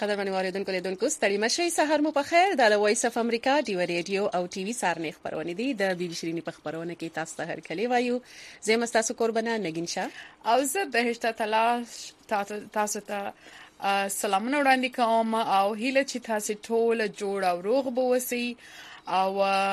قدرمن اوریدونکو لیدونکو ستړي مشئ سحر مو په خیر د وایس اف امریکا ډیو ریډیو او ټي وي سارنې خبرونه دي د بي بي شيرینی په خبرونه کې تاسو ته هر کلی وایو زه مستاسو قربانه نگین شاه او زه بهشته تلاش تاسو ته سلامونه وړاندې کوم او هیله چې تاسو ټول جوړ او روغ بوسئ او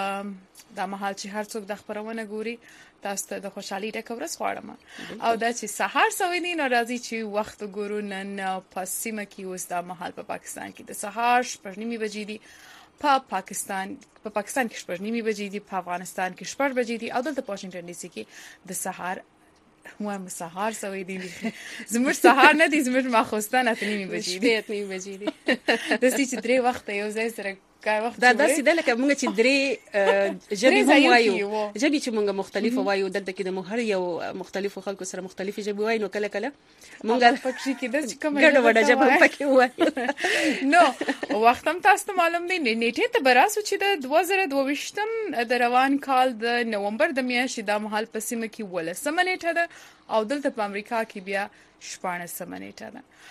د مهال چې هر څوک د خبرونه ګوري تاسو ته د خوشحالي ډکه ورځ غواړم او دا چې سحر سوي دي نو راځي چې وخت ګورو نن په سیمه کې اوس د مهال په پاکستان کې د سحر 8:30 بجې دي په پاکستان کې 8:30 بجې دي په افغانستان کې 8 بجې دي او دلته په واشنگټن ډي سي کې د سحر هو سحر سوي دي زموږ سحر نه دي زموږ ماخوستان 8:30 بجې دي 8:30 بجې دي د سې چې درې وخت یو ځای سره دا داسې ده لکه موږ چې درې ژبې هم وایو ژبې چې موږ مختلفه وایو دلته کې د هر یو مختلفو خلکو سره مختلفې ژبې وایو نو کله کله موږ پکې کې د کومه ګډه وډه ژبه پکې وایو نو وخت هم تاسو ته معلوم دی نیټه ته براسو چې د 2022 د روان کال د نومبر د میاشتې د مهال په سیمه کې ولسمه نیټه ده او دلته په امریکا کې بیا 14 نیټه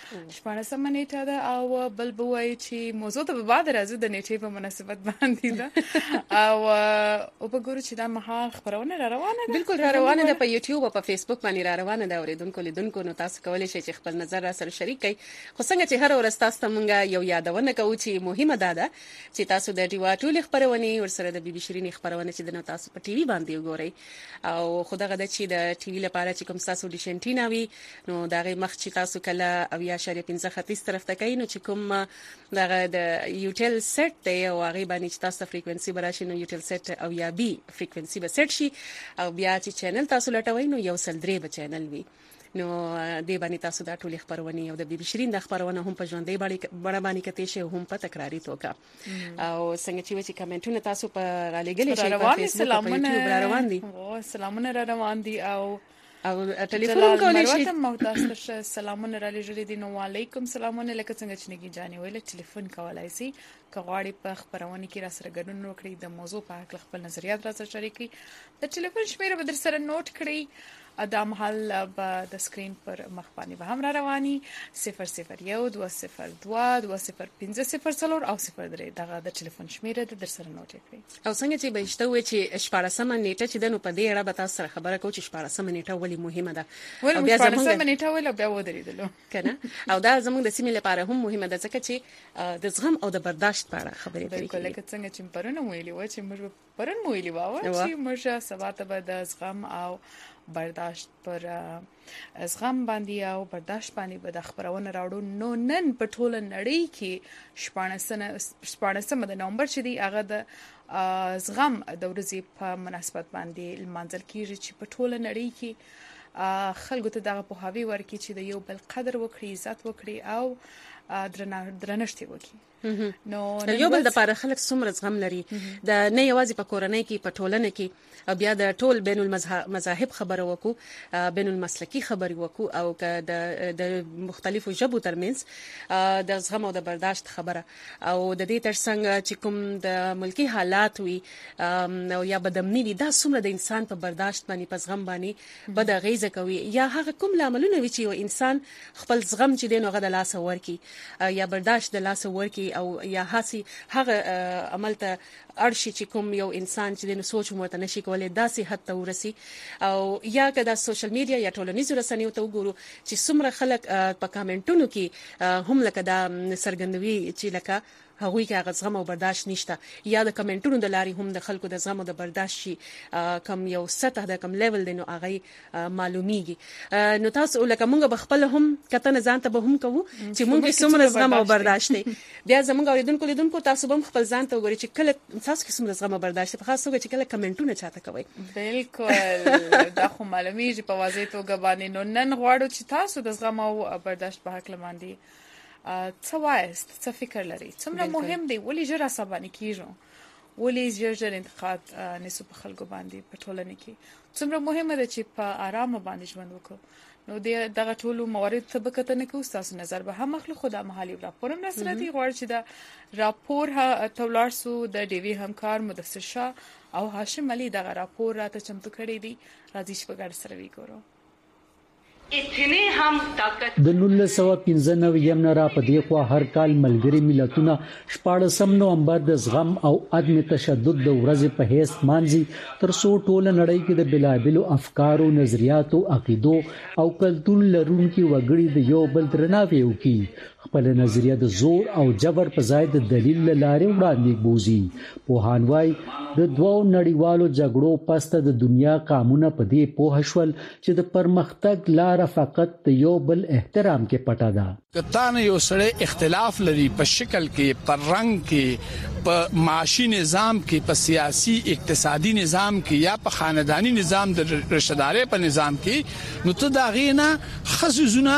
ده او بل بوای چې موضوع ته به بعد راځو د نیټې په مناسبت باندې ده او په ګورو چې دا مهال خبرونه را روانه ده بالکل را روانه ده په یوټیوب او په فیسبوک باندې را روانه ده اوریدونکو لیدونکو نو تاسو کولی شئ چې خپل نظر را سره شریک کړئ خو څنګه چې هر ورځ تاسو ته مونږ یو یادونه کوو چې مهمه ده چې تاسو د ډیوا ټول خبرونه ورسره د بي بي شيرینی خبرونه چې د تاسو په ټي وي باندې وګورئ او خدای غدا چې د ټي وي لپاره چې کوم تاسو ډیشنټینا وي نو دا غي مخ چې تاسو کله او یا شری 15 ختیځ طرف ته کین نو چې کوم دغه د یوټل سیټ دی او هغه باندې چې تاسو فریکوئنسي براشي نو یوټل سیټ او یا بي فریکوئنسي به سیټ شي او بیا چې چینل تاسو لټوي نو یو سل درې به چینل وي نو د باندې تاسو دا ټول خبرونه او د بي بي شيرین د خبرونه هم په ژوندۍ باندې کته شي هم په تکراری توګه او څنګه چې کمنټونه تاسو په را لګلې شي په فیسبوک او یوټیوب را روان دي سلامونه را روان دي او ټلیفون کولی شي تاسو سلامونه را لېږلي دي نو وعلیکم سلامونه لکه څنګه چې نگی جانې ویل ټلیفون کولای شي کغواړي په خبرونه کې را سره ګډون وکړي د موضوع په اړه خپل نظریات را سره شریک کړي د ټلیفون شمیره به در سره نوٹ کړئ دا محل د سکرین پر مخ باندې به هم را رواني 001 202 2050 او 03 دغه د ټلیفون شمیره در سره نوٹ کړئ او څنګه چې به شته و چې 14 نیټه چې د نو په دې اړه به تاسو سره خبره کوم چې 14 نیټه ولې مهمه ده او بیا زموږ نیټه ولې بیا ودرېدلو کنه او دا زموږ د سیمې لپاره هم مهمه ده ځکه چې د زغم او د برداشت په اړه خبرې کوي بالکل لکه څنګه چې پرونه ویلي و چې موږ ویلي و چې موږ سبا ته به د زغم او برداشت پر زغم باندې او برداشت باندې به د خبرونه راوړو نو نن په ټوله نړۍ کې 14 د نومبر چې دی هغه د زغم د ورځې په مناسبت باندې لمانځل کیږي چې په ټوله نړۍ کې خلکو ته دغه په هاوی ورکی چې د یو بل قدر وکړي عزت وکړي او درنښت وکړي نو یو بل د لپاره خلک څومره زغم لري د نه یوازې په کورنۍ کې په ټولنه کې او بیا د ټول بین المذاهب خبرو وکړو بین المسلکی خبرو وکړو او د مختلفو ژبو ترمنځ د زغم او د برداشت خبره او د دې ترڅنګ چې کوم د ملکی حالات وي او یا بدامنی وي دا څومره د انسان په برداشت باندې په زغم باندې بد غیزه کوي یا هغه کوم لاملونه وي چې یو انسان خپل زغم چې دین هغه د لاس ورکی یا برداشت د لاس ورکی او یا هغه عمل ته ارشي چې کوم یو انسان چې د سوچ مرته نشي کولای داسې حد ته ورسي او یا که د سوشل میډیا یا ټولنیزو رسنیو ته وګورو چې څومره خلک په کامنټونو کې هم لکه دا سرګندوي چې لکه هغوی کې هغه زغم او برداشت نشته یا د کمنټونو د لاري هم د خلکو د زغم او د برداشت شي کم یو سطح د کم لیول دی نو هغه معلومیږي نو تاسو لکه مونږ بخپل هم کته نه ځان ته به هم کوو چې مونږ څومره زغم او برداشت دی بیا زمونږ اوریدونکو تاسو به خپل ځان ته وګورئ چې کله تاسو کې څومره زغم او برداشت په خاص توګه چې کله کمنټونه چاته کوي بالکل دا خو معلومیږي په واضح توګه باندې نو نن غواړو چې تاسو د زغم او برداشت په حق لماندي څه وایست څه فکر لري څومره مهم دی ولې ژر عصباني کیږو ولې ژر انتقاد نسو په خلکو باندې په ټولنه کې څومره مهمه ده چې په آرام باندې ژوند وکړو نو دغه ټول موارد ته به کتنه کوو تاسو نظر به هم اخلو خو دا محلي راپور هم رسره دی غواړي چې دا راپور تولار سو د ډیوی همکار مدثر شاه او هاشم علي دغه راپور راته چمتو کړی دی راځي چې په ګډ سره وګورو د 1995 نه را په دې خوا هر کال ملګری ملتونه 14 نومبر د زغم او عدم تشدد د ورځې په هیڅ مانځي تر څو ټول نړۍ کې د بلابلو افکارو نظریاتو عقیدو او کلتور لرونکي وګړي د یو بل درناوی وکړي خپل نظریه د زور او جبر په ځای د دلیل لارې وړاندې بوزي په هانوای د دوو نړیوالو جګړو پسته د دنیا قانون په دې پوه شول چې د پرمختګ لار فقط د یو بل احترام کې پټه ده کتان یو سره اختلاف لري په شکل کې په رنگ کې په معاشي نظام کې په سیاسي اقتصادي نظام کې یا په خاندانی نظام د رشداري په نظام کې نو ته دا غینا خصوصونه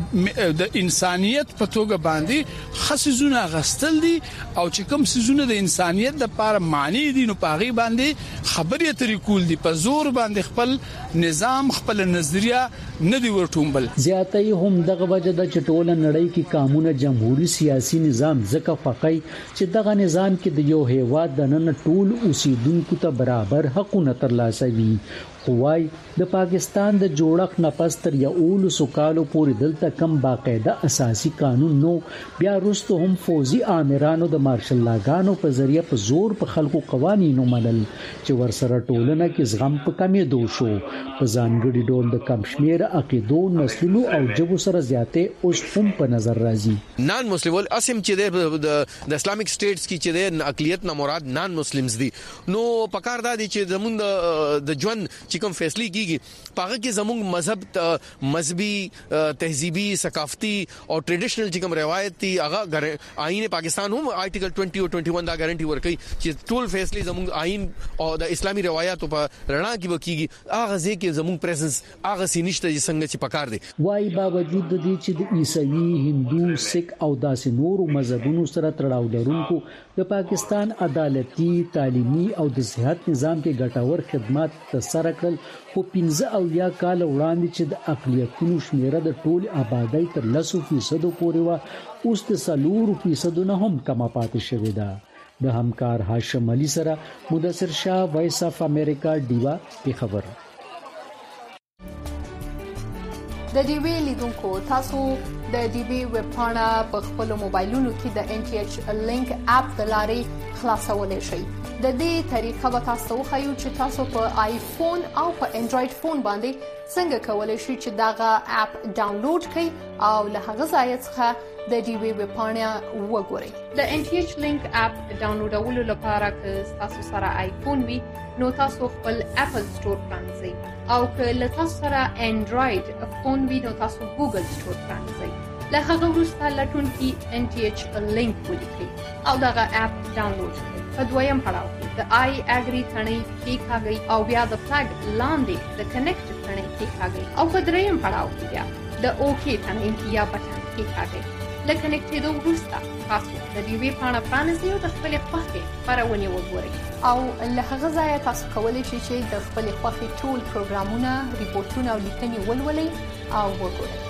د انسانيت په توګه باندې خصوصونه غستل دي او چې کوم سيزونه د انسانيت د لپاره معنی دي نو پاغي باندې خبرې ترې کول دي په زور باندې خپل نظام خپل نظریه نه دی ورټومبل زیاتې هم دغه وجه د چټول نړۍ کې قانون جمهوریت سیاسي نظام ځکه فقای چې دغه نظام کې د یو هیواد د نن ټول اوسیدونکو ته برابر حقونه ترلاسه وي خوای د پاکستان د جوړښت نفس تر یو سکالو پورې دلته کم باقاعده اساسي قانون نو بیا وروسته هم فوزي آمرانو د مارشل لاګانو په ذریعہ په زور په خلکو قوانینو منل چې ورسره ټولنه کې زغم په کمې دو شو په ځانګړي ډول د کم شمیر عقیدو نسلونو او جبو سره زیاتې اوس هم په نظر راځي نان مسلم ول اسیم چې د اسلامیک سټیټس کې چې د اقلیت نه مراد نان مسلمز دي نو پکار دا دي چې زمونږ د ژوند چې کوم فیصله کیږي پاغه کې زموږ مذهب مذهبي تهذیبي ثقافتي او ټریډیشنل چې کوم روایت دي هغه آئین پاکستان هم آرټیکل 20 او 21 دا ګارانټي ورکړي چې ټول فیصله زموږ آئین او د اسلامي روایتو په رڼا کې وکړي هغه ځکه زموږ پریزنس هغه سینشته څنګه چې پکار دي وايي باوجود د دې چې د عیسوي هندو سکھ او داسې نورو مذهبونو سره تړاو لرونکو د پاکستان عدالتي تعلیمي او د صحت نظام کې ګټور خدمات ترسره کړل خو 15 او یا کال وړاندې چې د اقلیتونو شمیره د ټول آبادی تر 10% پورې و اوس د 4% نه هم کم پاتې شوې ده د همکار هاشم علي سره مدثر شاه وایس اف امریکا دیوا په خبر د ډیوی لیدونکو تاسو د ډیوی ویب پاڼه په خپل موبایلونو کې د ان ټي ایچ لینک اپ د لارې خلاصولای شئ د دې طریقه به تاسو خو چې تاسو په آیفون او په انډراید فون باندې څنګه کولای شئ چې دغه اپ ډاونلوډ کړئ او له هغه ځای څخه د ډیوی ویب پاڼه وګورئ د ان ټي ایچ لینک اپ ډاونلوډولو لپاره که تاسو سره آیفون وي نو تاسو خپل اپل سٹور پرانځئ او که له تاسو سره انډراید فون وي نو تاسو ګوګل سٹور پرانځئ له هغه وروسته لټون کې ان ټي ایچ لینک ولیکئ او دغه اپ ډاونلوډ کړئ په دویم پړاو کې د آی اګری ثنې کلیک او بیا د فلګ لاندې د کنیکټ ثنې کلیک او په دریم پړاو کې بیا د اوکی ثنې یا بټن کلیک لکه کنیکټېدو وروسته تاسو د ډیوی پاڼه پرانیزئ او د خپلې خوښې خپرونې وګورئ او له هغه ځایه تاسو کولی شئ چې د خپلې خوښې ټول پروګرامونه ریپورتونه او لیکنې ولولئ او وګورئ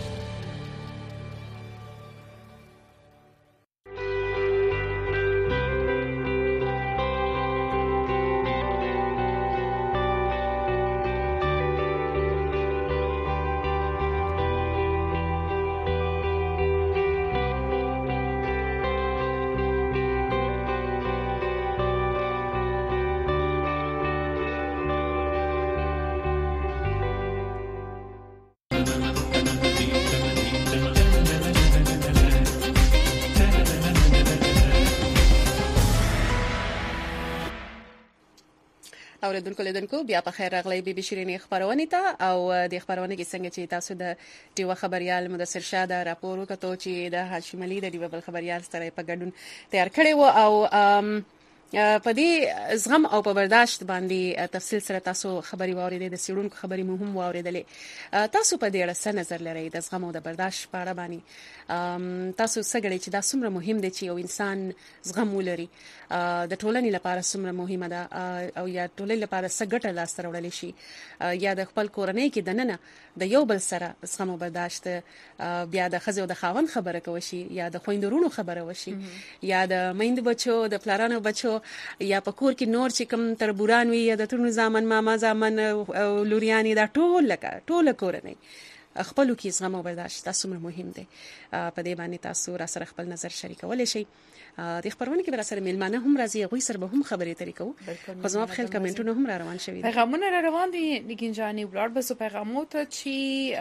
اوریدونکو لیدونکو بیا په خیر راغلی بي بي شيرين خبرونه ته او د خبرونه کې څنګه چې تاسو د ډیو خبريال مدثر شاه دا راپور وکړو چې د هاشم علي د ډیو بل خبريال سره په ګډون تیار کړی و او په دې زغم او په برداشت باندې تفصیل سره تاسو خبري واوریدې د سیړونکو خبري مهم واوریدلې تاسو په دې اړه څه نظر لرئ د زغم او د برداشت په اړه باندې تاسو څه ګڼئ چې دا څومره مهم دی چې یو انسان زغم ولري د ټولنې لپاره څومره مهمه ده او یا ټولنې لپاره څه ګټه لاسته راوړل شي یا د خپل کورنۍ کې دننه د یو بل سره زغم او برداشت بیا د خزو د خاون خبره کوي شي یا د خويندورونو خبره وشي یا د میند بچو د پلارانو بچو یا په کور کې نور چې کوم تربوران وي یا د ترونو زامن ماما زامن او لوريانی دا ټول کورنۍ خپلو کې زغم او برداشت تاسو مهم دی. په دې باندې تاسو را سره خپل نظر شریکولی شئ. د خبرونه کې بر سره میلمانه هم راځي، هغوی سره به هم خبرې اترې کوو. خو زما په خیال کمنټونه هم را روان شوي دي، پیغامونه را روان دي. لیکن جاني ولاړ بس پیغامو ته چې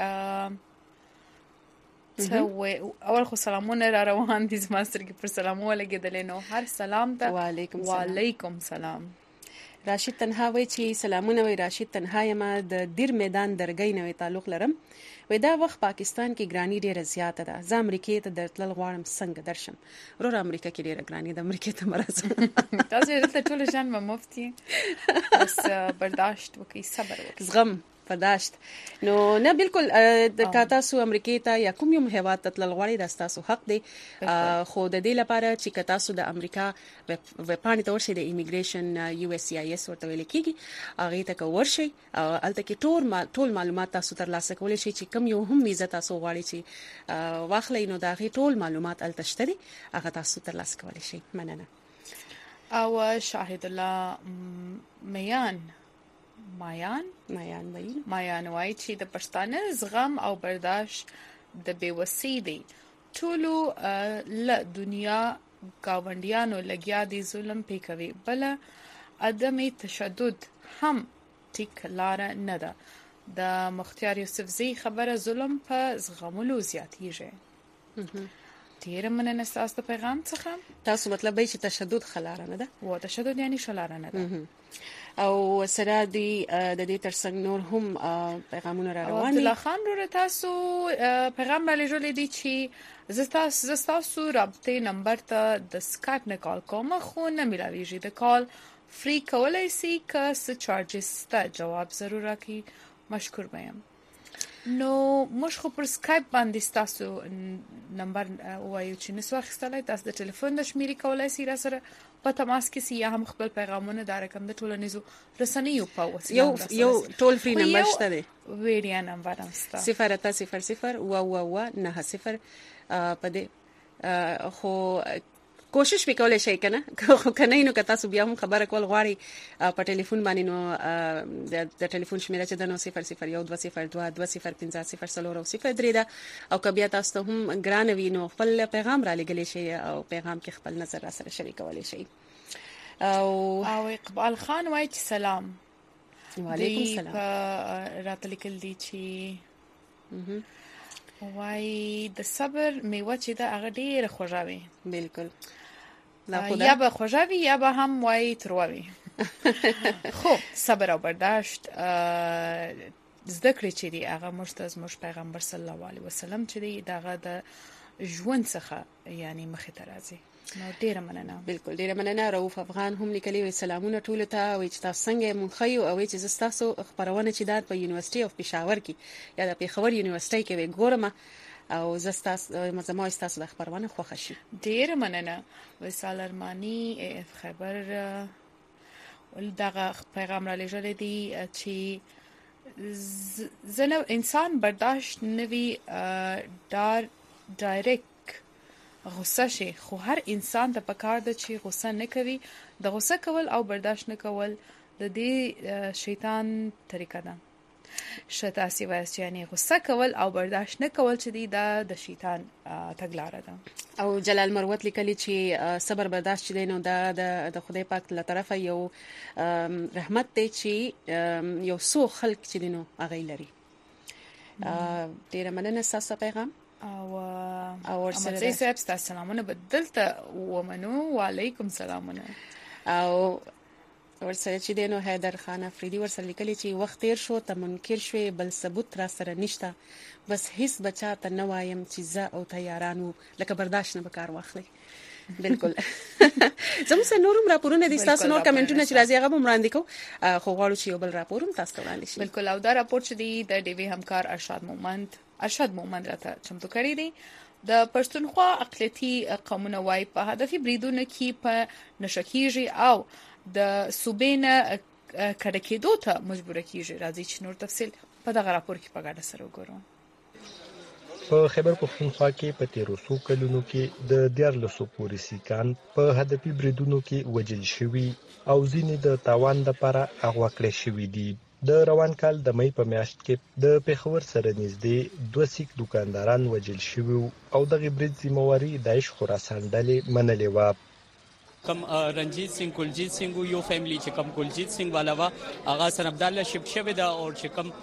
اول خو سلامونه را روان دي، زما سترګې پر سلامو ولګېدلې. نو هر سلام ته وعلیکم سلام. راشد تنها وای چې سلامونه وای. راشد تنها یم، د دیر میدان درګۍ نوې تعلق لرم. وای دا وخت پاکستان کې ګرانی ډیره زیاته ده، زه امریکې ته درتلل غواړم، څنګه درشم؟ ورور امریکا کې ډیره ګرانی ده، امریکې ته مرزه. تاسو دلته ټول ژوند مفتی بس برداشت وکړئ، صبر وکړئ، زغم برداشت. نو نه بالکل د تاسو امریکې ته یا کوم یو هیواد ته تلل غواړئ دا تاسو حق دی. خو د دې لپاره چې تاسو د امریکا وپاڼې ته ورشئ، د ایمیګریشن USCIS ورته ویل کېږي، هغې ته که ورشئ هلته کې ټول معلومات تاسو ترلاسه کولی شئ. چې کوم یو هم ویزه تاسو غواړئ چې واخلئ نو د هغې ټول معلومات هلته شته دي، هغه تاسو ترلاسه کولی شئ. مننه. او شاهد الله مایان وای چې د پښتانه زغم او برداشت د بیوسی دی. ټولو له دنیا گاونډیانو لګیا دي ظلم پې کوي، بل عدم تشدد هم ټیک لاره نه ده. د مختار یوسفزی خبره ظلم په زغمولو زیاتیږي. ډیره مننه ستاسو د پیغام څخه. تاسو مطلب دی چې تشدد خلاره نه ده، و تشدد یعنی شلاره نه ده. او سره د دې ترڅنګ نور هم پیغامونه را روان دي. عبدالله خان وروره تاسو پیغام را لېږلی دی چې زه ستاسو رابطې نمبر ته د سکایپ نه کال کوم، خو نه میلاویږي. د کال فری کولی سي که څه چارجز ته جواب ضرور راکړي، مشکور به یم. نو موږ خو پر سکایپ باندې ستاسو نمبر وایو چې نسو اخیستلی. تاسو د ټلیفون د شمیرې کولی سي را سره په تماس کې سي، یا هم خپل پیغامونه د رقم د ټولنیزو رسنیو په وسیله یو ټول فری نمبر شته دی، ویډیا نمبر هم شته 08000 په دې. خو کوشش وکولای شئ کنه، خو کنه نو که تاسو بیا هم خبره کول غواړئ په ټلیفون باندې، نو د ټلیفون شمیره چې د 00122020550 ده. او که بیا تاسو ته هم ګران وي نو خپل پیغام را لګلی شئ او پیغام کې خپل نظر را سره شریکولی شئ. او اقبال خان وایي چې سلام. وعلیکم سلام. راته لیکل دي چې وای د صبر میوه چې دا هغه ډیره خوږه وي. بالکل، یا به خوږه وي یا به هم وای تروه وي. خو صبر او برداشت زده کړئ چې دی هغه زموږ پیغمبر صلی الله علیه وسلم چې دی دغه د ژوند څخه یعنی مخې ته راځي. نو ډیره مننه. بالکل ډیره مننه. رؤوف افغان هم لیکلي وي سلامونه ټولو ته، وایي چې تاسو څنګه مونږ ښیو، او وایي چې زه ستاسو خپرونه چې دا په یونیورسيټي اف پېښور کې یا د پېښور یونیورسيټي کې ګورم، او زه زما ستاسو د خبرونه خوښه شي. ډیره مننه. وصال ارمانی خبر دغه پیغام را لېږلی دی چې زنه انسان برداشت نوي ډایرکټ غصه شي، خو هر انسان ته پکار ده چې غصه نه کوي. د غصه کول او برداشت نه کول د دې شیطان طریقه ده. تاسو وایي چې یعنی غصه کول او برداشت نه کول چې د شیطان تګلاره ده. او جلال مروت لیکلی چې صبر برداشت چې نو د خدای پاک له طرفه یو رحمت دی چې یو څو خلق چې نو هغه لري. ډیره مننه تاسو پیغام. او ورسره صاحب تاسو سلامونه بدلته ومنو. وعلیکم سلامونه. او ورسره چې دینو حیدر خان افریدی ورسره لیکلی چې وخت تیر شو ته منکر شوی، بل ثبوت را سره نشته، بس هیڅ بچا ته نه وایم چې زه او تیارانو لکه برداشت نه بکار واخلي. بالکل. زموږ سره نورم راپورونه دي، تاسو نور کمنټونه چې راځي هغه هم وړاندې کوو، خو غواړو چې یو بل راپور هم تاسو ته وړاندې شي. بالکل. او دا راپور چې دی د ډیوی همکار ارشاد مومند راته چمتو کړی دی. د پښتونخوا اقلیتي قومونه وای په هدفي بریدونو کې په نشکیږي او د صوبې نه کډه کېدو ته مجبور کیږي. راځي چې نور تفصیل په دغه راپور کې په ګډه سره وګورو. په خیبر پښتونخوا کې په 1300 کلونو کې د 1400 پورې سیکان په هدفي بریدونو کې وژل شوي او ځینې د تاوان لپاره اغوا کړی شوي دي. د روان کال د مې په میاشت کې د پیښور سره نږدې 2 سیک دکانداران وژل شوي او د غبرت ذمہواری داعش خراسان ډلې منلې و. کم رنجیت سنگ کلجیت سنگ یو فیملی چې کم کلجیت سنگ والا وا هغه سره عبدالله شپ شوی دا او چې کم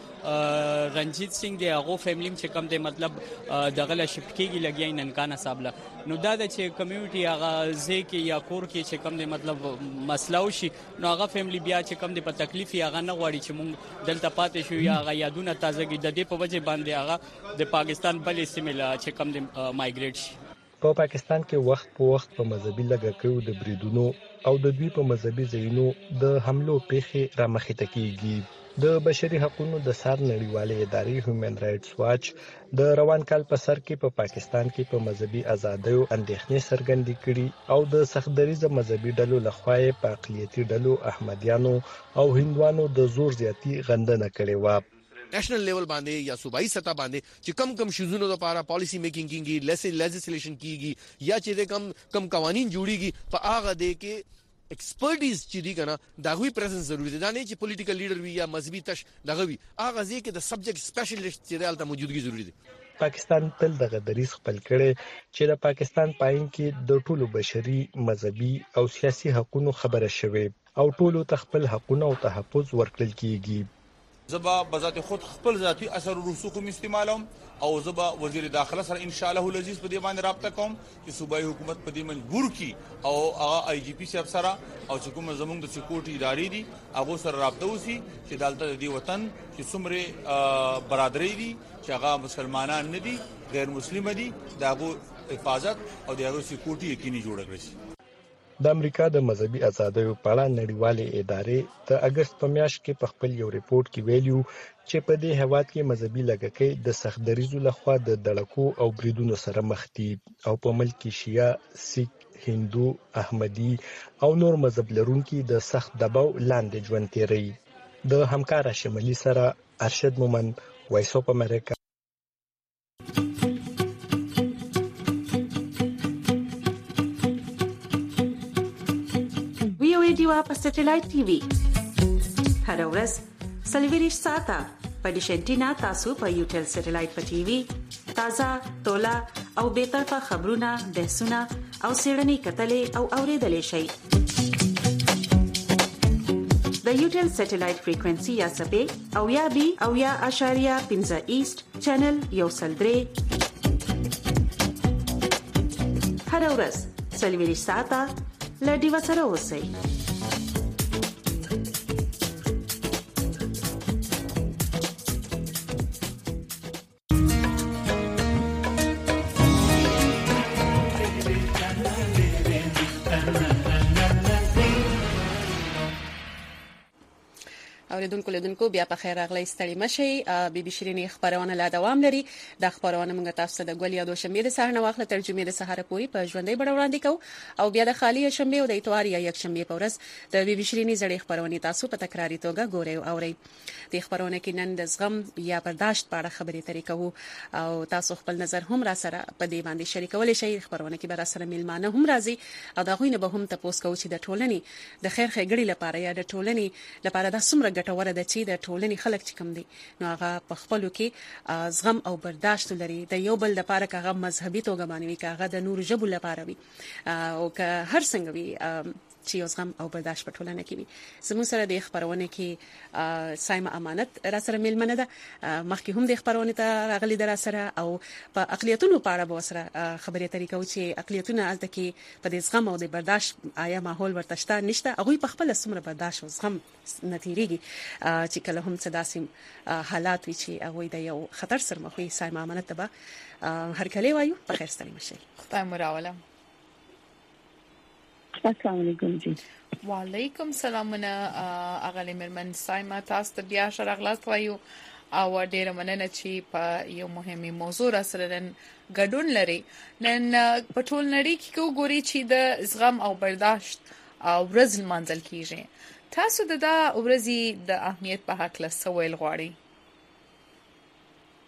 رنجیت سنگ دی هغه فیملی چې کم دی مطلب دغه شپ کېږي لګیا ننکانه صاحب نو دا د چې کمیونټي هغه ځکه یا کور کې چې کم دی مطلب مسله وشي نو هغه فیملی بیا چې کم دی په تکلیف هغه نه غواړي چې مونږ دلته پاتې شو یا هغه یادونه تازهګي د دې په وجه باندې هغه د پاکستان بلې سیمه لا چې کم دی مایګریټ شي. په پاکستان کې وخت په وخت په مذهبي لګکیو د بریدونو او د دوی په مذهبي ځایونو د حملو پیښې رامخته کیږي. د بشري حقوقو د سار نړیوالې ادارې هیومن رائټس واچ د روان کال په سر کې په پاکستان کې په مذهبي ازادیو اندېښنې څرګندې کړي او د سختدریزه مذهبي ډلو لخوا په اقلیتي ډلو احمدیانو او هندوانو د زور زیاتی غندنه کړې و. نېشنل لیول باندې یا صوبایي سطح باندې چې کم شوزونو لپاره پالیسی میکینګ کیږي لیجسلیشن کیږي یا چې کم قوانين جوړیږي په هغه دی کې ایکسپرټیز چې دی کنه دا غوي پریزنس ضروری دی دا نه چې پولیټیکل لیډر وي یا مذهبي تش دغه وي هغه ځکه د سبجیکټ سپیشلیست چې دلته موجودګي ضروری دی. پاکستان تل دغه دریځ خپل کړي چې د پاکستان پاین کې د ټولو بشري مذهبي او سیاسي حقوقو خبره شوي او ټولو تخپل حقوقو او تحفظ ورکړل کیږي. زبا بذات خود خپل ذاتی اثر او رسوخ استعمالوم او زبا وزیر داخله سره ان شاء الله العزیز په دې باندې رابطه کوم چې صوبایي حکومت په دې مجبور کی او هغه آی جی پی صاحب سره او چې کوم زمونږ د سکیورټي ادارې دي هغه سره رابطه وسی چې دالته د وطن چې څومره برادری دي چې هغه مسلمانان نه دي غیر مسلمان دي دغه حفاظت او دغه سکیورټي یقیني جوړ کړی. د امریکا د مذهبي ازادیو په اړه نړیوالې ادارې د اگست په میاشت کې په خپل یو ریپورت کې ویلیو چې په دې هیواد کې مذهبي لګکې د سختدریزو لخوا د دړکو او بریدونو سره مخ دي او په ملک کې شیعه، سیک، هندو، احمدي او نور مذهب لرونکي د سخت دباو لاندې ژوند تیروي. د همکار شمالي سره ارشد مومن، وایس اف امریکا. دیوا په سټلایټ ټي وي هر ورځ سلویریش ساعته په ډیشنټینا تاسو په یوټل سټلایټ په ټي وي تازه تولا او به طرفه خبرونه بحثونه او سیړنی کتلې او اوریدلې شي. د یوټل سټلایټ فریکوئنسي یا سبې او یا بي او یا اشاریه 15 ایست چینل یو سلدري هر ورځ سلویریش ساعته لډي وسره اوسئ. اوریدونکو لیدونکو بیا په خیر راغلی ستړي مشي. بي بي شيرين خبرونه لا دوام لري. د خبرونه موږ تاسو د ګولیا دو شنبه د سهار نه واخله ترجمه د سهار پوری په ژوندۍ بڼه وړاندې کوو او بیا د خالی شنبه او د اتوار یا یک شنبه په ورځ د بي بي شيرين زړې خبرونه تاسو په تکراری توګه ګورئ او اورئ. د خبرونه کې نن د زغم یا برداشت په اړه خبرې ترې کوو او تاسو خپل نظر هم را سره په دې باندې شریکول شئ. خبرونه کې به را سره میلمانه هم راځي او دا غوینه به هم تاسو کوو چې د ټولنې د خیر ښېګړې لپاره یا د ټولنې لپاره د څومره ګټوره ده چې د ټولنې خلک چې کوم دي نو هغه په خپلو کې زغم او برداشت لري د یو بل لپاره کاغه مذهبي توګه باندې وي کاغه د نور جبو لپاره وي او که هر څنګه وي چې زغم او برداشت په ټولنه کې وي. زموږ سره د خبرونه کې سایمه امانت را سره میلمنه ده. مخکې هم د خبرونه ته راغلي در سره او په اقلیتونو په اړه به سره خبرې طریقو چې اقلیتونه الته کې په دې زغم او د برداشت آیا ماحول ورته شته نشته هغه په خپل سمره برداشت او زغم نتیریږي چې کله هم صداسم حالات وي چې هغه د یو خطر سره مخ وي. سایمه امانت ته هر کله وایو په خیر ستړي مشي. خدای مراوله. السلام علیکم جی. وعلیکم سلامونه اغلی مرمن سایمه تاسو ته بیا شرغلاست وایو او ډیره مننه چې په یو مهمه موضوع را سره نن ګډون لري. نن په ټول نړۍ کې وګوري چې د زغم او برداشت او ورځ منځل کیږي. تاسو د ورځې د اهمیت په حق له سوال غواړي.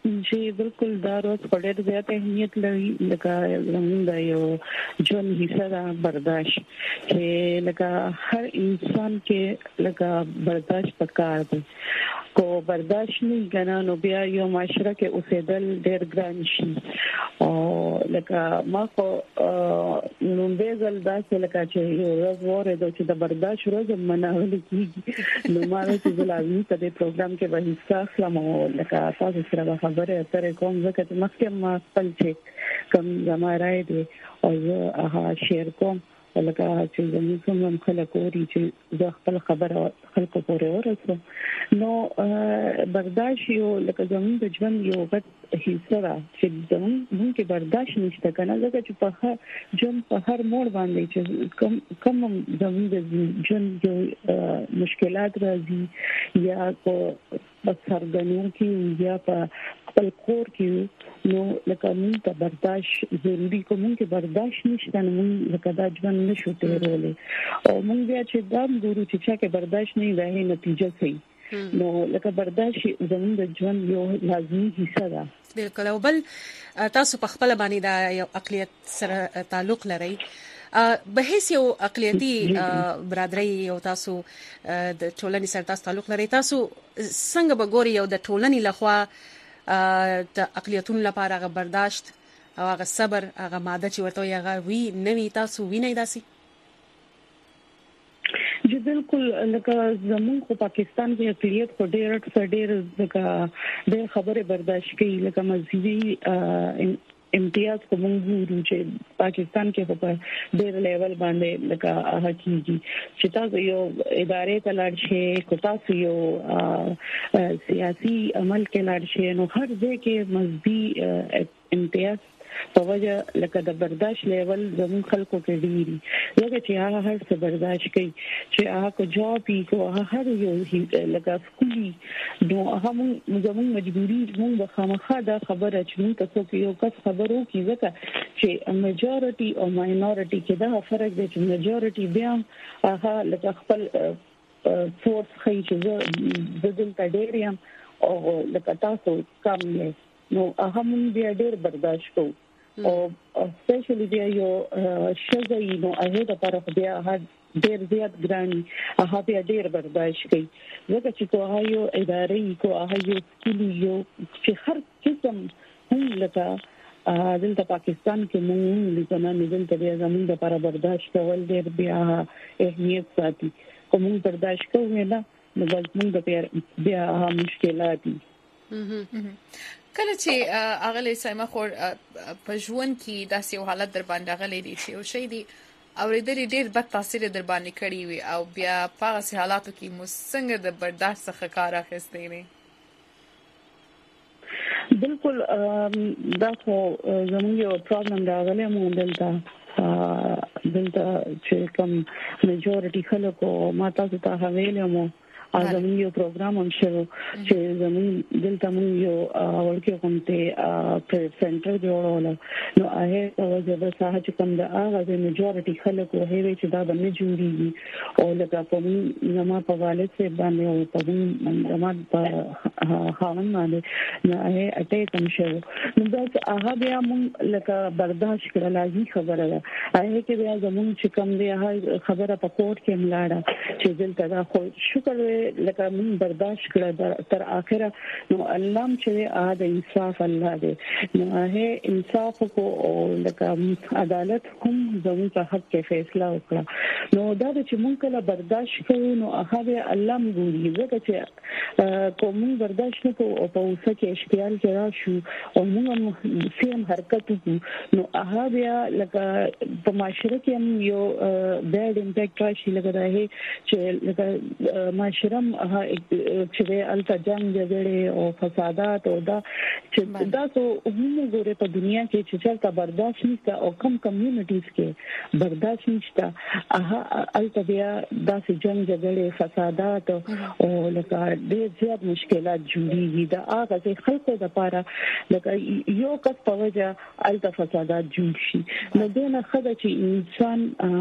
چې بالکل دا روز په ډېر زیات اهمیت لري لکه زموږ د یو ژوند حصہ دا برداشت چې لکه هر انسان کې لکه برداشت پکار دی کو برداشت نه غنا نو بیا یو معاشره کې اوسېدل ډېر ګران شي او لکه ما خو نو بیزل دا چې لکه چې یو روز وره چې د برداشت روز مناول کیږي نو ما چې لازمي په دې پروګرام کې به حصہ اخلم او لکه تاسو سره خبره اترې کوم ځکه چې مخکې ما خپل چې کوم زماره دي او هغه شیر کوم لکه چې زموږ کوم خلک وري چې د خپل خبره خلکو پورې ورسو نو برداشت یو لکه زموږ د ژوند یو غټ حصہ ده چې زموږ کې برداشت نشته کنه ځکه چې په ژوند په هر موړ باندې چې کوم زموږ د ژوند یو مشکلات راځي یا په سرګنو کې یا په خپل کور کې نو لکه موږ ته برداشت ضروری کوم کې برداشت نشته نو لکه دا ژوند نشو تیرولې او موږ بیا چې دا ګورو چې چا کې برداشت نه وي نتیجه صحیح نو لکه برداشت زموږ د ژوند یو لازمي حصہ ده بالکل او بل تاسو په خپل باندې دا یو اقلیت سره تعلق لري به هیڅ یو اقلیتي برادرۍ او تاسو د ټولنې سره تاسو تعلق لري تاسو څنګه به ګوري یو د ټولنې لخوا د اقلیتونو لپاره غو برداشت او هغه صبر هغه ماده چې ورته یې وی نوي تاسو وینئ داسي چې بالکل لکه زموږ په پاکستان کې اقلیت په ډېر لکه خبره برداشت کوي لکه مذهبي امتیاز کوم ګورو چې پاکستان کې په ډېر لیول باندې لکه هغه کیږي چې تاسو یو ادارې ته لاړ شئ کو تاسو یو سیاسي عمل کې لاړ شئ نو هر ځای کې مذهبي امتیاز په وجه لکه د برداشت لیول زموږ خلکو کې ډیری لکه چې هغه هر څه برداشت کوي چې هغه کو جواب کو هغه هر یو لکه سکولي نو هغه زموږ مجبوري موږ به خامخا دا خبره چې موږ تاسو کې یو کس خبرو کې ځکه چې میجورټي او ماینورټي کې دا فرق دی چې میجورټي بیا هغه لکه خپل فورس خي چې د دل تډیریم او لکه تاسو کم نو هغه موږ بیا ډېر برداشت کوو او اسپیشلی بیا یو شګي نو هغه د طرف بیا ډېر زیات ګرانی هغه بیا ډېر برداشت کوي ځکه چې کوه یو ادارې کو هغه یو سکولي یو چې هر قسم هم لکه دلته پاکستان کې موږ لیکنه دلته بیا زموږ لپاره برداشت کول ډېر بیا اهمیت ساتي کوم برداشت کوو نه نو موږ بیا مشکلات دي کله چې اغلی سیمه خور په ژوند کې داسې یو حالت در باندې غلې دي چې او شی دي اوریدلې ډېر بد تاثیر در باندې کړی وي او بیا په هغه حالاتو کې مو څنګه د برداشت څخه کار اخیستی وي بالکل دا خو زموږ یو پرابلم راغلی مو دلته چې کوم میجورټي خلکو ما تاسو ته حواله مو زموږ یو پروګرام هم شو چې زموږ دلته موږ یو ورکه کومته سنټر جوړول نو هغه وجه ساحه چې کوم د هغه د میجورټي خلکو هغه چې دا باندې جوړیږي او لکه په موږ زما په والد سره باندې او په موږ زما په خاون باندې نو هغه اٹیک هم شو نو دا هغه بیا موږ لکه برداشت کړل لازمي خبره ده هغه کې بیا زموږ چې کوم دی هغه خبره په کوټ کې ملاړه چې دلته دا خو شکر لکه من برداشت کړه تر اخره نو الله چې د انصاف الله دې نو هغه انصاف کو او لکه عدالت هم زموږ په حق کې فیصله وکړه نو دا چې مونږ کله برداشت کوو نو هغه الله مګوري ځکه چې کوم برداشت نه کوو او په اوسه کې اشتعال کې راشو او موږ سیم حرکت وکړو نو هغه بیا لکه په معاشره کې هم یو بیډ امپیکټ راشي لکه دا چې لکه معاشره چې الته جنگ جګړې او فسادات او دا چې دا څو موږ ګوره په دنیا کې چې چلته برداشت نشته او کم کمیونټیز کې برداشت نشته هغه الته بیا داسې جنگ جګړې فسادات او لکه ډېر زیات مشکلات جوړیږي دا هغه خلکو لپاره لکه یو کس په وجه الته فسادات جوړ شي نو دغه خدای چې انسان دا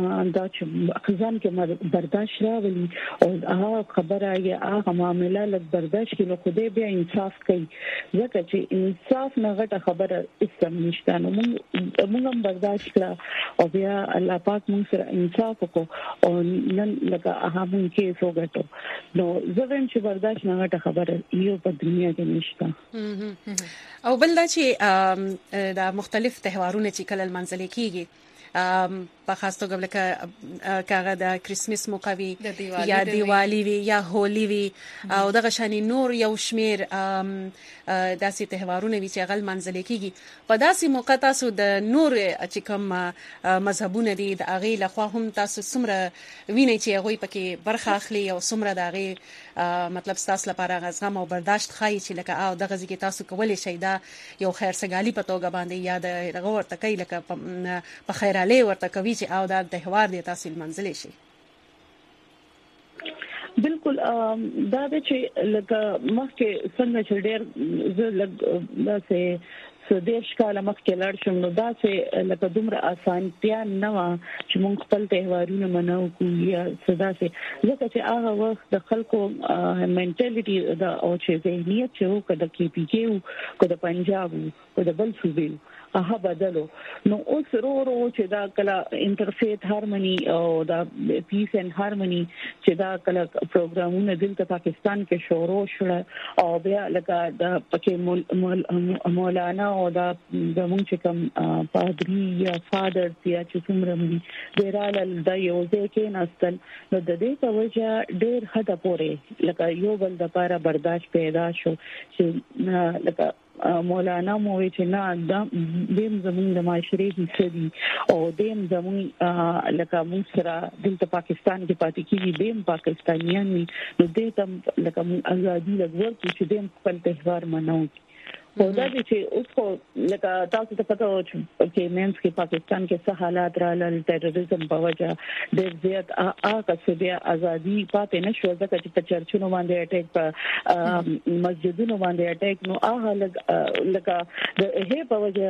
خزان کې برداشت راولي او هغه خبره یا هغه معاملې لږ برداشت کړي، خدای بیا انصاف کوي. ځکه چې انصاف نه غټه خبره اسلام نشته. نو موږ هم برداشت کړه او بیا الله پاک موږ سره انصاف وکړو او نن لکه هغه موږ کې سوګټو. نو زه چې برداشت نه غټه خبره یو په دنیا کې نشته. او بل دا چې د مختلف تهوارونه چې کله منځلې کیږي په خاص توګه لکه کاغه د کریسمس موقوي یا دیوالی وی یا هولی وی او دغه شانی نور یو شمیر داسې تهوارونه وی چې غل منځلې کیږي. په داسې موقع تاسو د نور چې کوم مذهبونه دي د اغه لخوا هم تاسو څومره ویني چې هغه پکې برخه اخلي او څومره د اغه مطلب تاسو لپاره غزغم او برداشت خای چې لکه او دغه ځکه تاسو کولای شئ دا یو خیر سګالي په توګه باندې یا د ورته کوي لکه په خیراله ورته کوي چې او دا تهوار دی تاسو منځلې شي. بالکل دا د چې لکه مخکې څنګه چې ډېر زه لګ داسې سودیش کاله مخکې لاړ شم نو دا چې لکه دومره اسانتیا نه و چې موږ خپل تهوارونه منو کوو یا صدا سي ځکه چې هغه وخت د خلکو منټالټي دا او چې ذهنیت چې وو کده کې پی کې وو کده پنجاب وو کده بل صوبې هغه بدلو. نو اوس ورو چې دا کله انټرفیث هارموني او دا پیس اینڈ هارموني چې دا کله پروګرامونه دلته پاکستان کې شروع شول او بیا لکه د پکې مولانا او دا زموږ چې کوم پادری یا فادر یا چې څومره مې ډیرال د یو ځکه نستل نو د دې په وجه ډیر حد پورې لکه یو بل د لپاره برداشت پیدا شو چې لکه مولانا مو چې نه دیم زمون د معاشري حصہ دي او دیم زمون لکه موږ سره دلته پاکستان کې پاتې کیږي دیم پاکستانیان نو دې تم لکه ازادي لګور چې دیم خپل تهوار منو. او دا چې اوس کو لکه تاسو ته پته و چې مینس کې پاکستان کې څه حالات راغلل ټیرریزم په وجه ډېر زیات هغه څه بیا ازادي پاتې نشو ځکه چې په چرچونو باندې اٹیک په مسجدونو باندې اٹیک نو هغه لکه د هي په وجه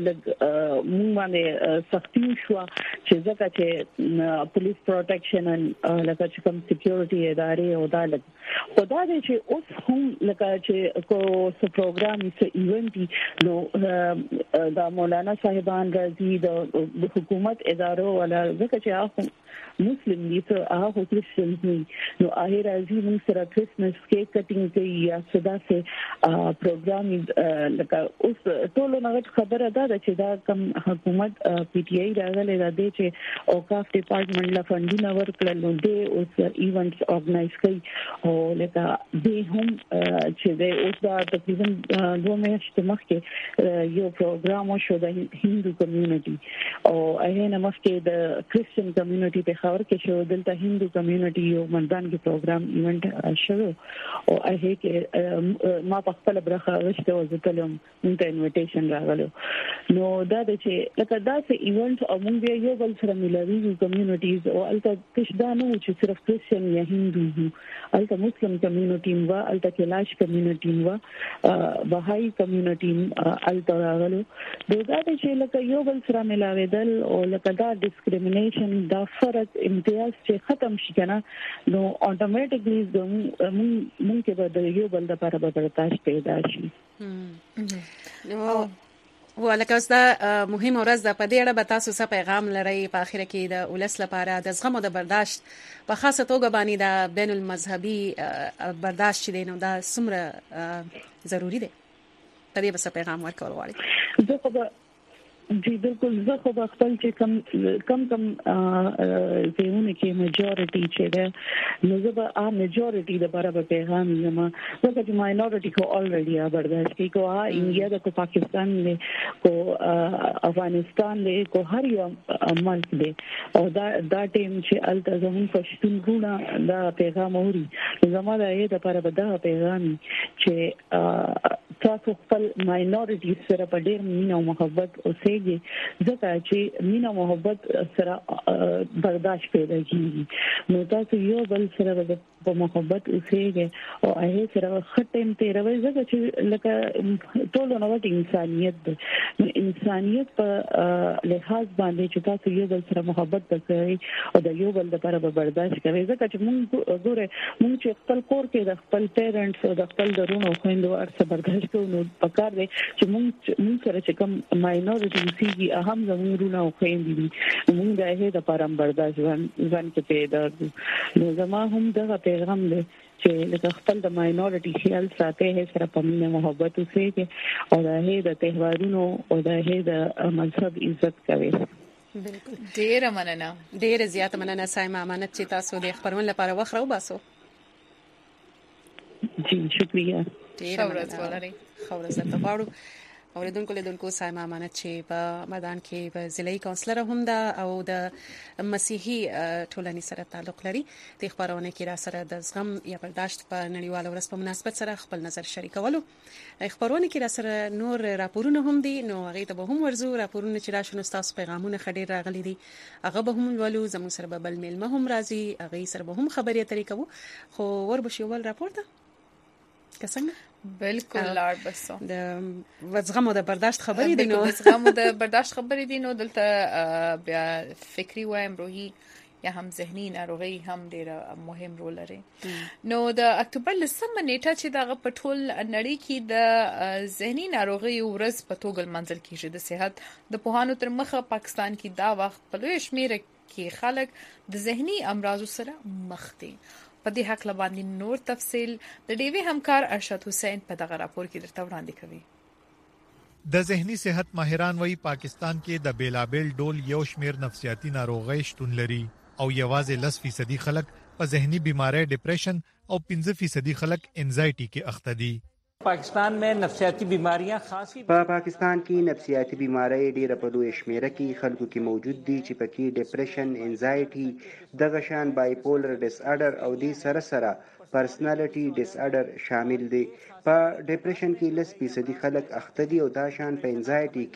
مونږ باندې سختي شو چې ځکه چې پولیس پروټیکشن لکه چې کوم سکیورټي ادارې او عدالت خدا دې چې اوس هم لکه چې کو څه پروګرام ایونټي نو دا مولانا صاحبان راځي د حکومت ادارو ولا ځکه چې هغه مسلم دي ته هغه کرسچن دي نو هغه راځي موږ سره کرسمس کیک کټینګ کوي یا صدا سه پروګرام لکه اوس ټول نو خبره ده چې دا کم حکومت پی ټ آی راغله د دې چې اوقاف ډپارټمنټ لا فندونه ورکړل نو دې اوس ایونټس اورګنایز کوي او لکه دې هم چې دې اوس دا تقریبا 2 میاشتې مخکې یو پروګرام شو د هندو کمیونټي او هغه نه مخکې د کرسچن کمیونټي په خاور کې شو دلته هندو کمیونټي یو منځان کې پروګرام ایونت شو او هغه کې ما په خپل برخه غشته وځتلم مونته انویټیشن راغلو نو دا چې لکه دا چې ایونت او مونږ یو بل سره ملوي کمیونټیز او الته کښدا نو چې صرف کرسچن یا هندو الته مسلم کمیونټي وا الته کلاش کمیونټي وا بهاي کمیونټي الته راغلو دا چې لکه یو بل سره ملاویدل او لکه دا ډیسکریمینیشن دا فرق امتیاز چې ختم شي کنه نو اتوماتیکلی ممکن به د یو بل لپاره به برداشت پیدا شي. نو ولکه اوس دا مهم ورځ د پدې اړه به تاسو څه پیغام لرئ په اخر کې د ولس لپاره د زغم او د برداشت په خاصه توګه باندې د بین المذهبي برداشت چې نو دا څومره ضروری دی په دې به څه پیغام ورکول غواړئ؟ جی بالکل زه خو خپل چې کم زمونه کې میجورټي چې ده نو زه به میجورټي د برابر پیغام یم ځکه چې ماینورټي کو الریډي برداشت کی کو انډیا د کو پاکستان له کو افغانستان له کو هر یو ملک دی او دا ټیم چې التزام پښتون ګونه دا پیغام اوري زموږ د دې لپاره به دا پیغام چې تاسو خپل ماینورټي سره په ډېر مینه او محبت اوسئ ځکه چې مینه محبت سره برداشت پیدا کیږي نو تاسو یو بل سره په محبت اوسېږي او هغه سره ختم تیروي ځکه چې لکه ټول نو انسانيت دی انسانيت په لحاظ باندې چې تاسو یو بل سره محبت وکړئ او د یو بل لپاره به برداشت کوي ځکه چې موږ ګوره موږ چې خپل کور کې د خپل پیرنټس او د خپل درونو خويندو ارڅ برداشت کوو نو پکار دی چې موږ سره چې کوم ماینورټي سیږي اهم زموږ او خويندې دي موږ د هغه لپاره برداشت ځان کې پیدا نو زما هم دغه پیغام دی چې لکه خپل د ماینورټي خیال ساتي هي سره په مینه محبت وکړي او د هغه د تهوارونو او د هغه د مذهب عزت کوي. بالکل ډیر مننه ډیر زیات مننه سایمه امانت چې تاسو د خبرون لپاره وخت راو باسو. جی شکریہ ډیر مننه خورز ته غواړو اوریدونکو سایمه امانت چې په میدان کې په ضلعي کونسلر هم ده او د مسیحي ټولنې سره تعلق لري. د خبرونه کې را سره د زغم یا برداشت په نړیواله ورځ په مناسبت سره خپل نظر شریکولو. خبرونه کې را سره نور راپورونه هم دي نو هغه ته به هم ورزو راپورونه چې راشنو تاسو پیغامونه خډیر راغلي دي هغه به هم ولو زموږ سره بل میلمه هم راځي هغه سره به هم خبرې اترې کوو خو وربشي ول راپور ده څنګه بالکل لار بسو د وزغم او د برداشت خبرې دي نو وزغم او د برداشت خبرې دي نو دلته بیا فکری وایم روحي یا هم ذهني ناروغي هم ډیر مهم رول لري. نو د اکتوبر لسمه نیټه چې د پټول نړۍ کې د ذهني ناروغي ورځ په توګه منځل کیږي د صحت د پوهانو تر مخه پاکستان کې دا وخت په لوی شمیر کې خلک د ذهني امراض سره مخ دي. په دې حق باندې نور تفصیل د ډیوی همکار ارشد حسین په دغه راپور کې درته وړاندې کوي. د ذهني صحت ماهران وایي پاکستان کې د بیلابل ډول یو شمیر نفسیاتي ناروغۍ شتون لري او یوازې 10% خلک په ذهني بیماری ډیپریشن او 15% خلک انزایټي کې اخته دي. पाकिस्तान में नफसियाती बीमारियां खासी पाकिस्तान की नफसियाती बीमारी ډیره په لوی شمیره کې خلکو کې موجود دي چې پکې ډیپریشن انزایټي دغشان بایپولر ډیس آرډر او د سره پرسنالټي ډیس آرډر شامل دي. په ډیپریشن کې 10% خلک اخته دي او دا شان په انزایټي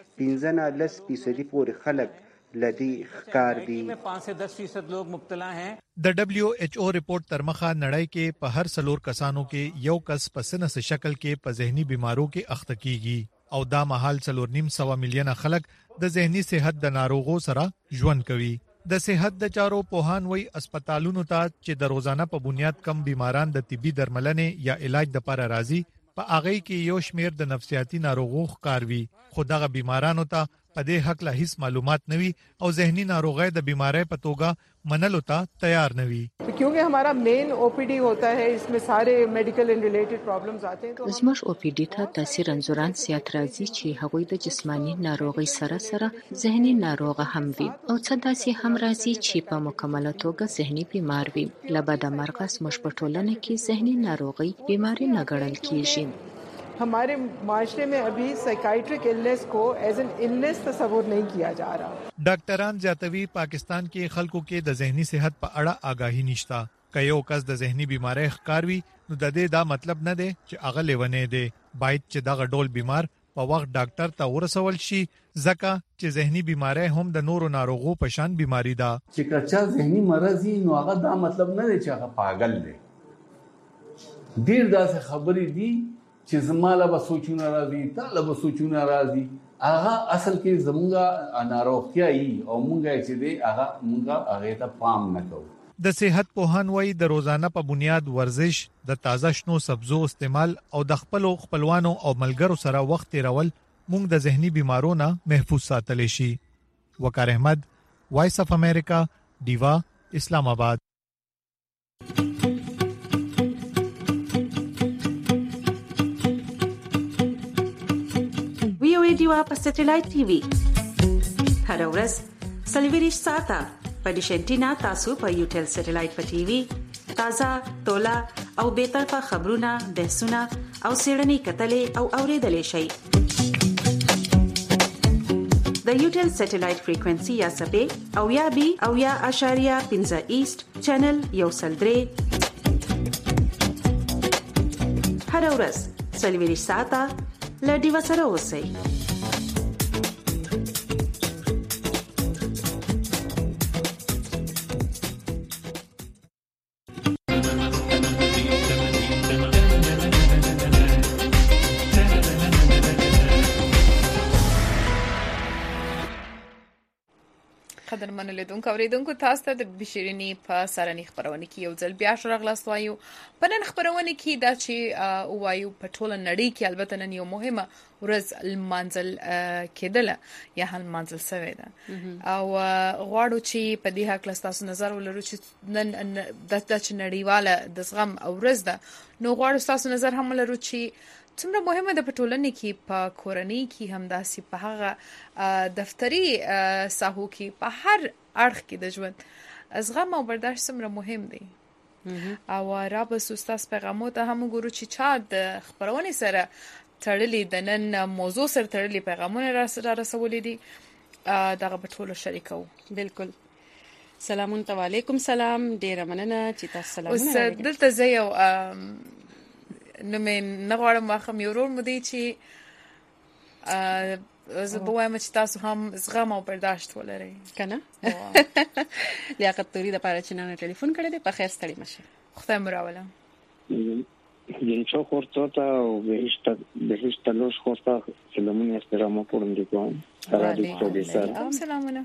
کې 15% پورې خلک لدی ښکار دي. 5 سے 10% لوگ مبتلا ہیں. د WHO رپورت تر مخه نړۍ کې په هر 4 کسانو کې یو کس په سنس شکل کې په ذهني بیمارو کې اخته کیږي او دا مهال 4.5 ملیونه خلک د ذهني صحت د ناروغو سره ژوند کوي. د صحت د چارو پوهان وایي اسپیټالونو ته چې د روزانه په بنیاد کم بیماران د طبي درملنې یا علاج لپاره راځي په هغه کې یو شمیر د نفسیاتي ناروغو ښکار وي خو دغه بیمارانو ته په دې حق لا هیڅ معلومات نوي او ذهني ناروغۍ د بیماری په توګه منلو ته تیار نوي. क्योंकि हमारा मेन ओपीडी होता है इसमें सारे मेडिकल एंड रिलेटेड प्रॉब्लम्स आते हैं. زموږ اوپیډي ته تاثیر انزوران سیات راځي چې هغوی د جسمانی ناروغي سره ذهني ناروغه هم وي او څه داسې هم راځي چې په مکمله توګه ذهني بیمار وي. لبد مرغه زموږ په ټولنه کې ذهني ناروغي بیماری نه ګڼل کیږي. हमारे माशरे में अभी साइकाइट्रिक इलनेस को एज एन इलनेस तस्वुर नहीं किया जा रहा. ډاکټران زیاتوي پاکستان کې خلکو کې د ذهني صحت په اړه آگاهی نشته. که یو کس د ذهني بیماری ښکار وي نو د دې دا مطلب نه دی چې هغه لیونی دی. باید چې دغه ډول بیمار په وخت ډاکټر ته ورسول شي ځکه چې ذهني بیماری هم د نورو ناروغو په شان بیماری ده. چې کچا ذهني مرضی نو هغه دا مطلب نه دی چې هغه پاگل دی. ډیر داسې خبرې دي چې زماله به سوچونه راځي تاله به سوچونه راځي هغه اصل کې زمونږه ناروغتیا ای او مونږه چې دی هغه هغه ته پام نه کوو. د صحت پوهان وایي د روزانه په بنیاد ورزش د تازه شنو سبزو استعمال او د خپلوانو او ملګرو سره وخت تیرول مونږ د ذهني بیمارو نه محفوظ ساتلی شي. وقار احمد وایس اف امریکا دیوا اسلام آباد. دیوا په سټلایټ ټي وي هر ورځ سلویریش ساته په ډیشنټینا تاسو په یوټل سټلایټ په ټي وي تازه تولا او به طرفه خبرونه بحثونه او سیړنی کتلې او اوریدلې شي. د یوټل سټلایټ فریکوئنسي یا سپې او یا بي او یا اشاریه 15 ایست چینل یو سلدري هر ورځ سلویریش ساته لډي وسره اوسئ. منل دونکو اوریدونکو تاسو ته د بشیرینی په سرنی خبرونه کې یو ځل بیا شرغلاست وایو په نن خبرونه کې دا چې وایو په ټوله نړۍ کې البته نن یو مهمه ورځ المنزل کېدله یا هم منزل سوي ده او غواړو چې په دې حق تاسو نظر ولرو چې نن د نړیواله د زغم او ورځ ده نو غواړو تاسو نظر هم ولرو چې څومره مهمه ده په ټولنه کې په کورنۍ کې هم داسې په هغه دفتری ساحو کې په هر اړخ کې د ژوند زغم او برداشت څومره مهم دی او رابس استاد پیغامو ته هم ګورو چې چا د خبرونه سره تړلې د نن موضوع سره تړلې پیغامونه را رسولې دي دغه په ټولو شریکو بالکل سلامون علیکم سلام ډیر مننه چې تاسو سلامونه اوس دلته زه یو نو مې نغواړم واخم یو ورور مو دی چې زه به وایم چې تاسو هم زغم او برداشت ولرئ کنه لیاقت توري د پاره چې نن ټلیفون کړی دی په خیر ستړي مشه خدای مو راوله Genço hortota o behişta loş horta selamın ihtiramı porun dikon. Aradık tobisar. Selamına.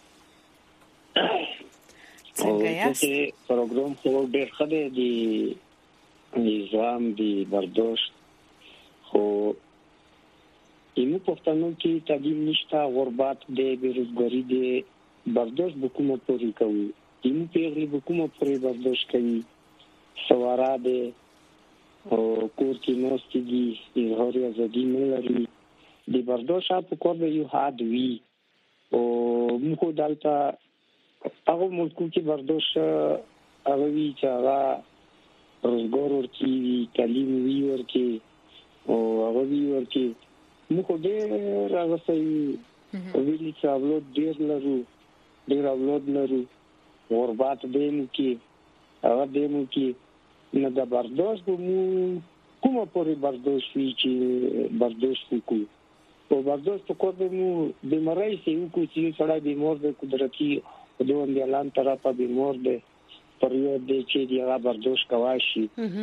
Çünkü program خو ډېر خدای دی نظام دی برداشت خو اینو پښتنو کې تعلیم نشته غربت دی بیروزګاری دی برداشت بکومه پوری کوي اینو پیغلی بکومه پوری برداشت کوي سوارا دی او کور کې نوستي دي اظهار ازادي نه لري د برداشت په کور به یو حد وي او موږ دلته هغه ملکو کې برداشت هغه وی چې هغه روزګار ورکي تعلیم وی ورکي او هغه وی ورکي موږ ډېر راغسي ویلي چې اولاد ډېر اولاد لرو غربت دیم کې هغه دیم کې نه د برداشت مو کومه پورې برداشت وی چې برداشت وکړو او برداشت په کومه مو بیماری سي وکړو چې سړی بیمار دی قدرتي دوه دی اعلان طرفه بیمار دی پریود دی چې دی هغه برداشت کوي شي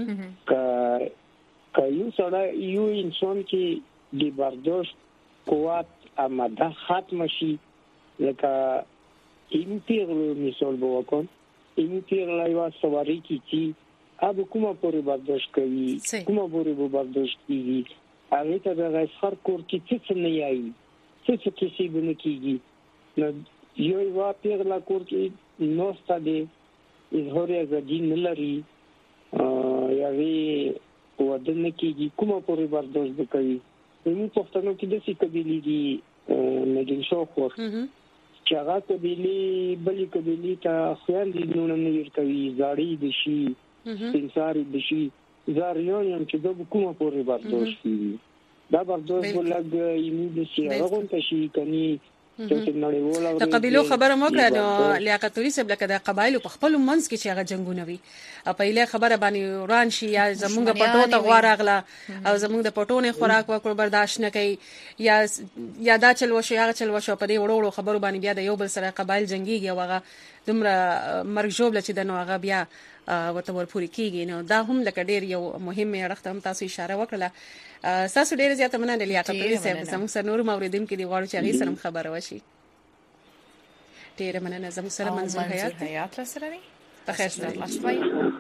که یو سړی یو انسان کې د برداشت قوت آماده ختم شي لکه این پیغلو مثال بوکن این پیغلای وا سواری کی اب کومه پورې برداشت کوي کومه پورې برداشت کوي هغه ته د غیر کور کې څه نه یایي څه کیسې بنه کیږي نو یو پیغلا کور کې نوستا دی اظهار ازادي نه لري یوه ودنه کیږي کومه پورې برداشت کوي نو پښتنو کې د څه قبيلي دي مګین شو خو چې هغه قبيلي بلې قبيلي ته خیال دي نو نه ورکوي زاړي دي شي انسان دشي زاریان هم چې د کومه پورې برداشت کوي دا برداشت ولګ یمو د شي هغه ته شي کني د قبيلو خبره موکړه نو لیاقت توري سب لکه د قبایلو په خپل منځ کې چې هغه جنگونه وي په اله خبره باندې وران شي یا زمونږ پټو ته غواړغله او زمونږ د پټونې خوراک وکړ برداشت نه کوي یا دا چل وشو هغه چل وشو په دې وړو خبرو باندې بیا د یو بل سره قبایل جنگيږي او هغه دومره مرګ جوړ لچې د نو هغه بیا ورته ورپوري کیږي نو دا هم لکه ډیر یو مهمه اړخ ته تاسو اشاره وکړه تاسو ډیر زیاته مننه لیاقت توري صاحب زموږ سره نور موریدین کې دی غواړو چې هغه سره خبره وشي ډیر مننه زموږ سره منظور حیات سره دی په خیر سره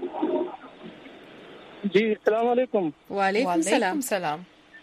جی السلام علیکم وعلیکم السلام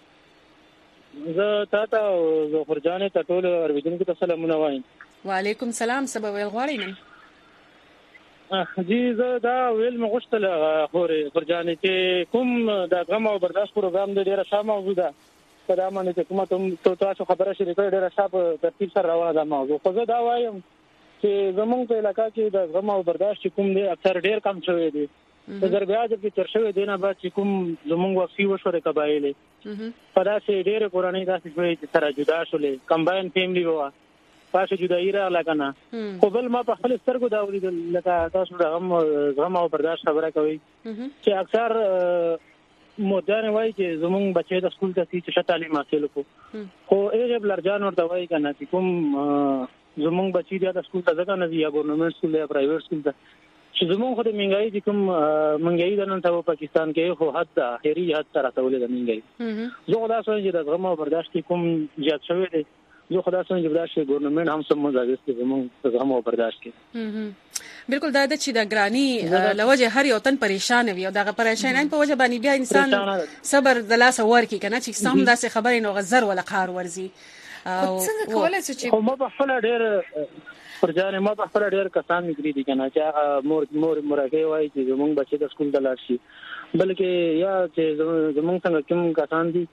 زه تاسو ظفر جان ته ټول اوریدونکو ته سلامونه وایم وعلیکم السلام سبا ویل غواړئ نن جی زه دا ویل مغشتل خوري فرجانې چې کوم د غم او برداشت پروګرام د ډیره ښه موضوع ده په دا باندې چې کومه تاسو خبره شریکه ډیره ښه په ترتیب سره روانه ده موضوع خو زه دا وایم چې زمونږ په علاقې کې د غم او برداشت کوم دی اکثر ډیر کم شوی دی د دربیاج کې تر شوی دی نه بعد چې کوم زمونږ وفي وشو د قبایلې په داسې ډیر کورنۍ داسې شوی چې سره جدا شولې کمباین فیملی ووا پاسه جدایي راغله کنه خو بل ما په خپل سترګو دا ولیدل لکه تاسو د غم او برداشت خبره کوي چې اکثر مودان وایي چې زمونږ بچي د سکول ته چې ښه تعلیم حاصل کړي خو هغه بلرجان ورته وایي کنه چې کوم زمونږ بچي د سکول ته ځکه نه دی یا ګورنمنت سکول یا پرایویټ سکول ته چې زمونږ خو د منګای چې کوم منګای د نن ته پاکستان کې خو حد اخري حد تر رسولې د منګای زه دا سوچ چې د غم او برداشت کوم زیات شوی دی زه خدای څنګه برداشت کوي ګورنمنت هم سم مزاجس کې زموږ زغم او برداشت کې بالکل دا د چې د ګرانی لوجه هر یو تن پریشان وي او دا پریشان په وجه باندې بیا انسان صبر د لاس ور کی کنه چې سم داسې خبرې نو غزر ولا قهر ورزي او څنګه کولای شي چې ما په خپل ډېر پرځانه ما په خپل ډېر کسان نګری دي کنه چې مور مرګي وای چې زمونږ بچي د سکول د لاړ شي بلکې یا چې زمونږ څنګه کوم کسان دي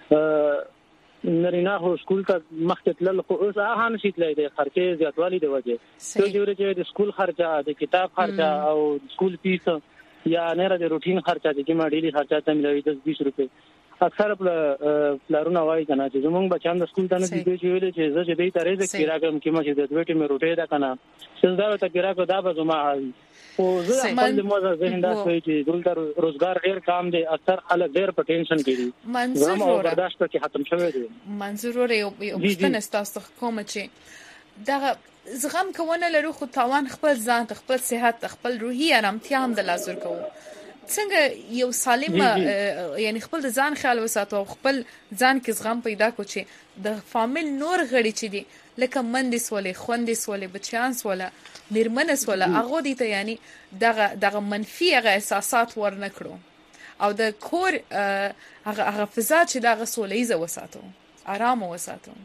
نرینا هو سکول ته مخکې تلل خو اوس هغه نشي تللی د خرچې زیاتوالی د وجه چې د سکول خرچه د کتاب خرچه او سکول فیس یا نه د روټین خرچه د کومه ډیلی خرچه ته ملوي 10-20 روپے اکثر پلارونه وایي کنه چې زمونږ بچان د سکول ته نه دي چې ویل چې زه چې دې ترې د کیراګم کې مې د دوی مې روټې دا کنه څنګه ته کیراګ دا به زما او زه خپل موزه زنده شوی چې دلته روزګار غیر کام دي اکثر خلک ډېر په ټینشن کې دي زما او برداشت کې ختم شوی دی منظور یو پښتنه تاسو کوم چې دا زغم کوونه لرو خو تاوان خپل ځان خپل صحت خپل روحي آرامتیا هم د لازم کوو څنګه یو سالم یعنی خپل ځان خیال وساتو خپل ځان کې زغم پیدا کو چې د فامیل نور غړي چې دي لکه مندس ولې خوندس ولې بچانس ولا میرمنس ولا هغه دي ته یعنی دغه منفي هغه احساسات ورنکړو او د کور هغه فضا چې دغه سولېزه وساتو آرام وساتو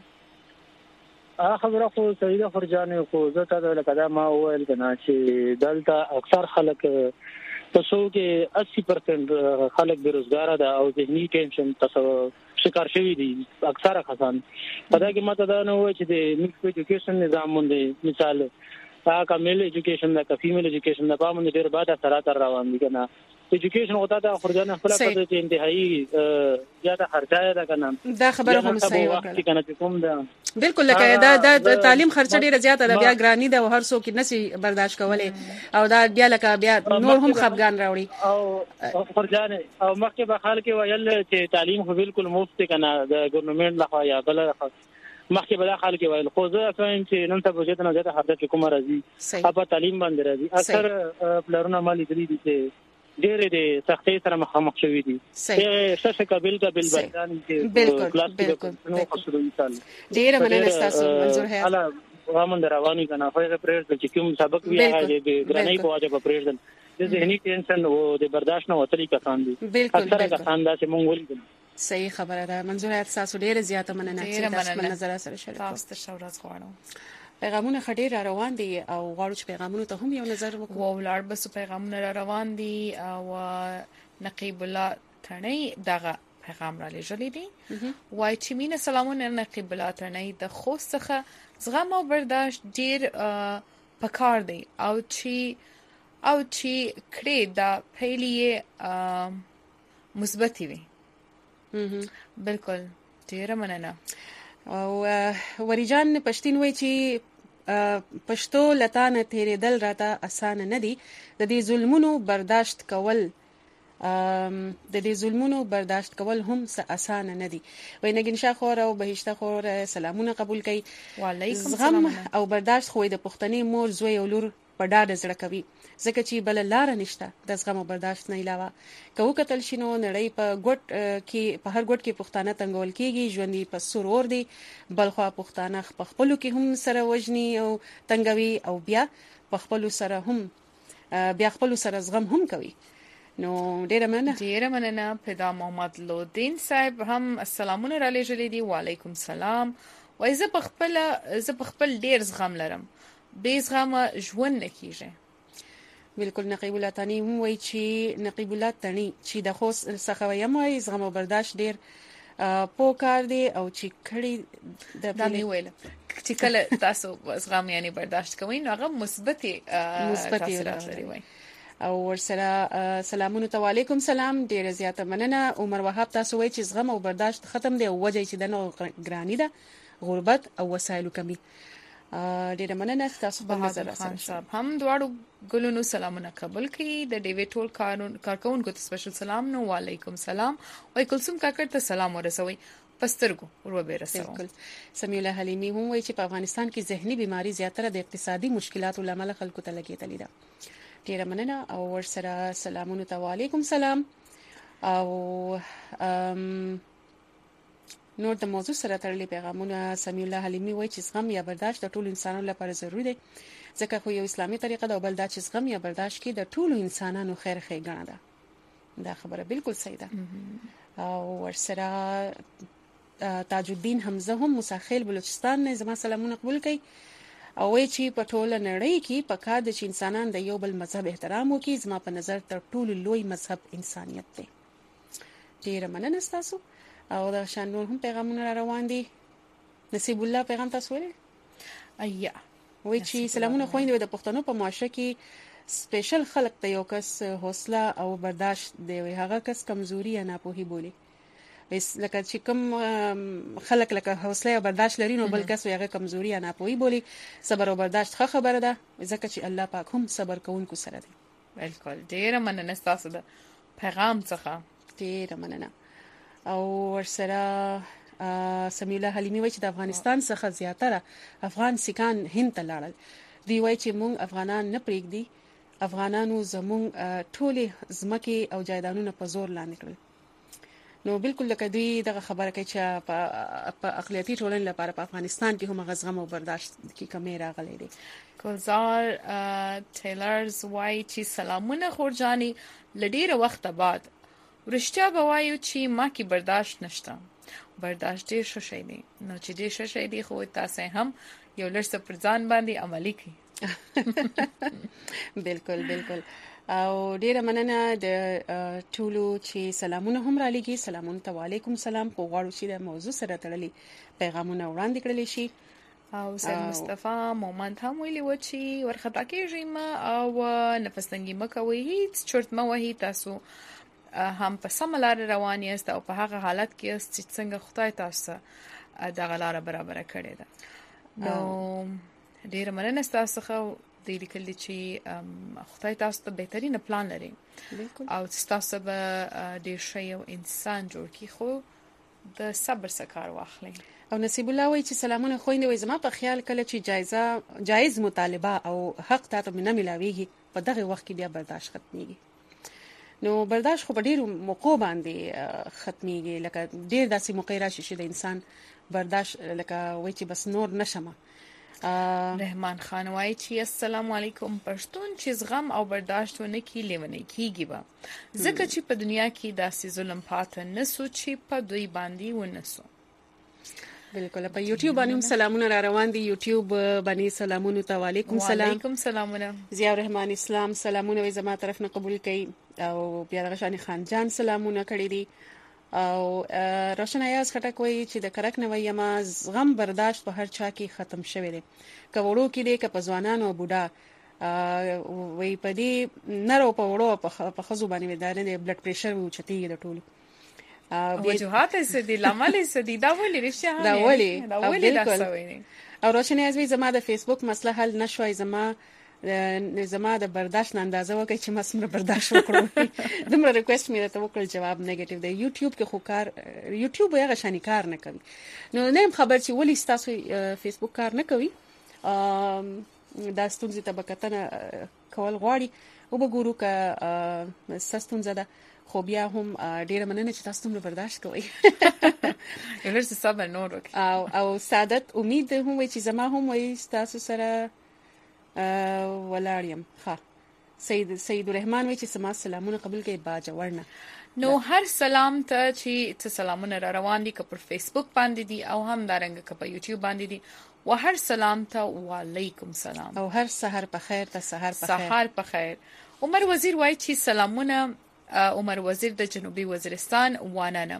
خبره خو سیده فرجانه خو زه ته لکه دا ما وویل کنه چې دلته اکثر خلک تاسو کې 80% خلک بیروزګار ده او ذهني ټینشن تاسو شکار شوی دي اکثره کسان په دا کې ماته دا نه وایي چې د میکس ایجوکیشن نظام باندې مثال هغه میل ایجوکیشن دا فیمیل ایجوکیشن دا په باندې ډېر بعد اثرات روان دي کنه ایجوکیشن وتا دا خرجانه خپل په دې انتهایی زیاته خرچه ده کنه دا خبره هم صحیح وکړه کنه چې کوم ده بالکل لکه دا تعلیم خرچه ډیره زیاته ده بیا ګرانی ده او هر څوک نشي برداشت کولای او دا بیا لکه بیا نور هم خفګان راوړي او خرجانه او مخکې به خلک ویل چې تعلیم خو بالکل مفت کنه د ګورنمنت لخوا یا بل مخکې بل خلک ویل خو زه فهم چې نن ته بجټ نه زیاته حرکت کوم راځي په تعلیم باندې راځي اکثر پلرونه مالي دي چې ډېر دې سختۍ سره مخامخ شوي دي څه قابل بیان کې کلاس کې نو خسرو انسان ډېر مننه تاسو منظور ہے الا وامن رواني کنه خو پریز چې کوم سبق وی هغه دې ګرانای په واجب پریز د ذهني ټینشن او د برداشت نه وتلی کسان دي اکثر کسان دا چې مونږ ولې صحیح خبره ده منظور ہے تاسو ډېر زیاته مننه چې تاسو په نظر سره شریک تاسو ته شورات غواړم پیغامونه خډیر روان دي او غواړو چې پیغامونه ته هم یو نظر وکړو او لار بس پیغامونه روان دي او نقیب الله تڼي دغه پیغام را لېږلی دي وای چې مینه سلامونه نقیب الله تڼي د خوست څخه زغم او برداشت ډیر پکار دی او چې کړي دا پیلې مثبت وي بالکل ډیر مننه او وریجان پښتين وای چې پښتو لتان تیرېدل راته اسانه نه دي د دې ظلمونو برداشت کول هم اسانه نه دي وای نګین شاه خور او بهشته خور سلامونه قبول کړي وعلیکم زغم او برداشت خو د پښتني مور زوی او لور په ډاډه زړه کوي ځکه چې بل لار نشته د زغم او برداشت نه علاوه کوو کتل شنو نړۍ په ګډ کې په هر ګډ کې پښتانه تنګول کیږي ژوندۍ په سرور دي بلخوا پښتانه په خپلو کې هم سره وجني او تنګوي او بیا په خپلو سره زغم هم کوي نو ډیره مننه پیدا محمد لودین صاحب هم السلامونه را لېږلي دي وعلیکم السلام وای زه په خپل ډیر زغم لرم بې زغمه ژوند نه کیږي بالکل نقیب الله تانی هم وای چې نقیب الله تانی چې د خوست څخه وایم وای زغم او برداشت ډیر پوکار دی او چې کړي د دانی ویل چې کله تاسو زغم یعنی برداشت کوئ نو هغه مثبت تاثیرات لري وای او ورسره سلامونه ته وعلیکم سلام ډیر زیاته مننه عمر وهاب تاسو وای چې زغم او برداشت ختم دی او وجه چې د نو ګرانی ده غربت او وسایلو کمی ډیره مننه تاسو په نظر خان صاحب هم دواړو ګلونو سلامونه قبول کړي د ډیوی ټول کارکونکو ته سپیشل سلام نو وعلیکم سلام وای کلثوم کاکړ ته سلام ورسوي پسترګو ورو به رسو بالکل سمیع الله حلیمی هم وای چې په افغانستان کې ذهني بيماري زیاتره د اقتصادي مشکلاتو لامل خلکو ته لګیدلې ده ډیره مننه او ورسره سلامونه ته وعلیکم سلام او نور د موضوع سره تړلي پیغامونه سمیع الله حلیمی وایي چې زغم یا برداشت د ټولو انسانانو لپاره ضروري دی ځکه خو یو اسلامي طریقه ده او بل دا چې زغم یا برداشت کې د ټولو انسانانو خیر ښېګڼه ده. دا خبره بالکل صحیح ده. او ورسره تاج الدین حمزه هم مساخیل بلوچستان نه زما سلامونه قبول کړي او وایي چې په ټوله نړۍ کې پکار د چې انسانان د یو بل مذهب احترام وکړي. زما په نظر تر ټولو لوی مذهب انسانیت دی. ډیره مننه ستاسو. او دا شان نور هم پیغامونه را روان دي. نصیب الله پیغام تاسو ولې ایا وایي چې سلامونه خويندې د پښتنو په معاشره کې سپیشل خلق ته یو کس حوصله او برداشت دی وي هغه کس کمزوري یا ناپوهي بولي. لکه چې کوم خلق لکه حوصله او برداشت لري نو بل کس هغه کمزوري یا ناپوهي بولي. صبر او برداشت ښه خبره ده ځکه چې الله پاک هم صبر کوونکو سره دی. بالکل ډیره مننه تاسو د پیغام څخه. ډیره مننه. او ورسره سمیع الله حلیمی وایي چې د افغانستان څخه زیاتره افغان سیکان هند ته لاړل. دی وایي چې موږ افغانان نه پرېږدي. افغانانو زموږ ټولې ځمکې او جایدادونه په زور لاندې کړل. نو بالکل لکه دوی دغه خبره کوي چې په اقلیتي ټولنې لپاره په افغانستان کې هم زغم او برداشت کې کمی راغلی دی. ګلزار ټیلرز وایي چې سلامونه خورجاني لډیره وخت بعد ورشتیا به وایو چې ما کې برداشت نشته. برداشت ډیر ښه شی دی. نو چې ډیر ښه شی دی خو تاسو هم یو لږ پر ځان باندې عملي کړئ. بالکل او ډیره مننه د ټولو چې سلامونه هم را لګي. سلامونه ته وعلیکم سلام. خو غواړو چې د موضوع سره تړلي پیغامونه وړاندې کړل شي. او سید مصطفی مومند هم ویلي و چې ورخطا کېږئ او نفس تنګي مه کوئ. هیڅ چرت مه وهئ. تاسو هم په سمه لار روان یاست او په هغه حالت کې یاست چې څنګه خدای تاسو دغه لار برابر کړې ده. نو ډیره مننه تاسو څخه. د لیکل چې خدای تاسو ته بهترین پلان لري او تاسو به ډیر ښه یو انسان جوړ کړئ خو د صبر څخه کار واخلئ. او نصیب الله وایي چې سلامونه خويندې وي زما په خیال کله چې جایز مطالبه او حق ته نه ملاويږي په دغه وخت کې بیا برداشت ختميږي. نو برداشت خو په ډیرو موقعو باندې ختميږي. لکه ډیر داسې موقع راشي چې د انسان برداشت لکه وایي چې بس نور نشمه. رحمان خان وایي چې السلام علیکم پښتون چې زغم او برداشت ونه کی لیونی کیږي به ځکه چې په دنیا کې داسې ظلم پاتې نسو چې په دوی باندې ونسو. بالکل. په یوټیوب باندې سلامونه را روان دي. یوټیوب باندې سلامونه ته وعلیکم سلام. وعلیکم سلامونه. ضیاء الرحمن اسلام سلامونه زما طرف نه قبول کړي. او بیا رغشانی خان جان سلامونه کړي دي. او روشن ایاز خټک وایي چې د کرک نه وایم زغم برداشت په هر چا کې ختم شوی دی. کورو کې دی که په ځوانانو او بوډا وایي په دې نرو په وړو په خزو باندې ودارنه د بلډ پریشر و چتیږي د ټولو. وجوهات سدي لامل سدي دا ولې رښتیا دا ولې دا سوي. او روشن ایاز وی زما د فیسبوک مسله حل نشوي. زما د برداشت اندازه وکړي چې ما سمره برداشت وکړم. دمر ریکوست مې ته وکړ جواب نیگیټیو دی. یوټیوب کې خو کار یوټیوب هغه شانی کار نه کوي. نو نه خبر چې ولی تاسو فیسبوک کار نه کوي. دا ستونزې ته بکتنه کول غواړي او وګورو که سستونزه ده خو بیا هم ډیره مننه چې تاسو موږ برداشت کوئ. یو لږ صبر نور وکړئ. او سعادت امید هم وي چې زما هم وي تاسو سره ولاریم. ها سید الرحمن وی چې سما سلامونه قبول کړي باجوړنه. نو هر سلام ته چې سلامونه را روان دي که پر فیسبوک باندې دي او هم دارنګ که په یوټیوب باندې دي و هر سلام ته وعلیکم سلام. او هر سحر په خیر ته سحر په خیر. عمر وزیر وای چې سلامونه. عمر وزیر د جنوبي وزیرستان وانه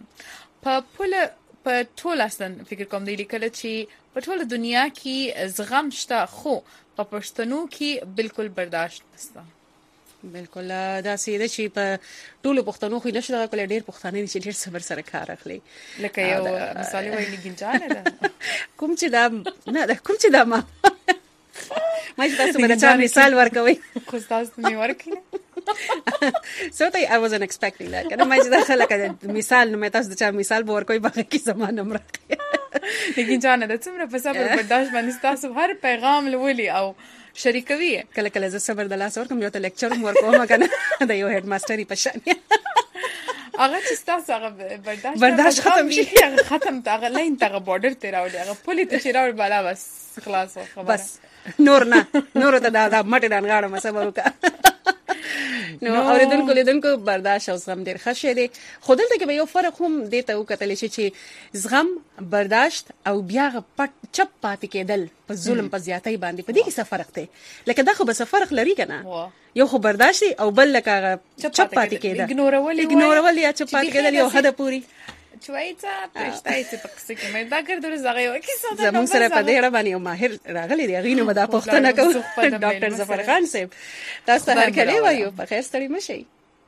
په ټول اصلا فکر کوم دی لیکل چې په ټول دنیا کې زغم شته خو په پښتنو کې بالکل برداشت نشته. بالکل دا سیده چې په ټولو پښتنو خو نشته کولای. ډیر پښتانه دي چې ډیر صبر سره کار اخلي. لکه یو مثال وایي ګنجانه ده کوم چې دا نه ده کوم چې دا ما چې تاسو باندې مثال ورکوي خو تاسو نه ورکړئ. So I wasn't expecting that. کنه ما چې دا خلک مثال نو مې تاسو د چا مثال به ورکوي باقي کې زمانه مرخه. ګنجانه د څومره په صبر برداشت باندې تاسو هر پیغام لولي او شریکوي. کله ز صبر د لاس ورکوم یو ته لیکچر ورکوم کنه د یو هډ ماستري په شان. هغه چې تاسو هغه برداشت ختم شي هغه ختم هغه لاین ته بورډر ته راوړي هغه پولی ته چې راوړي بالا بس خلاص خبره بس نور ته دا مټ دانګاړه مسبه وکړه نو اوریدونکو لیدونکو برداشت او زغم ډیر ښه شی دی خو دلته کې به یو فرق هم دی ته وکتل شي چې زغم برداشت او بیا پټ چپ پاتې کېدل په ظلم په زیاتۍ باندې په دې کې څه فرق دی لکه دا خو به څه فرق لري کنه یو خو برداشت او بل لکه چپ پاتې کېدل اګنورول یا چپ پاتې کېدل یو حد پوری چويتا پښتایته پکې کې مې دا ګرځول زغه یو کیسه دا زموږ سره په دې اړه باندې ماهر راغلی دی غینو مدا پښتنه کو ډاکټر ظفر خان صاحب تاسو هر کله وایو په خیر ستړي مشي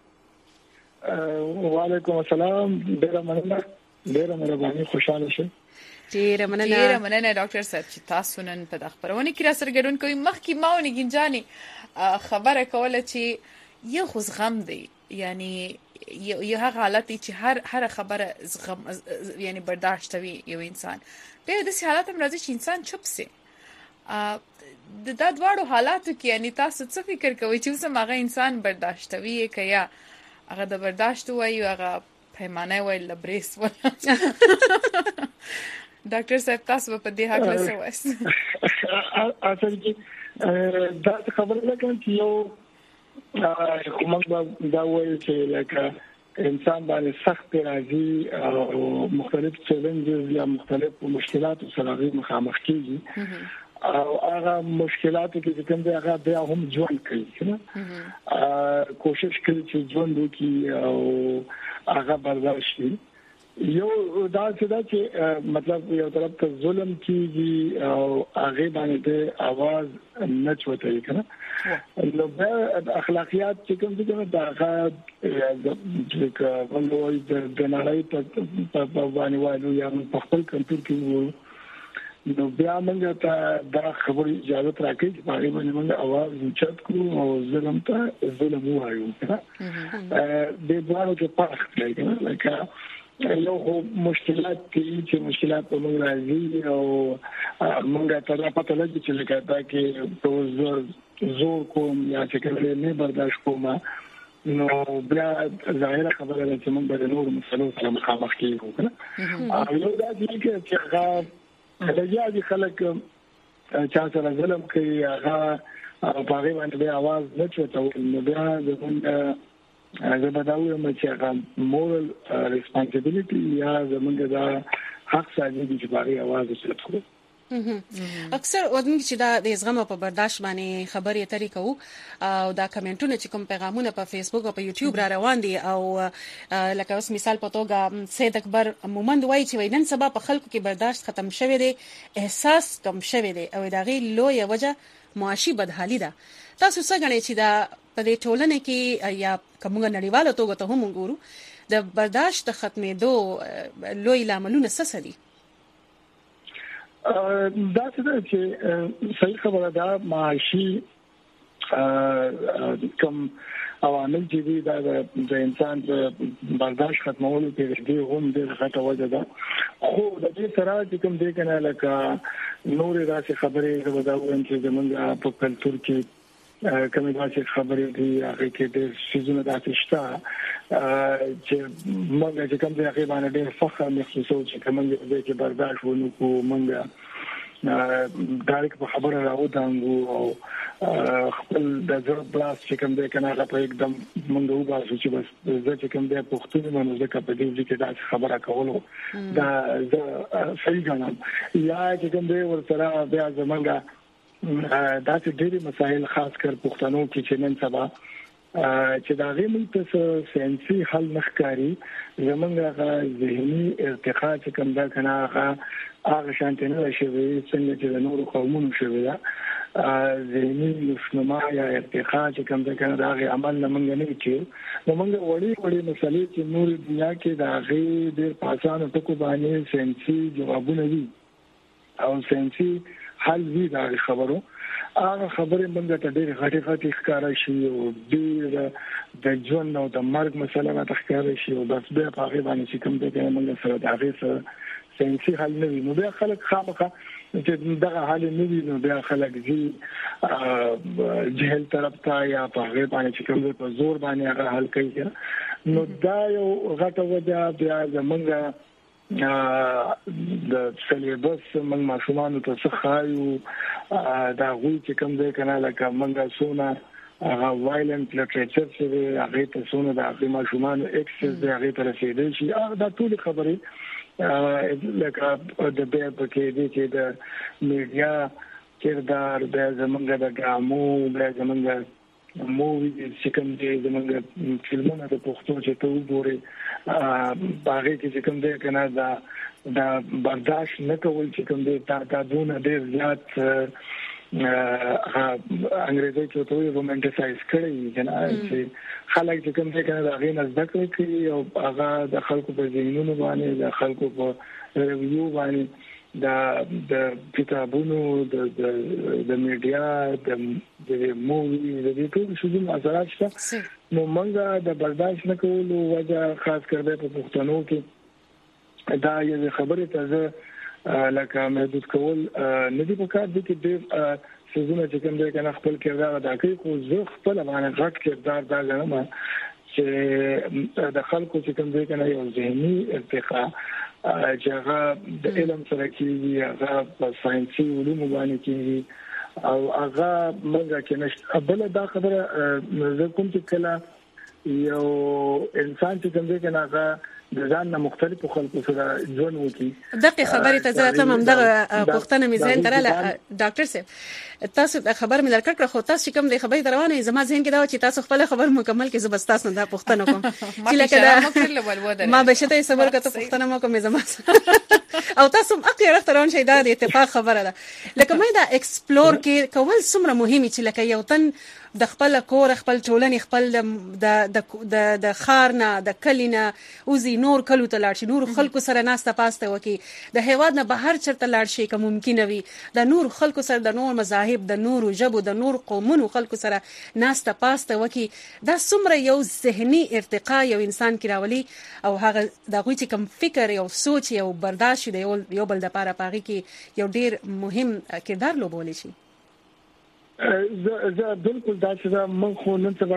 وعلیکم السلام ډیره مننه خوشاله شم ډیره مننه ډاکټر صاحب چې تاسو نن په خبرونه کې را سره ګډون کوي مخکې ماونې ګنجاني خبره کوله چې یو زغم دی یعنی یو هغه حالت چې هر خبره زغم یعنی برداشت کوي یو انسان په دې حالت هم راځي چې انسان چوپ سي د دواړو حالاتو کې یعنی تاسو څه فکر کوئ چې اوس هغه انسان برداشت کوي کیا هغه د برداشت وایي هغه پیمانه وایي لبریس ولا ډاکټر صاحب تاسو په دې حق له سوس اصل کې دا خبره ده چې یو کومه دا وایي چې لکه انسان باندې سخت راځي او مختلف چیلنجز یا مختلف مشکلات سره مخامخ کیږي او هغه مشکلات کې کوم دی هغه بیا هم ژوند کوي نه کوشش کوي چې ژوند وکړي او هغه برداشت کړي یو دا چې مطلب یو طرف ته ظلم کیږي او هغه باندې आवाज نه چوتای کنه نو د اخلاقیات چې کوم دي دا هغه چې کوموي د نړۍ په باندې وایو یا په خپل کلتور کې نو بیا موږ ته دا خبرې اجازه راکړي چې هغه باندې موږ आवाज اوچت کړو او ظلم ته ظلم وایو د دوه کې فرق دی لکه یو مشکلات چې مشکلات په موږ راځي او موږ ته پته لګي چې لکه دا کې زور کوم یا چې کله نه برداشت کوم نو بیا ظاهره خبره ده چې موږ د نور مسلو سره مخامخ کیږو کنه او یو دا چې هغه لږه دي خلک چا سره ظلم کوي هغه په هغه باندې आवाज نه چوتول نو بیا زمونږ زه به دا وایم چې هغه مورال ریسپانسیبিলিټي یا زمونږ دا حق ساتي چې باغی आवाज وساتو اکثر ودن چې دا د زغم په برداشت باندې خبرې اترې کوو او دا کمنټونه چې کوم پیغامونه په فیسبوک او په یوټیوب را روان دي او لکه اوس مثال په توګه سید اکبر مومند وایي چې نن سبا په خلکو کې برداشت ختم شوی دی احساس کم شوی دی او دا غي لوی وجه معاشي بدحالي ده تاسو څنګه غنئ چې دا په دې ټولنه کې یا کومه نړیواله توګه ته هم وګورو د برداشت ختمېدو لوی لاملونه څه دي دا څه چې صحیح خبره ده معاشي کوم عوامل چې دي دا د انسان د برداشت ختمولو کې دي هم د غټه وجه ده خو د دې سره چې کوم دي کنه لکه نور راځي خبرې دا وایم چې زمونږ په کلتور کې کومه داسې خبرې دي هغه کې د سيزونه داسې شته چې موږ چې کوم ځای کې باندې ډېر فخر محسوسو چې کوم ځای کې برداشت ونکو موږ ډایرکټ په خبره راوځو او خپل د ځړ بلاس چې کوم ځای کې نه په एकदम موږ وګورئ چې بس زه چې کوم ځای پښتون باندې ځکه په دې کې دا خبره کولو دا صحیح ګڼم یا چې کوم ځای ورسره بیا زمونږ دا چې ډېری مسایل خاص کر پښتنو کې چې نن سبا چې دا غي موږ ته ساينسي حل نخکاری زمونږ ذهني ارتقا چې کوم دا کنه هغه شانته نه شي څنګه چې د نورو قومونو شوی دا ذهني نشنما یا ارتقا چې کوم دا کنه دا غي عمل نه مونږ نه کیو نو مونږ وړي مسلې چې نور دنیا کې دا غي ډېر پاسانو ټکو باندې ساينسي جوابونه دي او ساينسي حل وی دا خبرو هغه خبره موږ ته ډېر غټي ښکارا شي او ډېر د ژوند او د مرګ مسله نه ښکارا شي او بس به په هغه باندې چې کوم دغه موږ سره د هغه سره ساينسي حل نه وي نو بیا خلک خامخا چې دغه حل نه وي نو بیا خلک دي جهل طرف ته یا په هغه باندې چې کوم په زور باندې هغه حل کوي نو دا یو غټه وجه بیا زمونږ د سلیبس موږ ماشومان ته څه خایو دا غوي چې کوم ځای کنه لکه موږ سونه وایلنت لټریچر چې هغه ته سونه د هغه ماشومان اکسس د هغه ته رسیدي شي دا ټول خبرې لکه د بیا پکې دي چې د میډیا کردار د زمونږ د ډرامو د زمونږ مووی چې کوم دي زمونږ فلمونه د پښتو چې ته وګورې باغې کې کوم دي کنه دا برداشت نه کول چې کوم دي تا دونه ډېر زیات انګریزي کې ته رومانټیسایز کړی کنه چې خلک چې کوم دي کنه دا غي نزدک کوي او هغه د خلکو په ذهنونو باندې د خلکو په ریویو باندې د کتابونو د میډیا د مووی د دې ټول شوم اثرات شته نو موږ د برداشت نه کولو وجه خاص کړه په پښتنو کې دا یو خبره ته لکه محدود کول نه دی په کار دي چې د سيزونه چې کوم دی کنه خپل کردار ادا کوي خو زه خپل باندې غټ کردار دا لرم چې د خلکو چې کوم دی کنه یو ذهني ارتقا چې هغه د علم سره کېږي هغه په ساينسي علومو باندې کېږي او هغه موږ کې نشته بل دا خبره زه کوم چې کله یو انسان چې څنګه کنه هغه د ځان نه مختلفو خلکو سره ژوند وکړي دغه خبره ته زه تم هم دغه پښتنه میزان تراله ډاکټر صاحب تاسو د خبر مې درکړ خو تاسو کوم د خبرې روانه زما ذهن کې دا چې تاسو خپل خبر مکمل کې زبستاس نه دا پښتنه کوم چې لکه ما بشته صبر کته پښتنه مو کوم زما او تاسو اقیره ترون شي دا د اتفاق خبره ده لکه مې دا ایکسپلور کې کول څومره مهمه چې لکه یو تن د خپل کور خپل ټولنې خپل د خارنه د کلینا اوزي نور کلو ته لاړ شي نور خلکو سره ناسته پاسته وکي د هیواد نه بهر چرته لاړ شي کوم ممکن وي د نور خلکو سره د نور مذاهب د نور جبو د نور قومونو خلکو سره ناسته پاسته وکي دا څومره یو ذهني ارتقا یو انسان کې راولي او هغه د غوي چې کوم فکر یو سوچ یو برداشت دی یو بل د پاره پاغي کې یو ډیر مهم کردار لوبولی شي زه بالکل دا چې موږ خو نن سبا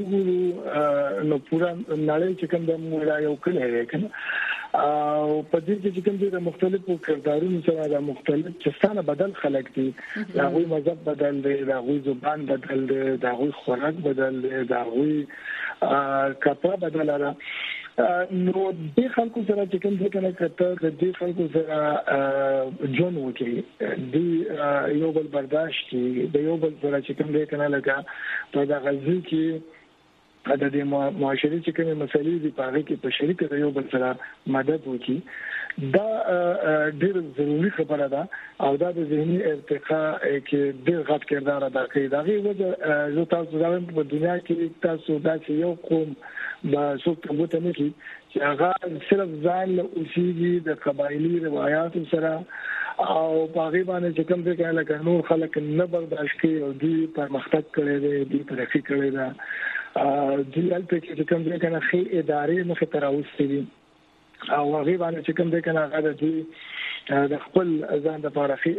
کوو نو پورا نړۍ چې کوم د موږ یو کله کنه او په دې کې چې کوم د مختلفو کردارونو سره د مختلف چستانه بدل خلق دي دا غوي مذهب بدل دي دا غوي زبان بدل دي دا غوي خوراک بدل دي دا غوي کپڑا بدل را نو د خلکو سره چې کوم څه کنه کته د خلکو سره جون وکي دی یو بل برداشت دی یو بل سره چې کوم دی کنه لګا په دا غزي کې د دې معاشري چې کومه مسلې دي په هغه کې په شریک د یو بل سره مدد وکي دا ډېر ضروری خبره ده او دا د ذهني ارتقا کې ډېر غټ کردار ادا کوي دا غي وجه زه تاسو دا په دنیا کې تاسو دا چې یو قوم با څوک ته نه کی چې هغه صرف ځان له اوسېږي د قبایلی روایت سره او په غیبانه چې کوم څه کله لکه نور خلک نه برداشت کوي او دوی پرمختګ کړي دي ترقی کړي ده دوی البته چې کوم څه کنه خې ادارې مخ ته راوستي او غیبانه چې کوم څه کنه هغه دوی د خپل ځان د پارخي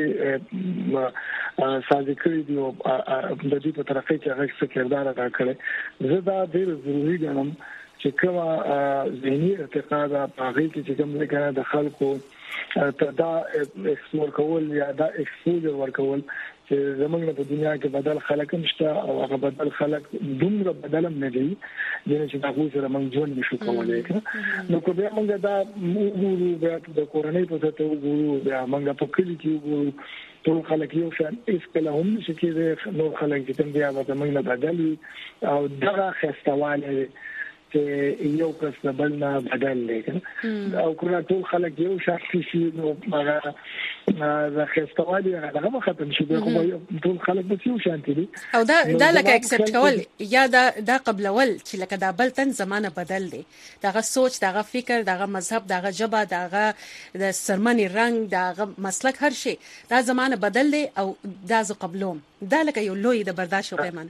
ادارې سازي کړی دی او د دې په طرفه کې هغه څه کردار ادا کړي زه دا ډېر ضروری ګڼم چې کومه ذهني ارتقا د پاغي کې چې کوم ځای د خلکو ته دا ایکسپلور کول یا دا ایکسپوجر ورکول چې زمونږ په دنیا کې بدل خلک نشته او هغه بدل خلک دومره بدلم نه دي چې دا غوښه سره موږ ژوند نشو کولای نو کو بیا موږ دا وګورو بیا د کورنۍ په څیر وګورو بیا موږ په کلی کې وګورو ټول خلک یو شان اسکله هم نشي کېږي نو خلک چې تم بیا د موږ نه بدل او دا خستواله چې یو کس نه بل نه بدل لګي او کله ټول خلک یو شخص شي نو هغه د خستوالي هغه ختم شي خو ټول خلک به یو شان دي او دا لکه اکسپټ کول یا دا قبلول چې لکه دا بل تن زمانه بدل دي داغه سوچ داغه فکر داغه مذهب داغه جبه داغه د سرمنی رنگ داغه مسلک هر شي دا زمانه بدل دي او دا ز قبلوم دا لکه یو لوی د برداشت او پیمان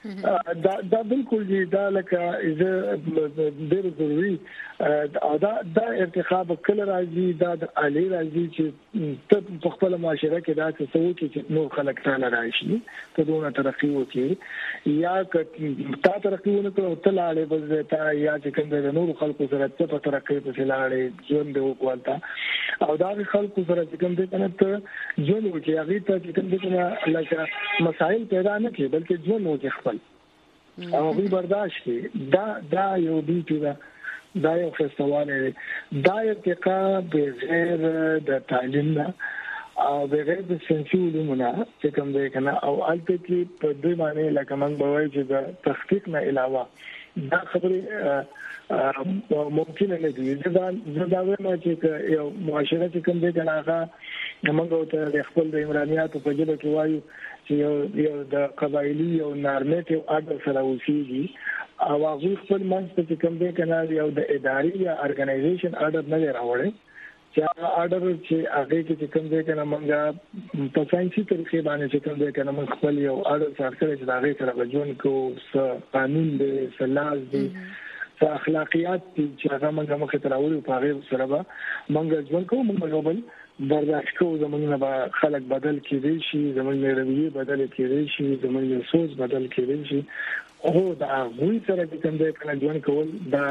دا بالکل دی دا لکه ډېر ضروري دا ارتقا به کله راځي دا د عالی راځي چې ته په خپل معاشره کې دا څه وکړي چې نور خلک تعالی راشي ته دونه ترقی وکړي یا تا ترقی ونکړو ته لاړې بس ته یا چې کوم د نور خلکو سره ته په ترقی په لاړې ژوند وکړتا او دا خلکو سره چې کوم دې کنه ته ژوند وکړي هغه ته چې کوم دې لکه مسائل پیدا نه کړي بلکې ژوند وکړي خپل او به برداشت کړي دا یو دی چې دا یو فستواله دا ارتقا بغیر د تعلیم نه او بغیر د سنسي علومونه چې کوم دی کنه او البته کې په دې معنی لکه موږ به وایو چې د تحقیق نه علاوه دا خبره ممکن نه دي دا وایم چې یو معاشره چې کوم دی کنه هغه موږ ته خپل د عمرانياتو په جبه کې وایو چې یو د قبایلی او نارمټیو اډر سره وسیږي او هغه خپل منځ ته کوم دی کنه یو د اداري یا ارګنایزیشن اډر نه راوړي چې هغه اډر چې هغه کې کوم دی کنه موږ په ساينسي طریقې باندې چې کوم دی کنه موږ خپل یو اډر سره چې هغه سره بجون کو قانون دی سلاز دی اخلاقیات چې هغه موږ مخ ته راوړو په هغه سره به موږ ژوند کوو موږ یو بل برداشت کوو زمونږ به خلک بدل کېدي شي زمونږ رویه بدل کېدي شي زمونږ سوچ بدل کېدي شي او دا غوي سره کوم دی کنه ژوند کول دا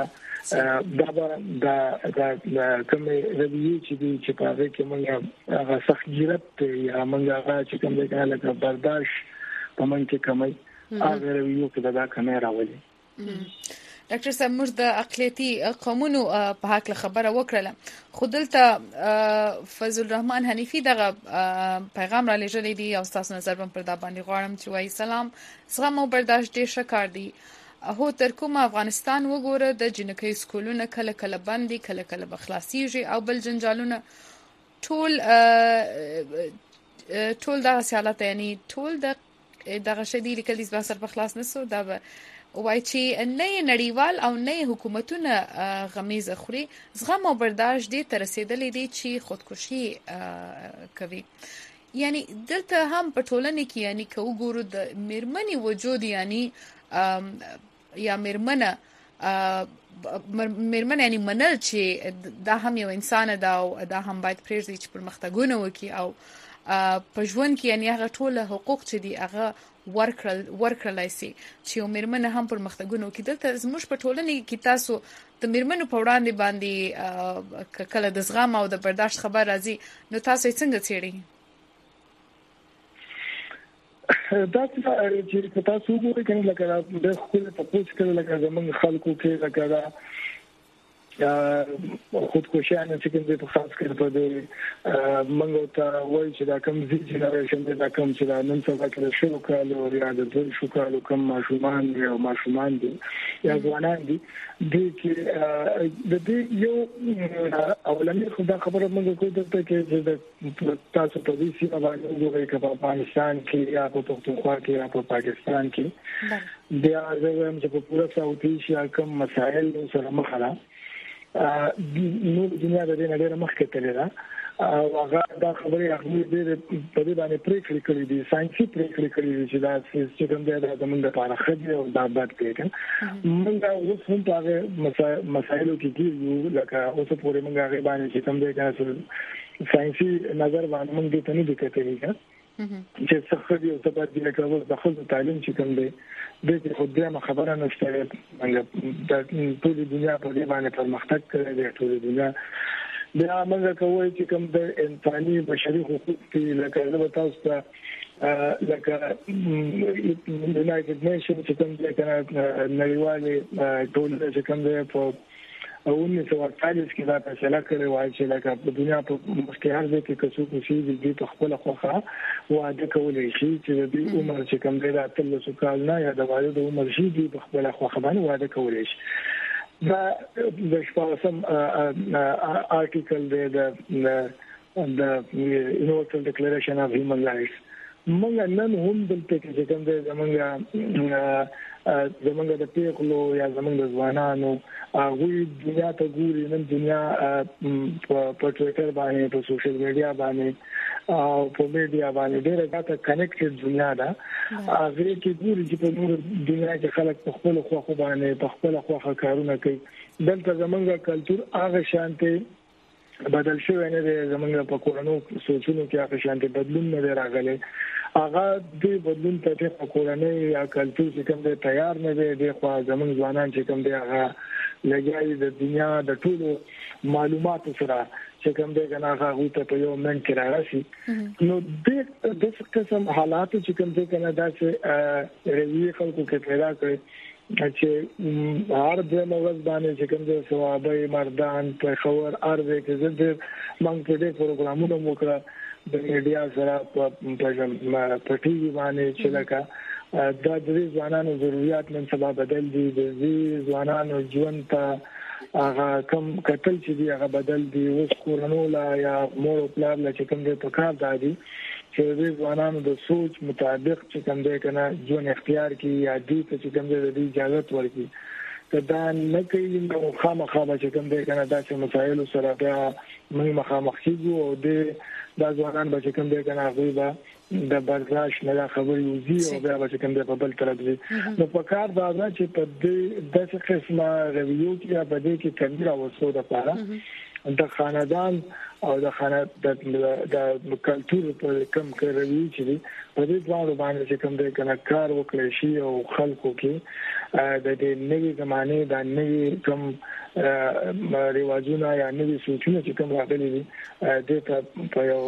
کوم رویه چې په هغه کې موږ هغه سختګیرت یا موږ هغه چې کوم دی کنه لکه برداشت په من کې کمای هغه رویه کې دا کمه راولي ډاکټر صاحب موږ د اقلیتي قومونو په حق خبره وکړه خو دلته فضل الرحمن حنیفی دغه پیغام را لېږلی دی او تاسو نظر هم پر دا باندې غواړم چې وایي سلام زغم او برداشت ډېر ښه کار دی هو تر کومه افغانستان وګوره د جنکۍ سکولونه کله کله بندي کله کله بخلاصيږي او بل جنجالونه ټول دغه حالت یعنی ټول دغه شدي لیکل دي بسر بخلاص نسو دا وای چې نه نړیوال او نه حکومتونه غمیزه خوري زغم او برداشت دې تر رسیدلې دي چې خودکشي کوي یعنی دلته هم په ټولنه کې یعنی که وګورو د میرمنې وجود یعنی یا میرمنه یعنی منل چې دا هم یو انسان ده او دا هم باید پرېږدي چې پرمختګونه وکړي او په ژوند کې یعنی هغه ټول حقوق چې دي هغه ورکړلای شي چې یو میرمن هم پرمختګونه وکړي دلته زموږ په ټولنه کې تاسو د میرمنو په وړاندې باندې کله د زغم او د برداشت خبر راځي نو تاسو څنګه څېړئ دا چې تاسو وګورئ کنه لکه د خپل تاسو کله لکه زمونږ خلکو کې لکه خودکشیانه چې کوم په خاص کر په دې منګو ته وایي چې دا کوم جنریشن دا کوم چې دا نن څه کې شروع کړل یا د دوی شو کړل کوم ماشومان دي یا ځوانان دي د دې یو اولنې خو دا خبره موږ کوو ته چې تاسو په دې سیمه باندې وګورئ چې په افغانستان کې یا په پښتونخوا کې یا په پاکستان کې بیا زموږ چې په پوره ساوث ایشیا کوم مسایل سره مخ را نو دنیا د دې نړۍ مخکې تللی دا او هغه دا خبرې هغه دې په دې باندې پریکړې کړې دي ساينسي پریکړې کړې دي چې دا چې کوم دی دا زموږ لپاره ښه او دا بد کېږي موږ اوس هم په مسایلو کې دي لکه اوس پورې موږ هغه باندې چې کوم دی چې ساينسي نظر باندې موږ دې ته نه دکتريږي چې څه دی او څه باندې لکه د خپل تعلیم چې کوم دی د خدای خبره نشته د ټول دنیا په دې باندې پرمختګ کوي د ټول دنیا بیا موږ کوی چې کوم د انساني بشري حقوق کې لکه تاسو ته لکه یونایټډ نیشن چې کوم د نړیوالې ټولنې چې کوم د په 1948 کې دا فیصله کړې و چې لکه په دنیا په مشکل ځای کې کڅو کوشي د په خپل خوخه واده کولای شي چې د عمر چې کوم دی د 13 کال نه یا د واده د عمر شي د خپل خوخه باندې واده کولای شي دا د شپږم آرټیکل د Universal Declaration of Human Rights موږ نن هم دلته چې کوم دی زمونږ زمونږ د پیغلو یا زمونږ د ځوانانو هغه دنیا ته ګوري نن دنیا په ټوئیټر باندې په سوشل میډیا باندې او په میډیا باندې ډېر ډاټا کنیکټډ دنیا ده هغه کې ګوري چې په نور دنیا کې خلک په خپل خو باندې په خپل خو کارونه کوي دلته زمونږ کلچر هغه شانته بدل شوی نه دی زمونږ په کورونو سوچونو کې هغه شانته بدلون نه راغلی هغه د بدلون ته په کورنۍ یا کلچر چې کوم دی تیار نه دی د خو زمونږ ځوانان چې کوم دی هغه لګیاي د دنیا د ټولو معلوماتو سره چې کوم دی کنه هغه ته په یو منټ کې راځي نو د څه قسم حالات چې کوم دی کنه دا چې ریوی خلکو کې پیدا کړي چې هر د موږ باندې چې کوم دی ثوابي مردان په خبر ارزه کې زده موږ په دې پروګرامونو موکړه د میډیا سره په ټي وي باندې چې لکه د دې ځوانانو ضرورت نن سبا بدل دي د دې ځوانانو ژوند ته هغه کم کتل چې دی هغه بدل دي اوس کورونو لا یا مور پلان لا چې کوم دې په کار دادي چې دې ځوانانو د سوچ مطابق چې کوم دې کنه ژوند اختیار کی یا دې چې کوم دې اجازه ورکړي کدا نه کوي نو خامخا چې کوم دې کنه داسې مسایل سره بیا موږ مخامخ کیږو او دې دا ځوانان به کوم دې کنه غوښبه د برداشت نه خبري وزي او بیا به کوم دې په بل طرف دي نو په کار دا چې په دې داسې قسمه ریویو کې په دې کې کمزوري اوسو د پاره د خاندان او د کلچر په کم کوي چې په دې ځوانو باندې چې کوم دې کنه کار وکړي شي او خلکو کې د دې نوې زمانه د نوې کوم رواجونه یا نوې سوچونه چې کوم راغلي دي د په یو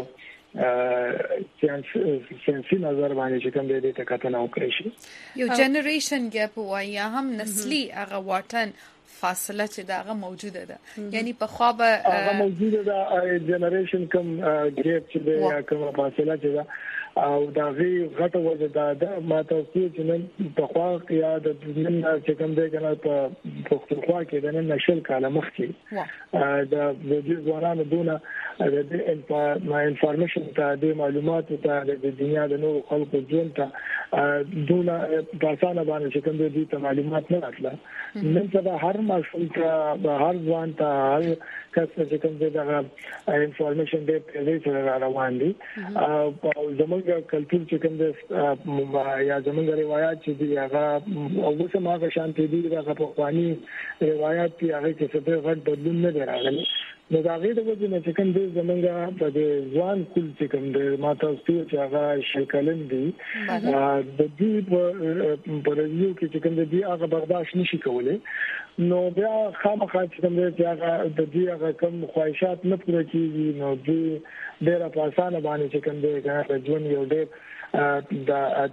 سیاسي نظر باندې چې کوم دې ته کتنه وکړي شي یو جنریشن ګیپ وایي هم نسلی هغه واټن فاصله چې داغه موجوده ده یعنی په خو به هغه موجوده ده جنریشن کوم ګیپ چې یا کوم فاصله چې ده او دا غي غټه وجه دا ماته چې نن په خوا کې یا د نن چې کوم دی کنه په پښتونخوا کې د نن نشل کاله مخکې دا د دې ځوانانو دونه د انفارمیشن ته د معلوماتو ته د دنیا د نورو خلکو ژوند ته دونه په اسانه باندې چې کوم دی ته معلومات نه راتله نن سبا هر ماشوم ته هر ځوان ته هر کس چې کوم دی دا انفارمیشن دی په دې سره روان دي او زموږ کلچر چې کوم دی یا زموږ روایت چې دی هغه او څه ما شانتي دي هغه په قواني روایت کې هغه چې څه په غټ بدلون نه راغلي نو دا غي د وجه نه چې کوم دی زموږ په ځوان کول چې کوم دی ما تاسو چې هغه شکلن دي د دې په ریویو کې چې کوم دی هغه برداشت نشي کولای نو بیا خامخا چې کوم دی هغه د دې هغه کوم خواهشات نه پوره کیږي نو دې ډېر په اسانه باندې چې کوم دی هغه ژوند یو ډېر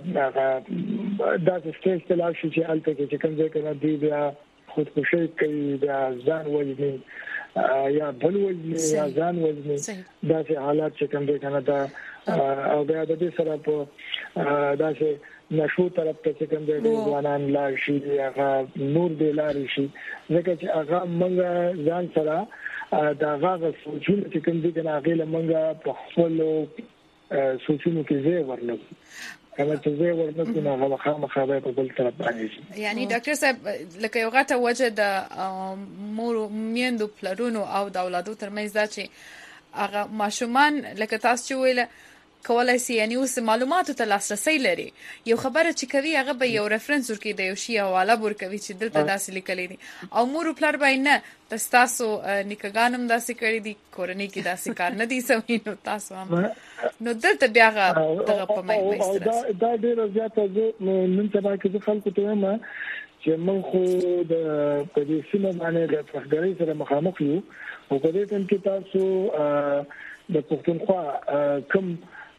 دا سټیج ته لاړ شي چې الته کې کوم دی کنه دی بیا خودکشي کوي دا ځان وژني یا بل وژني یا ځان وژني دا چې حالات چې کوم دی کنه دا او بیا د دې سره په دا چې نشو طرف ته چې کوم دی ځوانان لاړ شي هغه نور دی لاړ شي ځکه چې هغه موږ ځان سره دا هغه سوچونه چې کوم دی کنه هغه موږ په خپل سوچونو کې ځای ورنکو کله چې ځای ورنکو نو هغه خامخا په بل طرف باندې یعنی ډاکټر صاحب لکه یو غټه وجه د مور میندو پلرونو او د اولادو ترمنځ دا چې هغه ماشومان لکه تاسو چې ویل کولای شي یعنی اوس معلوماتو ته لاسرسي لري یو خبره چې کوي هغه به یو ریفرنس ورکړي د یو شی حواله ورکوي چې دلته داسې لیکلي دي او مور پلار به نه تاسو نیکګانم داسې کړی دي کورنۍ کې داسې کار نه دي سوي نو تاسو هم نو دلته بیا هغه په مای وسترس دا ډیر زیاته نن سبا کې خلکو ته ما چې موږ خو د دې سیمه باندې د تخګری سره مخامخ یو او په دې کې تاسو د پښتونخوا کوم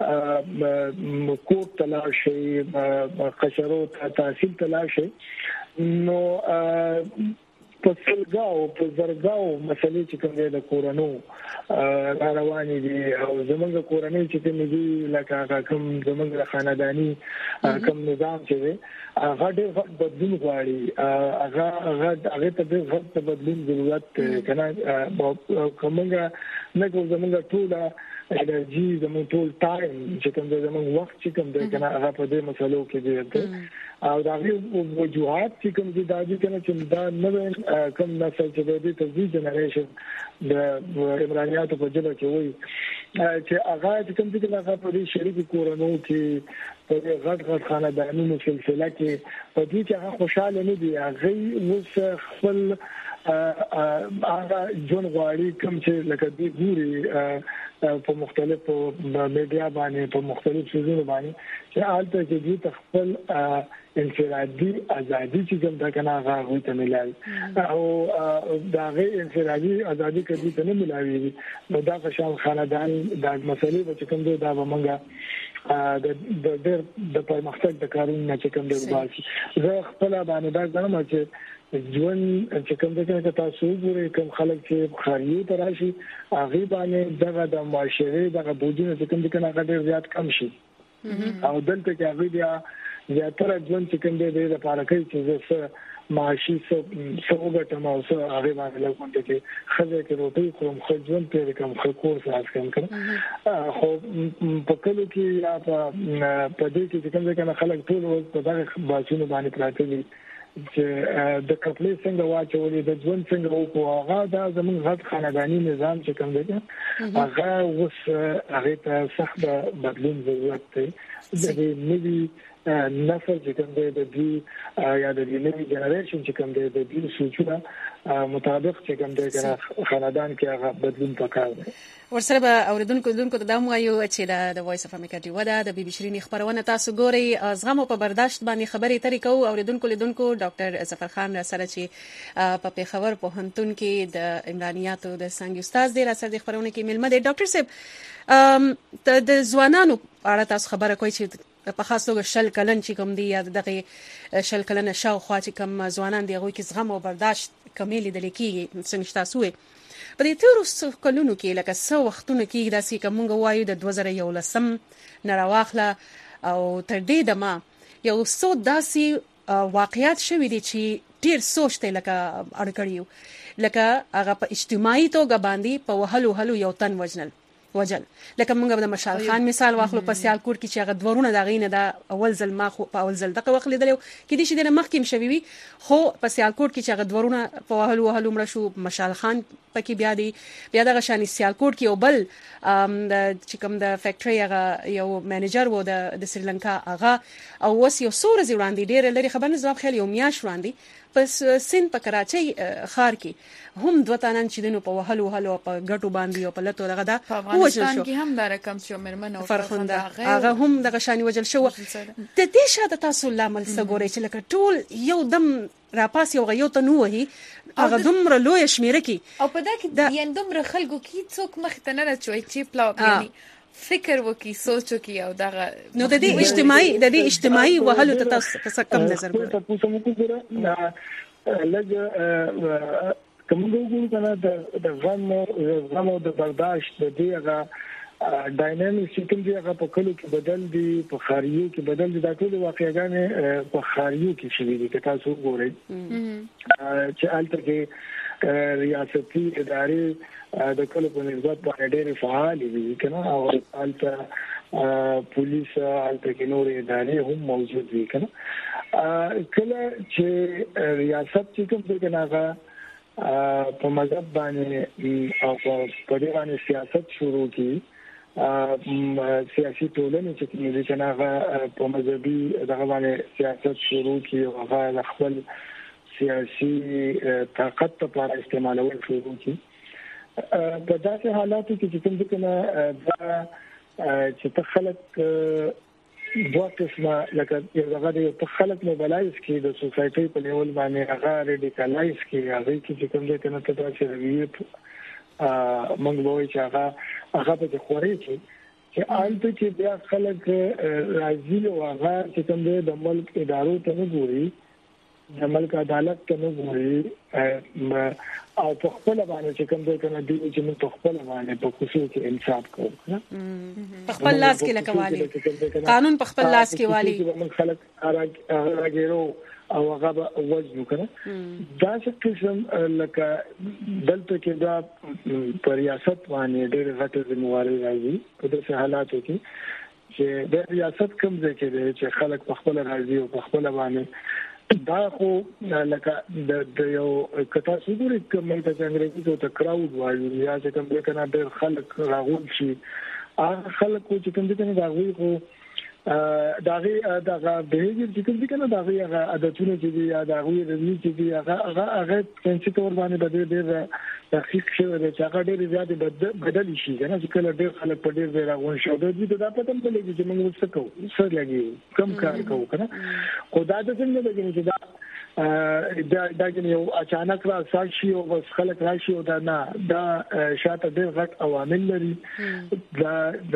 کوټ تلاشي قشرو تحصیل تلاشي نو په سلګاو په زرګاو مسلې چې کوم د کورونو روانې دي او زمونږ کورنۍ چې کوم دي لکه کوم زمونږ خاندانی کوم نظام چې دی هغه ډېر بدلون غواړي هغه ته ډېر بدلون ضرورت کنه کومه نه کوم زمونږ ټول انرژي زموږ ټول ټایم چې کوم زموږ وخت چې کوم دی کنه هغه په دې مسلو کې دی او دا وجوهات چې کوم دي دا دي چې دا نو کوم نسل چې د دې جنریشن د عمرانيات په جبه کې وي چې هغه چې کوم دي هغه په دې شریک کورونو کې په غټ خاندانونو سلسله کې په دې کې هغه خوشاله نه دي هغه اوس خپل هغه جون غواړي کوم چې لکه دې ګوري په مختلفو میډیا باندې په مختلفو شوزونو باندې چې حالت کې دې خپل انفرادي ازادي چې کوم دا کنه هغه ته ملایي او دا غي انفرادي ازادي کدي ته نه ملایي نو دا فشال خاندان دا مسلې چې کوم دا به مونږه د پرمختګ د کارونو چې کوم دی باسي زه خپل باندې دا غواړم چې ژوند چې کوم دغه تاسو ګورئ کوم خلک چې خارجي ته راشي هغه باندې دغه د معاشري دغه بوجونه چې کوم دغه هغه زیات کم شي او دلته کې هغه بیا زیاتره ژوند چې کوم دی د لپاره کوي چې زه معاشي څوګه ته مو سره هغه باندې له کوم کې خزه کې روټي کوم خو ژوند په کوم کور سره کوم کړ خو په کلو کې یا په دې کې کوم ځای خلک ټول په دغه باسونو باندې پراته دي چې د کپلې څنګه واچولې د ژوند څنګه وکړو هغه د زموږ غټ خاندانی نظام چې کوم دی هغه اوس هغه ته سخت بدلون ضرورت دی د نوي نسل چې کوم دی د دې یا د نوي جنریشن چې کوم دی د دې سوچونه مطابق چې کوم دی خاندان کې هغه بدلون پکار دی ورسره به اوریدونکو ته دا وایو چې د وایس اف امریکا دی ودا د بي بي شيرين خبرونه تاسو ګوري زغم او په برداشت باندې خبرې ترې کوو اوریدونکو لیدونکو ډاکټر ظفر خان سره چې په پیښور پوهنتون کې د عمرانياتو د څنګه استاد دی سره د خبرونه کې ملمه دی ډاکټر صاحب د ځوانانو اړه تاسو خبره کوي چې په خاص توګه شل کلن چې کوم دی یا دغه شل کلن شاوخوا چې کوم ځوانان دی هغه کې زغم او برداشت کمی لیدل کېږي څنګه تاسو په دې تیرو کلونو کې لکه څو وختونو کې داسې کومه وایو د 2011 نراواخله او تر دې دمه یو څو داسې واقعیات شوي دي چې ډیر سوچ ته لکه اړکړیو لکه هغه په اجتماعي توګه باندې په وهلو یو تن وجل لکه موږ د مشال خان مثال واخلو په سیالکوټ کې چې هغه دورونه د غینه د اول ځل ما خو په اول ځل دغه وخت لیدل کې دي چې د مخکیم شوی وي خو په سیالکوټ کې چې هغه دورونه په وهلو مړ شو مشال خان پکې بیا دغه شان سیالکوټ کې یو بل چې کوم د فیکټري هغه یو منیجر وو د سریلانکا هغه او وس یو سورز وړاندې ډیر لري خبر نه ځواب خل یو میاش وړاندې پس سین په کراچۍ ښار کې هم دوه تنان چې دنو په وهلو په ګټو باندې او په لټو دغه دا افغانستان کې هم دا رقم چې مرمن او فرخنده هغه هم دغه شانی وجل شو د دې شاده تاسو لامل سګوري چې لکه ټول یو دم راپاس یو ته نو وهي هغه دومره لوی شمیره کې او په دا کې یان دومره خلکو کې څوک مخ ته نه راچوي چې پلاو یعنی فکر وکي سوچو کی او دغه نو د دې اجتماعي وهلو ته تاسو کم نظر ګورئ تاسو موږ ګورئ لږ کوم ګورو کنه د غم او د برداشت د دې هغه ډاینامیک سیستم دی هغه په کلو کې بدل دي په خاریو کې بدل دي دا ټول واقعیتونه په خاریو کې شوي دي که تاسو ګورئ چې الته کې ریاستي ادارې د کلو په نسبت باندې ډېر فعال دي کنه او البته پولیس البته کې نور ادارې هم موجود دي کنه کله چې ریاست چې کوم څه کنه په مذهب باندې او په دې باندې سیاست شروع کی سیاسي ټولنې چې کوم دي چې په مذهبي دغه باندې سیاست شروع کی او هغه خپل سیاسي طاقت لپاره استعمالول شروع کی په داسې حالاتو کې چې کوم څه کنه چې په خلک دوه قسمه لکه هغه د خلک موبایلایز کې د سوسایټي په لیول باندې هغه ریډیکالایز کې هغه چې کوم څه کنه ته چې رویه موږ وایو چې هغه په خوري چې آلته چې بیا خلک راځي او هغه چې کوم د ملک ادارو ته نه ګوري د ملک عدالت ته نه ګوري او په خپل باندې چې کوم ځای کنه دی چې موږ په خپل باندې په کوڅو کې انصاف کوو په خپل لاس کې لکه والی قانون په خپل لاس کې والی موږ خلک راګیرو او هغه وزن وکړه دا څه قسم لکه دلته کې دا ریاست باندې ډېر غټه ذمہواری راځي په داسې حالاتو کې چې د ریاست کوم ځای کې دی چې خلک په خپل راځي او په خپل باندې دا خو لکه د یو کتا سګوري کومه ته انګریزي ته کراود وایي یا چې کوم ځای کنه ډېر خلک راغون شي هغه خلک چې کوم ځای کنه راغوي خو داغي بهیویر چې کوم دي کنه داغي هغه عادتونه چې دي یا داغي رزمي چې دي هغه څنګه تور باندې ډېر تحقیق شوی دی چې هغه ډېر زیات بدل شي کنه چې کله ډېر خلک په ډېر ځای راغون شي د دې دا پته هم لګي چې موږ څه کوو څه لګي کم کار کوو کنه خدای دې څنګه لګي چې دا یو اچانک راشي او بس خلک راشي او دا نه دا شاته ډېر غټ عوامل لري دا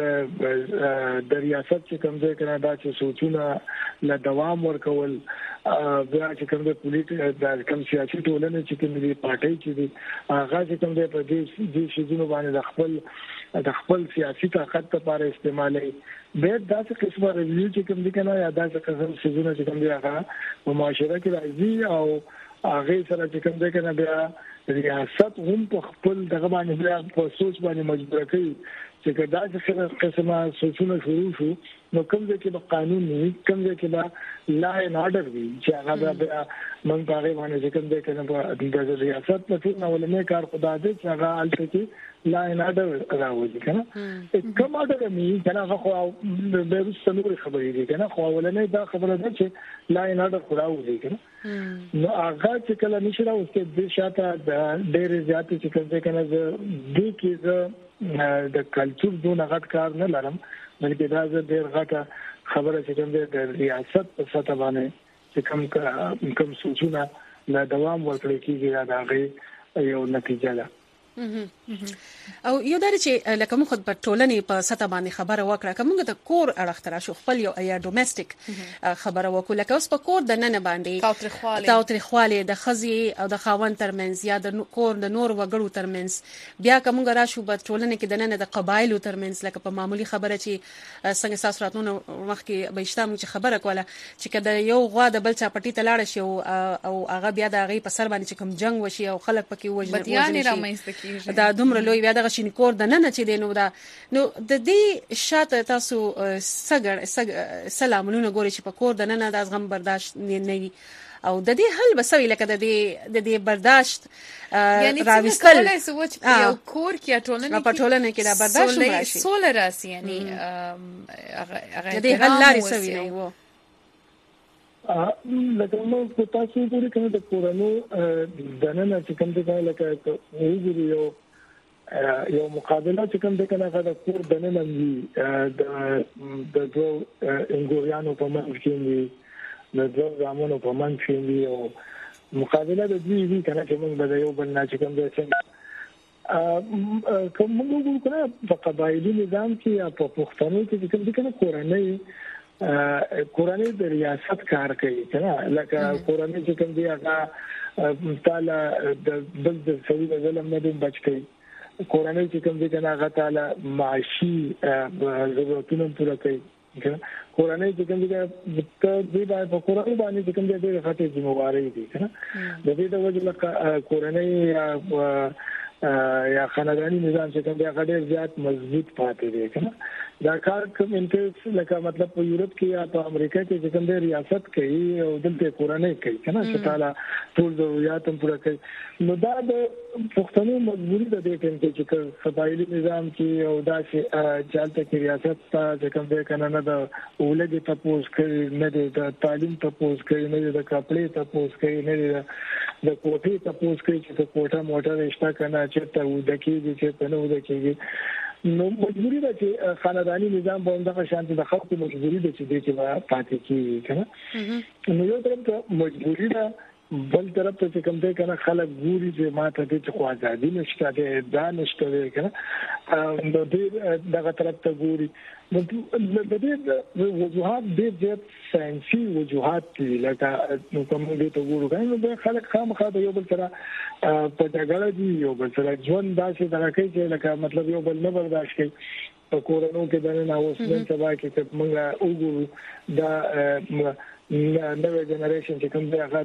د ریاست چې کوم ځای کنه دا چې سوچونه له دوام ورکول بیا چې کوم د کوم سیاسي ټولنه چې کوم دي پارټي چې دي هغه چې کوم د دې شیزونو باندې د خپل سیاسي طاقت لپاره استعمالي به داسې قسمه ریویو چې کوم دي کنه یا داسې قسم شیزونه چې کوم دي هغه په معاشره کې راځي او هغه سره چې کوم دي کنه بیا ریاست هم په خپل دغه باندې بیا په سوچ باندې مجبور کوي چې دا چې قسمه سوچونه شروع شو نو کوم ځای کې به قانون نه کوم ځای کې به لا ان آرډر وي چې هغه به موږ هغه باندې چې کوم ځای کې د ریاست په ټول ولنه کار خدا دې چې هغه الته کې لا ان آرډر راوځي کنه کوم آرډر نه کنه خو به څنګه خبرې دي کنه خو ولنه دا خبره ده چې لا ان آرډر راوځي کنه نو هغه چې کله نشي راوځي د شاته ډېر زیات چې کوم ځای کنه د کې د کلچر دون غټ کار نه لرم بلکې دا ډېر غټه خبره چې کوم د ریاست په سطح باندې چې کوم سوچونه لا دوام ورکړي کیږي دا غي یو نتیجه ده او یو درې چې لکه موږ په ټولنې په سطح باندې خبره وکړه کومه د کور اړخ تر شو خپل یو یا ډومېسټک خبره وکړه لکه اوس په کور د نن باندې تاوتریخواله د خزي او د خاوند ترمنځ یا د کور د نور وګړو ترمنځ بیا کومه راشو په ټولنه کې د نن د قبایلو ترمنځ لکه په معمولی خبره چې څنګه ساس راتونه مخکې به اشتام چې خبره کوله چې کله یو غوا د بل چا پټي ته لاړ شي او هغه بیا د هغه په سر باندې چې کوم جنگ وشي او خلک پکې وژل دا دومره لوی بیا دغه شین کور د نن چې دینو دا نو د دې شاته تاسو سلامونه ګوري چې په کور د نن د ازغم برداشت نه وي او د دې حل بسوي لکه د دې برداشت یعنی راوستل یو کور کې ټولنه کې دا برداشت راشي سول راسي یعنی هغه دې حل لري سوي نه وو لکه نو په تاسو پوری کنه د کورونو دنه چې کوم څه لکه یو مقابله چې کوم د کنه د کور دنه نمي د دوه انګوريانو په منځ کې وي د دوه زامنو په منځ کې وي او مقابله د دې وی کنه چې موږ به یو بل نه چې کوم څه کوم موږ کنه په قبایلی نظام کې یا په پښتنو کې کوم د کنه کورنۍ د ریاست کار کوي کنه لکه کورنۍ چې کوم دی هغه تعالی د بل د سوي ظلم نه بچ کوي کورنۍ چې کوم دی کنه هغه تعالی معاشي ضرورتونه پوره کوي کورنۍ چې کوم دی د دې په کورنۍ باندې چې کوم دی د خاطر ذمہواری دي کنه د دې د وجه لکه کورنۍ یا خاندانی نظام چې کوم دی هغه ډېر زیات مضبوط پاتې دی کنه دا کار کوم انټرس لکه مطلب په یورپ کې یا په امریکا کې چې کوم دی ریاست کوي او دلته کورنۍ کوي کنه چې تعالی ټول ضرورت هم پوره کوي نو دا د پښتنو مجبوری ده د ټیم چې قبایلی نظام کې او دا چې چالت کې ریاست ته کوم دی کنه نه د اولګي تپوس کوي نه د تعلیم تپوس کوي نه د کپړې تپوس کوي نه د کوټې تپوس کوي چې کوټه موټر رښتا کنه چې ته ودکیږي چې ته نه ودکیږي نو مجبوری ده چې خاندانی نظام باندې د شانتي د خلکو مجبوری ده چې د چې پاتې کیږي کنه نو یو طرف ته مجبوری ده بل طرف ته کوم ځای کنه خلک ګوري چې ماته د خو ازادي نشته دا نشته کنه نو دغه طرف ته ګوري نو د دې وجوهات ډېر ساينسي وجوهات دي لکه نو کوم دې ته ګورو کنه نو خلک خامخا یو بل سره په جګړه دي یو بل سره ژوند داسې درکې چې لکه مطلب یو بل نه برداشت کوي په کورونو کې دنه اوس نن سبا کې چې موږ وګورو دا نوې جنریشن چې کوم دی هغه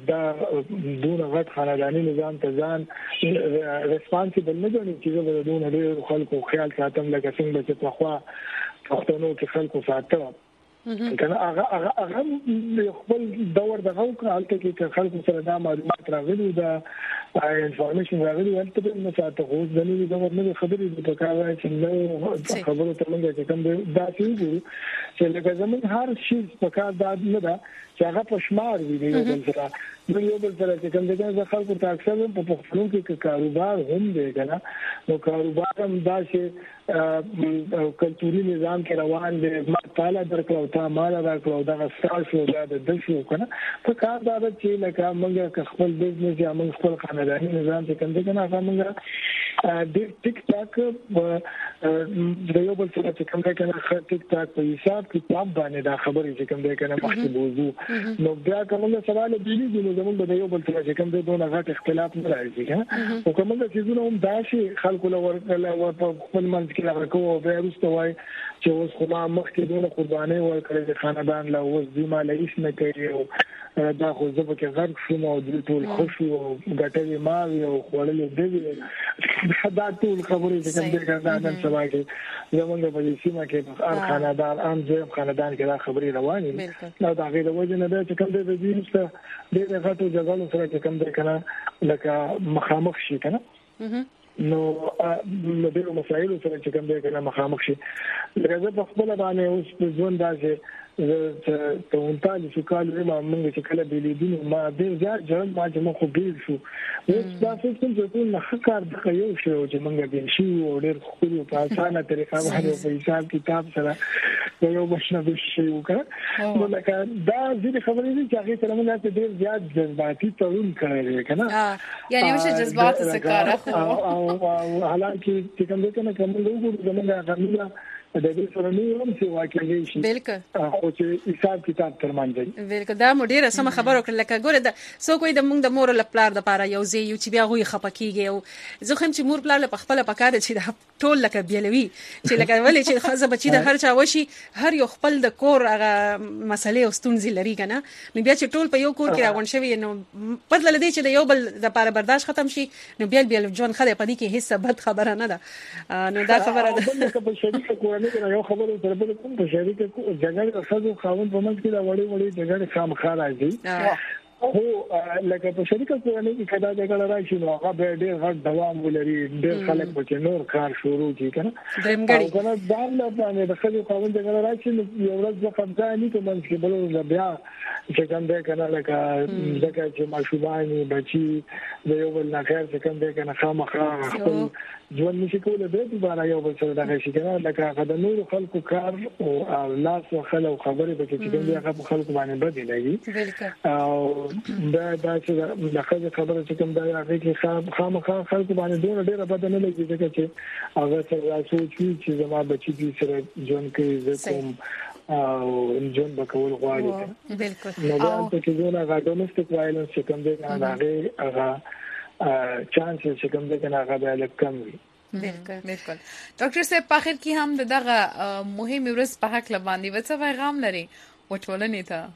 د دون غټ خاندانی نظام ته ځان ریسپانسیبل نه ګڼي چې د دون ډېر خلکو خیال ساتم لکه څنګه چې په خوا پښتنو کې خلکو ساتل کنه هغه خپل دور د غو کالته کې خلکو سره دا معلومات راغلي دا انفارمیشن راغلي ولته نه ساته خو د نوې دور نه خبرې د کاوه چې نو خبرو ته موږ چې کوم دا چې لکه زمون هر شي په کار دا نه ده چې هغه په شمار وي یو بل سره یو بل سره چې کوم د خلکو ته اکثر په پښتنو کې کاروبار هم دی کنه نو کاروبار هم دا چې کلتوري نظام کې روان دي ما تعالی درکړو ته مال درکړو دا ستاسو د شو کنه په کار دا چې لکه موږ خپل بزنس یا موږ خپل خاندانی نظام چې کوم دی کنه هغه موږ د ټیک ټاک د یو بل سره چې کوم دی کنه ټیک ټاک په حساب کتاب باندې دا خبرې چې کوم دی کنه مخکې موضوع نو بیا کومه سوال دی نو زموږ د یو بل سره چې کوم دی دونه غټ اختلاف نه راځي کنه او کومه چې زونه هم داسي خلکو لور په خپل منځ کې راکو او بیا وروسته وای چې اوس خو ما مخکې دونه قرباني ورکړې د خاندان له اوس دې ما لایس نه کوي او دا خو زه به کې غرق شوم او د ټول خوشو او ګټلې ما او خورلې دې دا ټول خبرې چې کوم دې ګرځا نن سبا کې زمونږ په سیمه کې هر خاندان عام ځای خاندان کې دا خبرې روانې نو دا غیر وجه نه ده چې کوم دې دې ست ډېر غټو جګړو سره چې کوم دې کنه لکه مخامخ شي کنه نو د دې مسایلو سره چې کوم دې کنه مخامخ شي لکه په خپل باندې اوس په ژوند داسې ته اونتالي شو کال ما موږ چې کله بیلیدونو ما ډېر زیات جوړ ما چې مخ بیل شو اوس دا څه چې ټول نه کار د یو شو چې موږ بیل شو او ډېر خوري په اسانه طریقه باندې په حساب کتاب سره یو بشنه به شي وکړه نو لکه دا دې خبرې دي چې هغه سره موږ ډېر زیات جذباتي تړون کړی کنه یعنی وشه جذبات څه کار او حالانکه چې کوم دې کنه کوم وګورو زمونږ غوښنه د دې سره نه هم څه واقعي شي بالکل خو چې حساب کتاب تر باندې بالکل دا مو ډیره سم خبر وکړه لکه ګوره د سو کوئی د مونږ د مور له پلار د پاره یو ځای یو چې بیا غوي خپکیږي او زه هم چې مور پلار له خپل پکاره چې د ټول لکه بیلوي چې لکه ولې چې خزه بچی د هر چا وشي هر یو خپل د کور هغه مسلې او ستونزې لري کنه نو بیا چې ټول په یو کور کې راغون شوی نو بدل لدی چې د یو بل د پاره برداشت ختم شي نو بیا ژوند خله پدې کې هیڅ بد خبره نه ده نو دا خبره ده په شریکه کورنۍ یو خبره تر بل کوم په شریکه جګړه خزو خاون په منځ کې دا وړي جګړه خامخا راځي خو لکه په شریکه کورنۍ کې کدا جګړه راشي نو هغه به ډېر غټ دوام ولري ډېر خلک به نور کار شروع کوي کنه کنه دا نه باندې د خزو خاون جګړه راشي نو یو ورځ په قبضه نه کوم چې بل بیا چې کوم دې کنه لکه ځکه چې ماشومان بچي د یو بل نه خیر چې کوم دې کنه خامخا خپل ژوند نشي کولای به دوباره یو بل سره دغه شي کنه لکه هغه د نور خلکو کار او لاس او خلک خبرې به چې کوم دې هغه خلکو باندې بدې لګي او دا چې دغه خبره چې کوم دا هغه کې خامخا خلکو باندې ډېر بدې نه لګي ځکه چې هغه څه سوچي چې زما بچي دې سره ژوند کې زکوم او جون بکول غواړي بالکل نو دا چې زونه غاډومستیک وایلنس چې کوم دې هغه چانس چې کوم دې کنه هغه به کم وي بالکل ډاکټر صاحب په اخر کې هم دغه مهم ورځ په حق لباندې وڅ پیغام لري وټولنې ته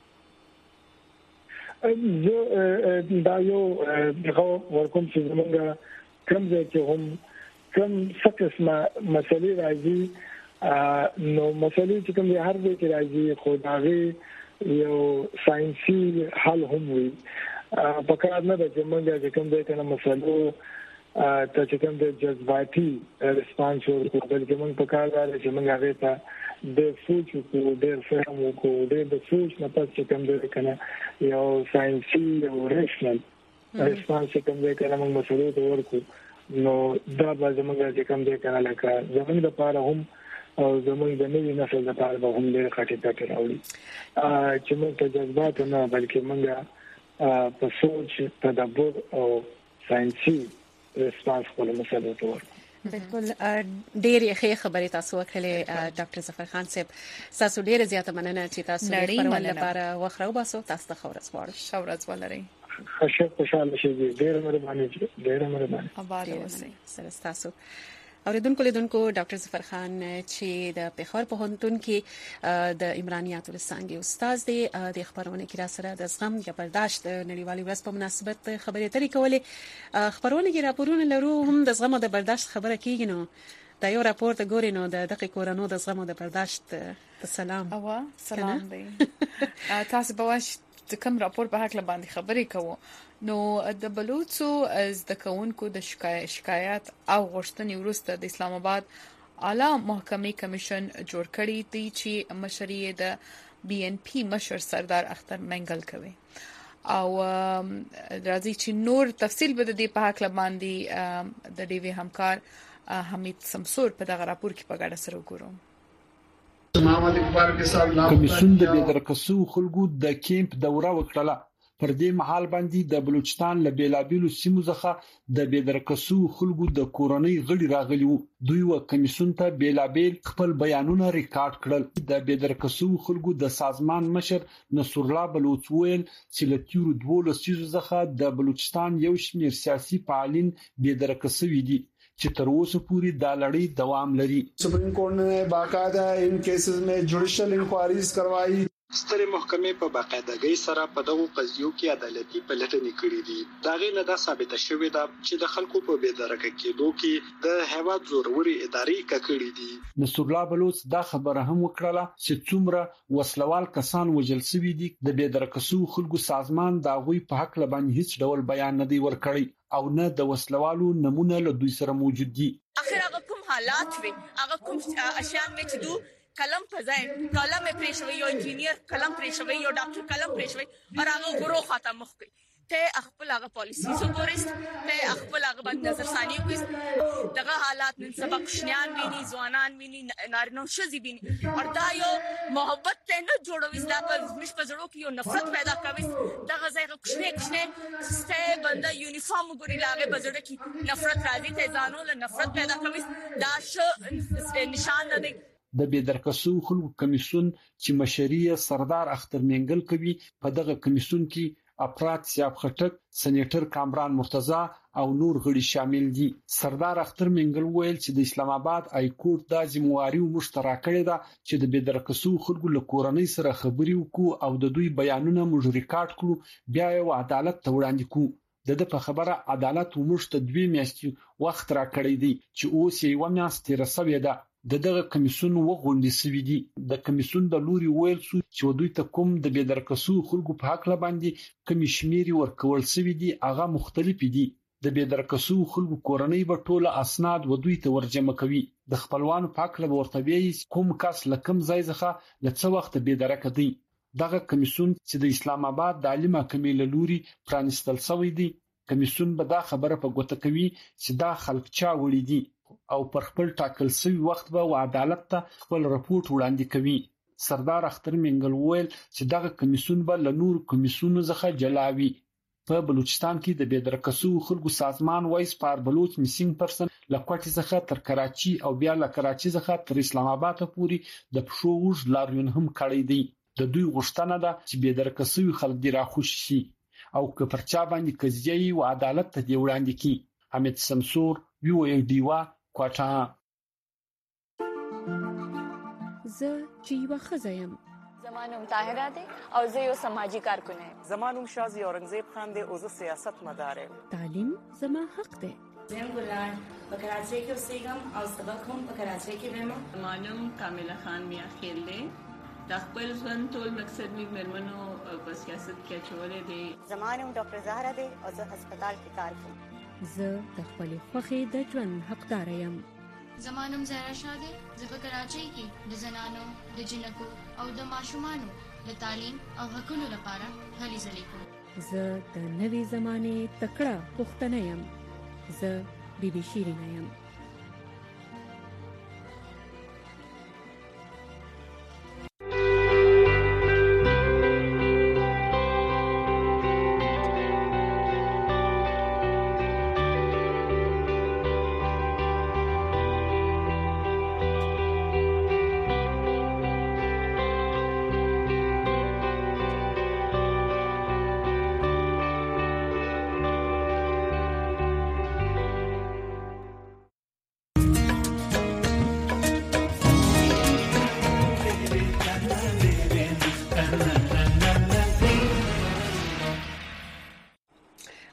دا یو دغه ورکوم چې موږ کوم ځای کې هم کوم څه مسلې راځي نو مسلې چې کوم هر ځای کې راځي خو داغه یو ساينسي حل هم وي په کار نه د موږ چې کوم ځای ته مسلو ته چې کوم د جذباتي ریسپانس ورکړو بلکې موږ په کار راځي چې موږ هغه ته د سوچ کو د فهم کو د سوچ نه پات چې کوم د کنه یو ساينسي او ریشنل ریسپانس کوم د کنه موږ مسلو ته ورکو نو دا به زموږ چې کوم د کنه لکه زموږ د پاره هم او زموږ د نوې نسل لپاره به هم ډېر خاطر راوړي چې موږ ته جذبات نه بلکې موږ په سوچ تدبر او ساينسي ریسپانس کوله مسله ته ورکو بالکل ډېر ښه خبرې تاسو وکړلې ډاکټر ظفر خان صاحب تاسو ډېر زیاته مننه چې تاسو پرون لپاره وخت راوباسو تاسو ته خورز غواړم شورز ولري خوشاله شئ ډېر مهرباني ډېر مهرباني آباد اوسئ سره تاسو اوریدونکو لیدونکو ډاکټر ظفر خان چې د پیښور پوهنتون کې د عمرانیاتو څانګې استاد دی د خبرونه کې را سره د زغم یا برداشت نړیوالې ورځ په مناسبت خبرې اترې کولې. خبرونه کې راپورونه لرو هم د زغم او د برداشت خبره کیږي. نو دا یو راپور ته ګوري نو د دقیق کورونو د زغم او د برداشت سلام دی تاسو به واش د کوم راپور په حق باندې خبرې کوو. نو د بلوچو از د کونکو د شکایت او غوښتنې وروسته د اسلام آباد اعلی محکمې کمیشن جوړ کړی دی چې مشري د بي ان پی مشر سردار اختر منګل کوي او راځي چې نور تفصیل به د دې په حق باندې د ډیوی همکار حمید سمسور په دغه راپور کې په ګډه سره وګورو. کمیسیون د بېدرکسو خلکو د کیمپ دوره وکړه. پر دې محل باندې د بلوچستان له بیلابیلو سیمو څخه د بېدرکسو خلکو د کورنۍ غړي راغلي وو. دوی و کمیسیون ته بیلابیل خپل بیانونه ریکارډ کړل. د بېدرکسو خلکو د سازمان مشر نصر الله بلوچ ویل چې له تیرو 12 لسیزو څخه د بلوچستان یو شمېر سیاسي فعالین بېدرکسوي دي چې تر اوسه پورې دا لړۍ دوام لري. سپریم کورٹ نے باقاعدہ ان کیسز میں جوډیشل انکوائریز کروائی. سترې محکمې په باقاعدګۍ سره په دغو قضیو کې عدالتي پلټنې کړې دي. دا غي نه ثابته شوې ده چې د خلکو په بېدرکه کېدو کې د هیواد زوروري ادارې ککړې دي. نصر الله بلوچ دا خبره هم وکړه چې څومره وسلوال کسان وژل شوي دي. د بېدرکسو خلکو سازمان دا غوي په حق لبان هیڅ ډول بیان نه دی ورکړی او نه د وسلوالو نمونه له دوی سره موجود دي. اخر هغه کوم حالات وي هغه کوم اشیاء مې چې دو کلم پځای کلم پرېښوي یو انجینیر کلم پرېښوي یو ډاکټر کلم پرېښوي او هغه غرو خاطر مخ کوي ته خپل هغه پالیسی سپورست ته خپل هغه باندې نظرثانی کوي. دغه حالات نن سبا کوشنیان ویني ځوانان ویني نارینه شذي ویني او دا یو محبت ته نه جوړوي دا په مش په زړه کې یو نفرت پیدا کوي. دغه ځای کوشنه سته بنده یونیفارم ګوري لاغه په زړه کې نفرت راځي ته ځانو له نفرت پیدا کوي. دا ش نشان نه دی. د بېدرکسو خلکو کمیسیون چې مشري سردار اختر منګل کوي په دغه کمیسیون کې افراد سیاب خټک، سېنیټر کامران مرتضی او نور غړي شامل دي. سردار اختر منګل ویل چې د اسلام آباد های کورټ د ذمہواری مشترک کړی دا چې د بېدرکسو خلکو له کورنۍ سره خبري وکړو او د دوی بیانونه موږ ریکارډ کړو بیا یو عدالت ته وړاندې کوو. د په خبره عدالت ومشت 2 میاشتې وخت را کړی دی چې اوس یې و میاشت تیر سوي ده. دغه کمیسیون وغونډې سوي دي. د کمیسیون د لوري ویل سو چې دوی ته کوم د بېدرکسو خلکو په حق باندې کمی شمیري ورکول سوي دي هغه مختلف دي. د بېدرکسو خلکو کورنۍ په ټوله اسناد و دوی ته ورجمع کوي. د خپلوانو په حق ورته وی کوم کس لکم ځای ځخه لڅ وخت بېدرکه دی. دغه کمیسیون چې د اسلام آباد د عالم کمیل لوري پرانستل شوی دی. کمیسیون به دا خبره په ګوته کوي چې دا خلک چا وړي دي او پر خپل ټاکل شوی وخت به عدالت ته خپل راپورټ وړاندې کوي. سردار اختر منګل ویل چې دغه کمیسیون به له نور کمیسیونونو څخه جلاوي. په بلوچستان کې د بېدرکسو خلکو سازمان وایس پار بلوچ میسینګ پرسن له کوټې څخه تر کراچي او بیا له کراچي څخه تر اسلام آباد پورې د پښو وژ لاریون هم کړی دی. د دوی غوښتنه ده چې بېدرکسو خلک دی راخوش شي او که پرچا باندې قضیه او عدالت ته دی وړاندې کی. حمید سمسور ویو ای ډیوا کوټه. زه چې یو خزایم زمانوم طاهره ده او زه یو سماجی کارکون یم. زمانوم شازی اورنګزیب خان ده او زه سیاست مدار یم. تعلیم زما حق ده. زم ګلان په کراچۍ کې اوسېږم او سبق هم په کراچۍ کې وایم. زمانوم کامله خان میا خیل ده. د خپل ژوند ټول مقصد می مرمنو په سیاست کې چولې دي. زمانوم ډاکټر زهرا ده او زه هسپتال کې کار کوم. زه د خپل خوخي د ژوند حقدار یم. زمانوم زهرا شاده زه په کراچۍ کې د زنانو د جنکو او د ماشومانو د تعلیم او حقوقو لپاره هلې ځلې کوم. زه د نوې زمانه تکړه پښتنه یم. زه بي بي شيرینه یم.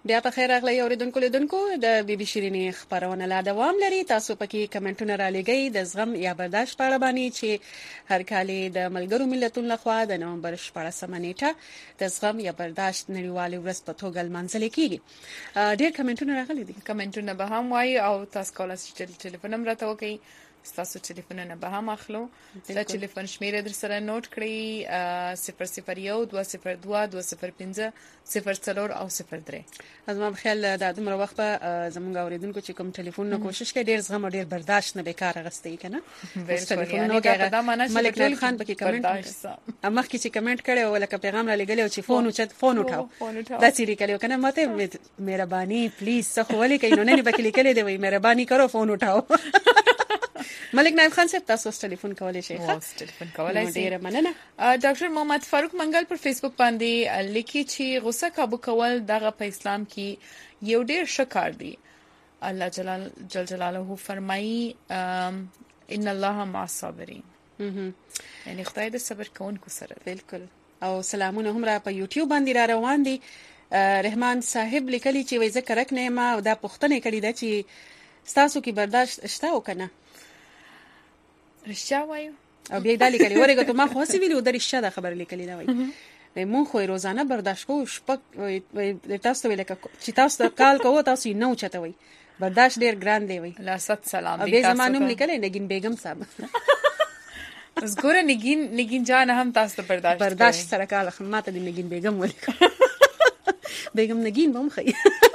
بیا په خیر اغلی اوریدونکو لیدونکو د بي بي شيرينې خبرونه لا دوام لري. تاسو پکې کمنټونه را لګئ د زغم یا برداشت په اړه باندې چې هر کال د ملګرو ملتونو لخوا د نومبر 14 نیټه د زغم یا برداشت نړیوال ورځ په توګه لمانځل کیږي. ډېر کمنټونه راغلي دي. کمنټونه به هم وایي او تاسو کولای شئ ټلیفون هم راته وکړئ. تاسو ټلیفونونه به هم اخلو. د ټلیفون شمیره در سره نوٹ کړئ 001 202 205 04 او 03. زما خیال د دومره وخت په زمونږ اوریدونکو چې کوم ټلیفون نه کوشش کوي ډیر زغم او ډیر برداشت نه بیکاره غستې کنه. ټلیفون نو کې ملک نایب خان پکې کمنټ امخ کې چې کمنټ کړي او لکه پیغام را لګلې او چې فون اٹھاو دا چیرې کړي کنه ماته مهرباني پلیز څه خولې کینو نه بکلی کړي دی وای مهرباني کرو فون اٹھاو. ملک نایب خان صاحب تاسو ټلیفون کولای شئ. ټلیفون کولای شئ. ډیره مننه. ډاکټر محمد فاروق منګل پر فیسبوک باندې لیکي چې غوسه کابو کول دغه په اسلام کې یو ډیر ښه کار دی. الله جل جلاله فرمایي ان الله مع الصابرین. یعنی خدای د صبر کوونکو سره. بالکل. او سلامونه هم را په یوټیوب باندې را روان دي. رحمان صاحب لیکلي چې وای ذکر کنه ما دا پوښتنه کړې ده چې تاسو کې برداشت شته او کنه رښتیا وایو او بیا دالي کړي ورګه ته ما خو سی ویلو د رښتیا د خبر لیکلې دا وای مون خو روزانه برداشت کوو شپک تاسو ویل چې تاسو کال کوو تاسو نه اوچته وای برداشت ډیر ګران دی وای. لا ست سلام دی تاسو. به زمانوم لیکلې نگین بیگم صاحب اوس ګوره نگین جان هم تاسو برداشت سره کال ماته د نگین بیگم ولیک بیگم نگین بم خي.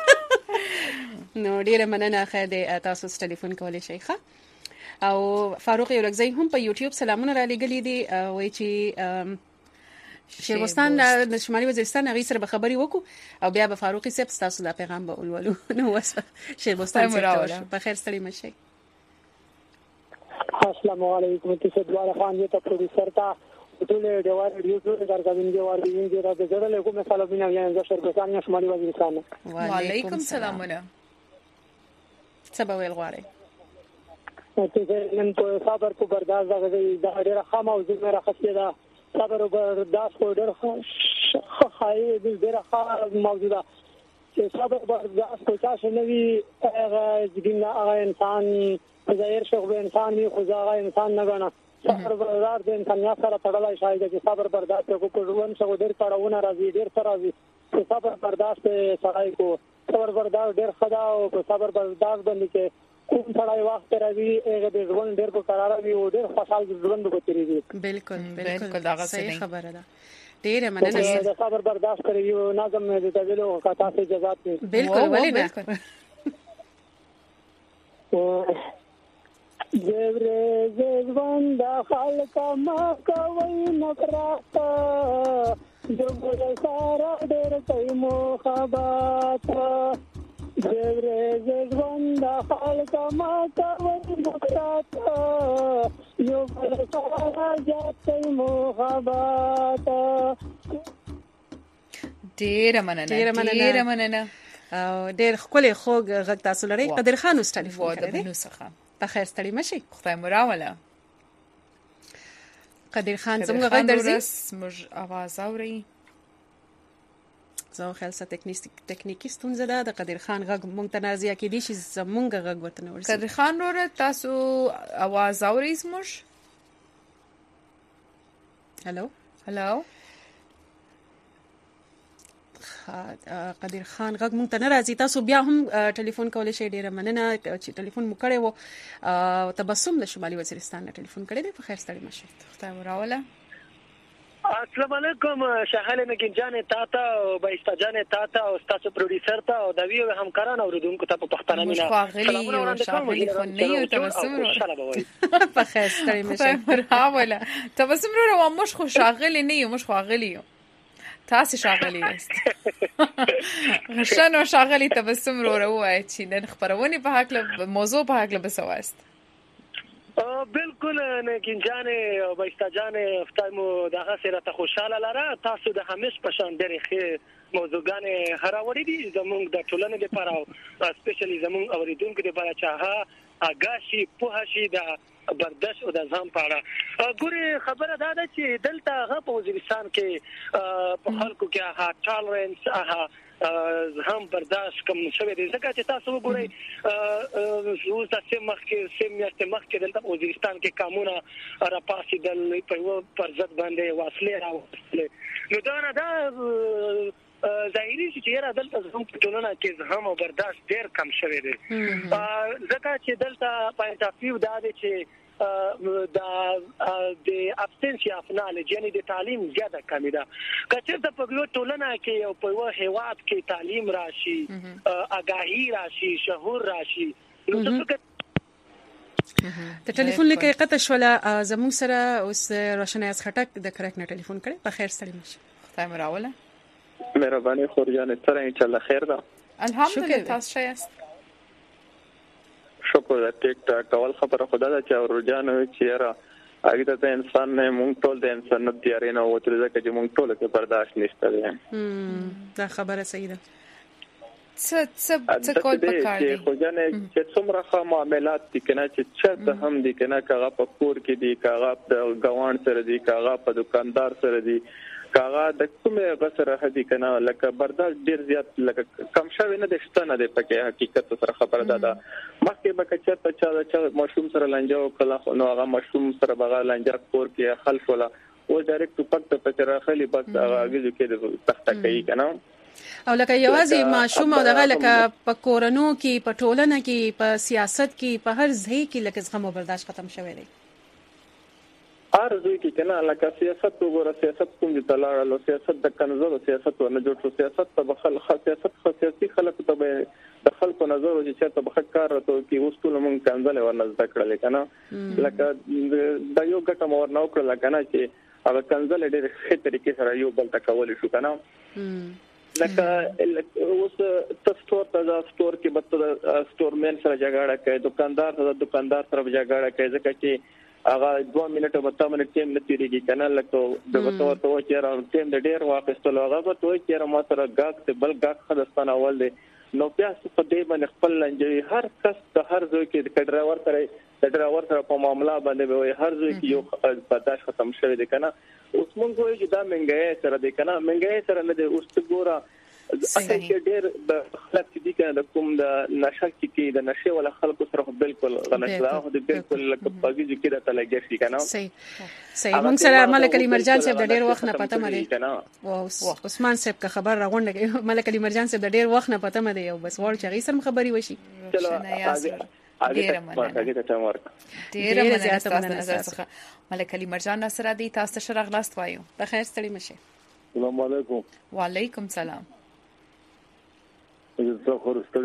نو ډیره مننه. خیر دی تاسو ټلیفون کولای شئ. او فاروق یورکزی هم په یوټیوب سلامونه را لګلې دي وای چې شیروستان د شمالي وزیرستان هغه سره به خبري وکړو او بیا به فاروقي صاحب تاسو د پیغام به ولولو. نو وس شیروستان څخه په خیر ستړي مشي. السلام علیکم. تاسو دواره خان ته پروډوسر ته ټول ډیوار ریډیو ټول کارګرین ډیوار دې را د زړه له کومه سلامونه یان د شیروستان شمالي وزیرستان. وعلیکم سلامونه. سبا ویل غواړي ته نن په صبر په برداشت دا ډېر ښه موضوع مې راخسته دا صبر او برداشت په ډېر ښه ډېر ښه موضوع ده چې صبر برداشت په تاسو نوي هغه انسان ظاهر شو انسان وي خو هغه انسان نه غواړي. صبر برداشت د انسانیت سره تړلای شي چې صبر برداشت کو په ژوند څو ډېر پړاوونه راځي ډېر سره راځي. صبر برداشت سړی کو صبر برداشت ډېر ښه ده او په صبر برداشت باندې کې کوم سړی وخت راځي هغه د ژوند ډېر په قرار وي او ډېر خوشحال ژوند وکړي. بالکل دا صحیح خبره ده. ډیره مننه. د صبر برداشت کوي یو نظم دې ته ویلو کا تاسو اجازه دي. بالکل ولې نه. زبر ژوند خلک ما کوي نفرت جو سارا ډېر کوي محبت زبر ژوند خلک ما کوي نفرت یو سارا جات کوي محبت. ډېر مننه. ډېر خولي خوږ غږ تاسو لري. قدر خان اوس ټلیفون کړی نو څخه په خیر ستړي مشي. خدای مو راوله. قدر خان زموږ غږ درځي موږ आवाज اوري. زه خیال سره ټکنیکی ستونزه ده. د قدر خان غږ مونږ ته نازیا کې دي چې زمونږ غږ ورته نه ورسي. قدر خان وروره تاسو आवाज اوري زموږ؟ هلو قدر خان غږ مونږ ته نه راځي. تاسو بیا هم ټلیفون کولای شئ. ډیره مننه چې ټلیفون مو کړی وو. تبسم د شمالي وزیرستان نه ټلیفون کړی دی. په خیر ستړي مشي. خدای مو راوله. السلام علیکم شاهل نگین جان تاته او بایستا جان تاته او تاسو پروډوسر ته او د ویو همکاران اوریدونکو ته په پښتنه مینا سلامونه وړاندې کوم. خو نه یو تبسم په خیر ستړي مشي. راوله تبسم وروره مش خو شاغلی نه یو مش خو غلی یو تاسو شاغلی است. غشن او شاغلی تبسم وروره وای چې نن خبرونه په حق موضوع په حق بسواست. بالکل نگین جان او بایستا جان فتایمو دغه سره ته خوشاله لاره. تاسو د همیش په شان ډېر ښه موضوعګان هراوړي دي زموږ د ټولنې لپاره او سپیشلی زموږ اوریدونکو لپاره چې هغه اګاشي په شي د برداشت او د ځان په اړه. ګوره خبره دا ده چې دلته هغه په وزیرستان کې په خلکو کې هغه ټالرنس هغه هم برداشت کوم شوی دی ځکه چې تاسو وګورئ اوس د سیمه مخکې د وزیرستان کې قانونا راپاسېدل په یو پرځد باندې واصلې راوستل نو دا نه دا ظاهري چې را دلته هم په ټولنه کې هم برداشت ډیر کم شوی دی ځکه چې دلته په انټرفیو دا دی چې د ابسنسیا اف نالج یعنی د تعلیم زیاده کمی ده کچې د پګلو ټولنه کې یو په یو هیواد کې تعلیم راشي آگاهی راشي شعور راشي نو ته ټلیفون لیکي قطع شوله زموږ سره اوس روشن از خټک د کرک نه ټلیفون کړي په خیر سلام شه خدای مراوله مهرباني خورجان تر ان شاء الله خیر ده الحمدلله تاسو ښه شکر د ټیک ټاک کول خبره خدا دا چې ورجانو چې را اګه ته انسان نه مونږ ټول د انسان نه تیارې نه وته ځکه چې مونږ ټول ته برداشت نشته دی دا خبره صحیح ده څه کول پکار دی خو ځنه چې څومره ښه معاملات دي کنه چې چرته هم دي کنه کاغه په کور کې دي کاغه د غوان سره دي کاغه په دکاندار سره دي کاغه د کومه غسر هدي کنه لکه برداشت ډیر زیات لکه کم شوی نه د شتنه د پکې حقیقت سره خبره ده مخکې به کچته چې مشروم سره لنجاو کله نو هغه مشروم سره بغا لنجا کور کې خلف ولا او ډایرکټ پکته پچرا خلی بس هغه کې د تخته کوي کنه او لکه یوازې ماشوم او دغه لکه په کورونو کې په ټولنه کې په سیاست کې په هر ځای کې لکه زغم او برداشت ختم شوی دی ارزو کې کنه لکه سیاست وګوره سیاست کوم دي تلاړو سیاست د کنزو سیاست ورنه جوړ سیاست په بخل سیاست خاصيتي خلک ته د خلکو نظر چې چېرته بخښ کار راته کې اوس ټول مونږ کنځل ورنه ذکر کړل کنه لکه د یو ګټه مور نو کړل کنه چې هغه کنځل ډېر ښه طریقې سره یو بل تکول شو کنه لکه اوس تاسو ته سٹور کې بته سٹور مین سره جګړه کوي دکاندار سره جګړه کوي ځکه چې هغه 2 منټه به تاسو ټیم نه تیریږي کنه لکه د وته چې راو ټیم د ډیر واپسته هغه به توي چې ما سره غاک ته بل غاک خدستان اول دی نو بیا څه په دې باندې خپل لنجوي هر کس ته هر ځای کې د ډرایور سره په معاملې باندې وي هر ځای کې یو برداشت ختم شوی دی کنه اوس مونږ وایو چې دا منګای سره دی کنه منګای سره نه دی اوس ته ګوره اصل کې ډېر د خلک چې کنه د کوم د نشه کې د نشه ولا خلکو سره بالکل غلط د بالکل لکه پاګی چې دا تلګی شي کنه صحیح موږ سره ملک علي مرجان صاحب د ډېر وخت نه پته مده او عثمان صاحب کا خبر راغونډه ملک علي مرجان صاحب د ډېر وخت نه پته مده او بس ور چې غیسم خبري وشي ډیر مننه تاسو نظر څخه ملک علي مرجان سره دی تاسو شرغ لاست وایو په خیر ستړي مشه السلام علیکم وعلیکم السلام زه خو ستړي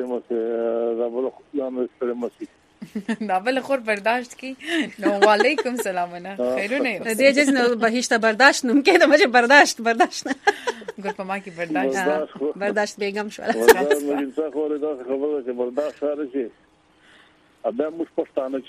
مې دا بل خور برداشت کی نو وعلیکم السلام نه خیرونه دې جز نو بهشت برداشت نوم کې د مجه برداشت ګور په ما کې برداشت بیگم شو زه خو دا خبره چې برداشت سره شي ابه موږ پښتانه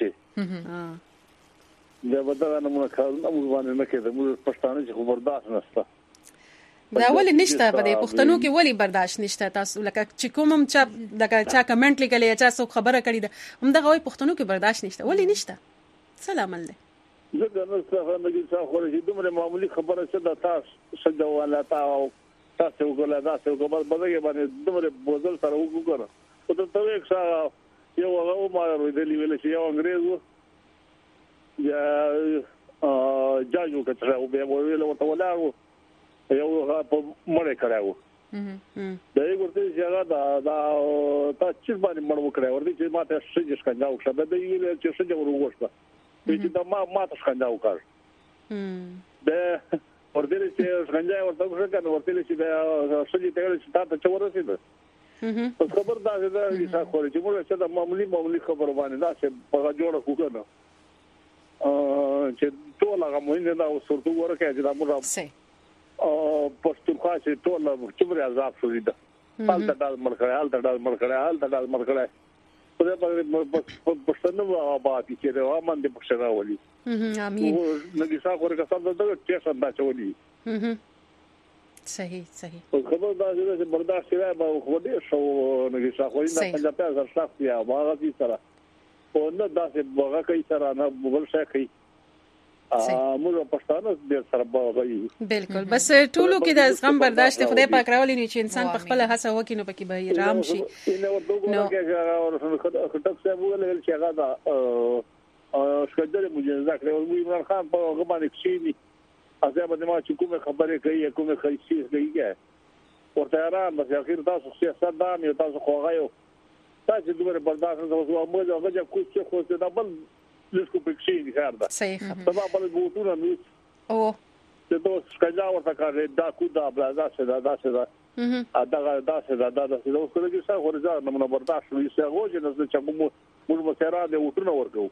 چې دا بدل نه موږ کارونه موږ باندې نه کېده موږ پښتانه چې خو برداشت نشته دا ولې نشته په دې پښتنو کې ولې برداشت نشته تاسو لکه چې کوم چې دغه چا کمنټ لیکلی چا څو خبره کړې ده هم دغه وای پښتنو کې برداشت نشته ولې نشته سلام الله زه د نو څه نه چې خو چې دومره معمولی خبره څه د تاسو سجده ولا تاسو وګورئ تاسو وګورئ باندې دومره بوزل سره وګورئ او ته ته ښه یو هغه ما ورېدلی ویل چې یو انګريز یا جاجو کتره او به ویل ورته ولاړو یو په مړ کړهو دا یو ورته چې هغه دا تاسو باندې مړ وکړای ورته چې ماته شې څنګه او شبه دی ویل چې څنګه ورغوښته چې دا ما تاسو څنګه وکړ دا ورته چې څنګه ورته وکړ ورته چې دا څنګه ته چې تاسو څو ورسېده په خبر دا چې خو چې موږ څه د معمولی خبر باندې دا چې په جوړه کوکنه چې ټول هغه مونږ دا ورته ورکه چې دا موږ پښتونخوا چې ټول څومره عذاب شوی ده حالت ډال مرکړه په دې باندې پښتنو آباد کې دا ومن د پښتنو ولي امين نګي څا خورګه سم د ټیشن دا چولي صحیح خبر دا چې برداشت یې به خو دې شو نګي څا خوري نه څنګه په ځر شخص یا باغ دي سره او نه دا چې باغ کوي سره نه بل څه کوي موږ پښتانه د سره باغی بالکل بس ټولو کې د زغم برداشت خدای پاک راولي نه چې انسان په خپل هڅه وکړي نو پکې به رام شي نو خټک صاحب ویل چې هغه دا شکدل مجازا کړو عمران خان په غبان کې ازه به ما چې کومه خبره کوي کومه خیسي کوي ورته را بس اخر تاسو سیاست دام یو تاسو خوغایو تاسو دومره برداشت نه کوو موږ هغه کوڅه خو څه دبل لسکو پکشي کار ده صحیح سبا بل بوتونه نو او ته دوه ښکلا ورته کار دا کو دا بلازا څه دا څه دا دا څه دا اوس کله چې څنګه ورځه نو برداشت وي څه غوږ نه چې موږ مسره د وټونه ورکو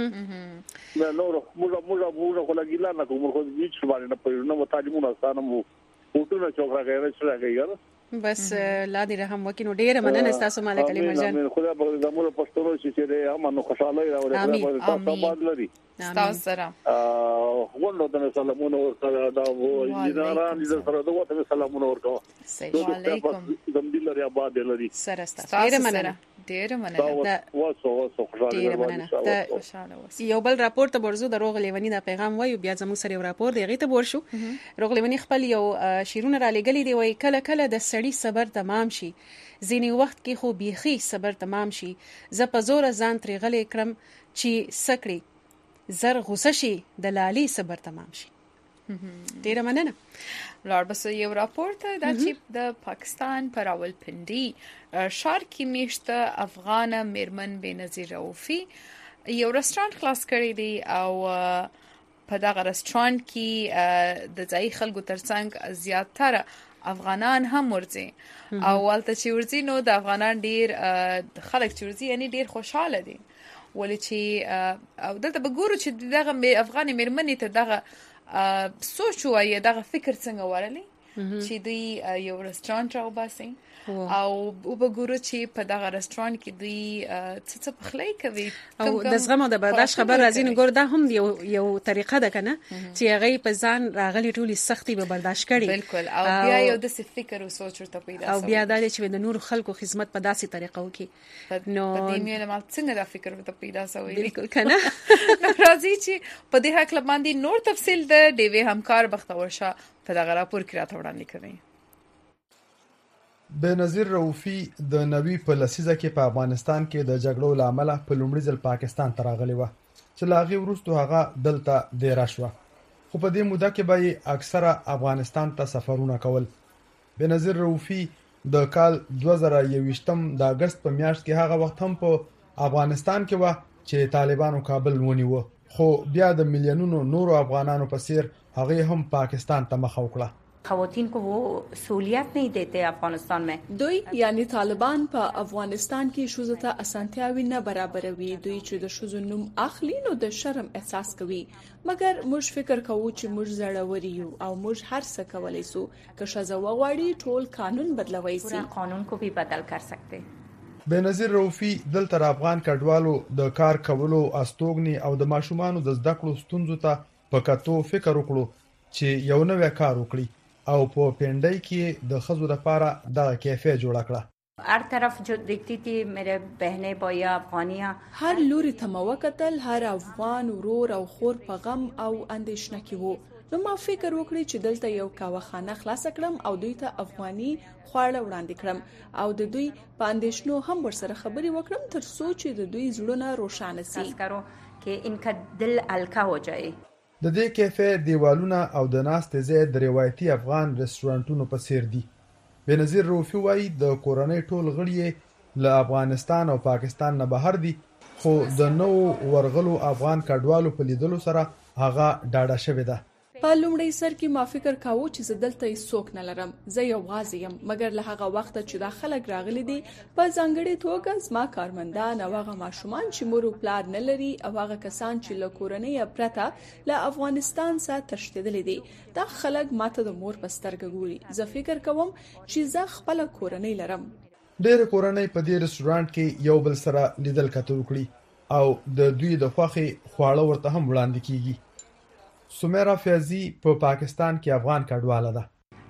نو موږ خلګیلا نه کوم خو هیڅ باندې نه پېژنو نو تعلیمونه ستانه مو وټونه چوکره کوي چې راګي بس لا دې رحم وکینو ډیره مننه تاسو مالک کلمه جان خدا په زموږ پښتون چې امن خوشاله راوړي تاسو باندې لري تاسو سره ورنو ته سلامونه ورکړه دا و انجینران دې سره دوه سلامونه ورکړه السلام علیکم زموږ لري آباد لري سره تاسو ډیره مننه واسو خوشاله یو بل راپور ته ورزو د روغ لیونی دا پیغام وایو بیا زموږ سره راپور دی غیته ورشو روغ لیونی خپل یو شیرونه را لګلی دی وای کله کله د سړی صبر تمام شي ځینی وخت کې خو بيخي صبر تمام شي ز په زور ځان تر غلې کرم چې سکړي زر غوسه شي د لالي صبر تمام شي ډیره مننه لار بس یو راپورټ دا چې د پاکستان پر راولپنډي ښار کې میشته افغان میرمن بنظیر رؤفي یو رستورانت خلاص کړی دی او په دغه رستورانت کې د ځای خلکو ترڅنګ زیاتره افغانان هم ورځي او ولته چې ورځي نو د افغانان ډیر خلک چې ورځي یعنی ډیر خوشاله دي ولې چې او دلته به ګورو چې دغه افغان میرمنې ته دغه سوچ وایي دغه فکر څنګه ورلی چې دوی یو رستورانت راوباسي او وګورو چې په دغه رستورانت کې دوی څه پخلی کوي او د زغم او د برداشت خبر راځي نو ګور دا هم یو طریقه ده کنه چې هغه په ځان راغلي ټولي سختي به برداشت کړي بالکل او بیا یو د فکر او سوچ ورته پیدا او بیا دا چې د نور خلکو خدمت په داسې طریقه وکړي نو په دې مې مال څنګه دا فکر ورته پیدا شوی بالکل کنه راځي چې په دې حق باندې نور تفصیل د ډیوی همکار بختور شاه په دغه راپور کې راته وړاندې کوي بنظیر رؤفي د نوي په لسیزه کې په افغانستان کې د جګړو لامل په لومړي ځل پاکستان ته راغلی و چې لاغي ورستو هغه دلته د راشوا خو په دې موده کې به اکثره افغانستان ته سفرونه کول بنظیر رؤفي د کال 2021 د اگست په میاشت کې هغه وخت هم په افغانستان کې و چې طالبانو کابل ونیو خو بیا د میلیونونو نورو افغانانو په څیر هغه هم پاکستان ته مخ وکړه خواتین کو وہ سہولیات نہیں دیتے افغانستان میں دوی یعنی طالبان په افغانستان کې شوزه ته اسانتیاوي نه برابروي دوی چې د شوزو نوم اخلي نو د شرم احساس کوي مګر موږ فکر کوو چې موږ زړور یو او موږ هر څه کولای شو که شزه وغواړي ټول قانون بدلوي سي قانون کو بھی بدل کر سکتے بنظیر رؤفي دلته افغان کډوالو د کار کولو استوګنی او د ماشومانو د زده کړو ستونزو ته په کتو فکر وکړو چې یو نوې کار وکړي او په پندای کې د خزو لپاره د کیفه جوړ کړه هر طرف جو دیکھتی تھی میرے بہنیں بھائی افغانیاں هر لوري تموکتل هر افغان ورور او خور په غم او اندیشنه کې وو نو ما فکر وکړی چې دلته یو کاوخانه خلاص کړم او دوی ته افغاني خواړه وړاندې کړم او د دوی په اندیشنو هم ورسره خبري وکړم تر څو چې د دوی زړونه روښانه شي کرو چې ان کا دل ہلکا ہو جائے د دې کیفه دیوالونه او د ناستې ځای د روایتي افغان رستورانټونو په څیر دي بنظیر رؤفي وایي د کورنۍ ټول غړي له افغانستان او پاکستان نه بهر دي خو د نو ورغلو افغان کډوالو په لیدلو سره هغه ډاډه شوی ده په لومړی سر کې ما فکر کاوه چې زه دلته هیڅوک نه لرم زه یو غازی یم مګر له هغه وخت چې دا خلک راغلي دي په ځانګړي توګه زما کارمندان او هغه ماشومان چې مور او پلار نه لري او هغه کسان چې له کورنۍ پرته له افغانستان څخه تښتېدلي دي دا خلک ماته د مور په سترګه ګوري زه فکر کوم چې زه خپل کورنۍ لرم ډېر کورنۍ په دې رستورانت کې یو بل سره لیدل کتل کړي او د دوی د خوخي خواړه ورته هم وړاندې کیږي سمیرا فیضی په پاکستان کې افغان کډواله ده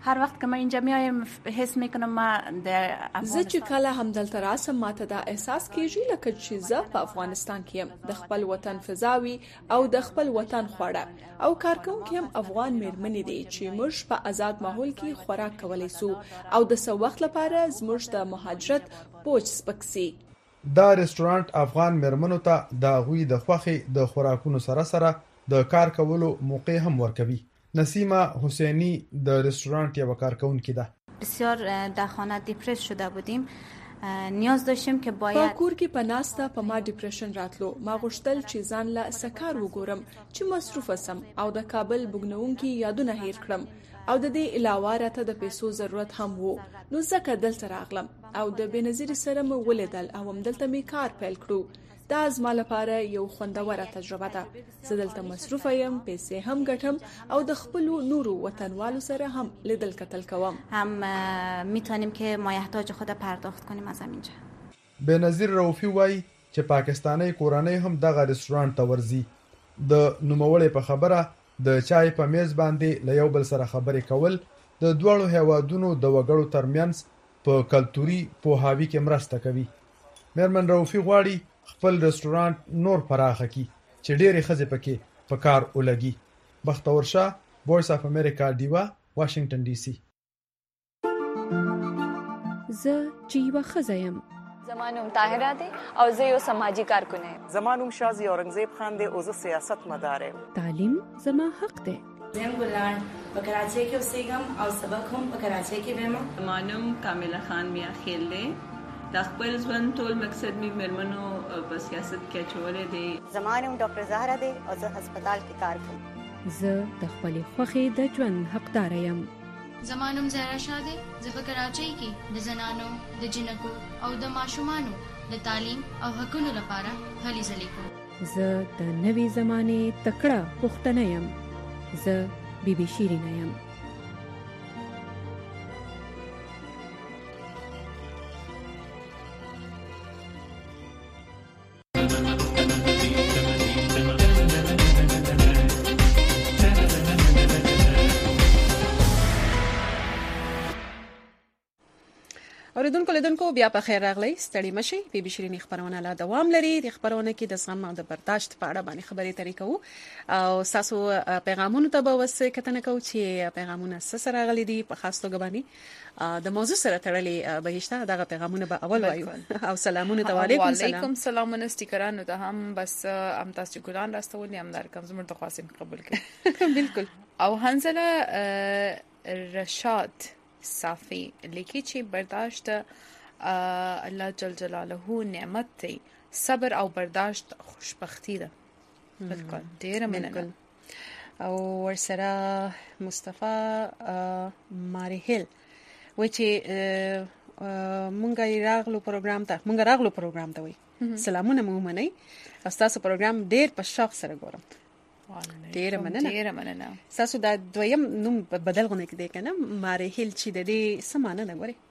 هر وقت که من اینجا میایم حس میکنم ما در زه چې کله هم دلته راسم ماته دا احساس کیږي لکه چې زه په افغانستان کې یم د خپل وطن فضاوي او د خپل وطن خوړه او کارکونکي هم افغان میرمنې دي چې موږ په آزاد ماحول کې خوراک کولای سو او د څو وخت لپاره زموږ د مهاجرت بوج سپکسي. دا رستورانت افغان میرمنو ته د غوی د خوخي د خوراکونو سره سره د کار کولو موقع هم ورکوي. نسیمه حسینی د رستورانت یو کارکونکې ده. بسیار در خانه دیپرس شده بودیم، نیاز داشتیم که باید په کور کې پناسته په ما ډیپریشن راتلو. ما غوښتل چې ځان له سکار وګورم چې مصروف سم او د کابل بوګنونکي یادونه هیر کړم او د دې علاوه راته د پیسو ضرورت هم وو. نو ځکه دلته راغلم او د بنظیر سره مې ولیدل او هم دلته مې کار پیل کړو. دا زما لپاره یو خوندوره تجربه ده. زه دلته مصروف یم، پیسې هم ګټم او د خپل نورو وطنوالو سره هم لیدل کتل کوم. هم میتونیم که مایحتاج خود پرداخت کنیم از همینجا. بنظیر رؤفی وای چې پاکستانی کورنۍ هم دغه رستورانت ته ورځي. د نوموړې په خبره د چای په میز باندې له یو بل سره خبرې کول د دوړو هیوادونو د وګړو ترمنځ په کلتوري پوهاوي کې مرسته کوي. میرمن رؤفی غواړي خپل رستورانت نور پراخه کی چې ډېرې ښځې پکې په کار ولګي. بختور شاه، وایس اف امریکا دیوا، واشنگټن ډي سي. زه چې یوه ښځه یم. زما نوم طاهره دی او زه یو سماجی کارکون یم. زما نوم شازی اورنګزیب خان دی او زه سیاست مدار یم. تعلیم زما حق دی. زم ګلان په کراچۍ کې اوسېږم او سبق هم په کراچۍ کې وایم. زما نوم کامله خان میا خیل دی. د خپل ژوند ټول مقصد می مرمنو په سیاست کې اچولې دي. زما نوم ډاکټر زهرا دی او زه هسپتال کې کار کوم. زه د خپل خوخي د ژوند حقدار یم. زما نوم زهرا شاه دی. زه په کراچۍ کې د زنانو، د جنکو او د ماشومانو د تعلیم او حقوقو لپاره هلې ځلې کوم. زه د نوې زمانه تکړه پښتنه یم. زه بیبي شیرینه یم. اوریدونکو لیدونکو بیا په خیر راغلی. ستړي مشي. بیبي شیرینی خبرونه لا دوام لري. د خبرونه کې د زغم او د برداشت په اړه باندې خبرې ترې کوو او تاسو پیغامونه ته به وسه کتنه کوو چې پیغامونه سره راغلي دي په خاص توګه باندې د موضوع سره تړلې بهشته دغه پیغامونه به اول وایو. او سلامونه ته وعلیکم سلام. وعلیکم سلام استیکرانو ته هم بس ام تاسو ګلان راستونی هم در کوم زموږ د خاصین قبول کړي. بالکل. او حنزله رشاد صافی لیکي چې برداشت الله جل جلاله نعمت دی. صبر او برداشت خوشبختی ده. بالکل. ډیر مننه. او ورسره مصطفی ماریهل و چې مونږ راغلو پروګرام ته وي. سلامونه مو منئ. تاسو پروګرام ډیر په شوق سره ګورم. ډیر مننه. تاسو دا دویم نوم بدل غونې کې دی کنه ماریهل چې د دې سمانه نه غوري.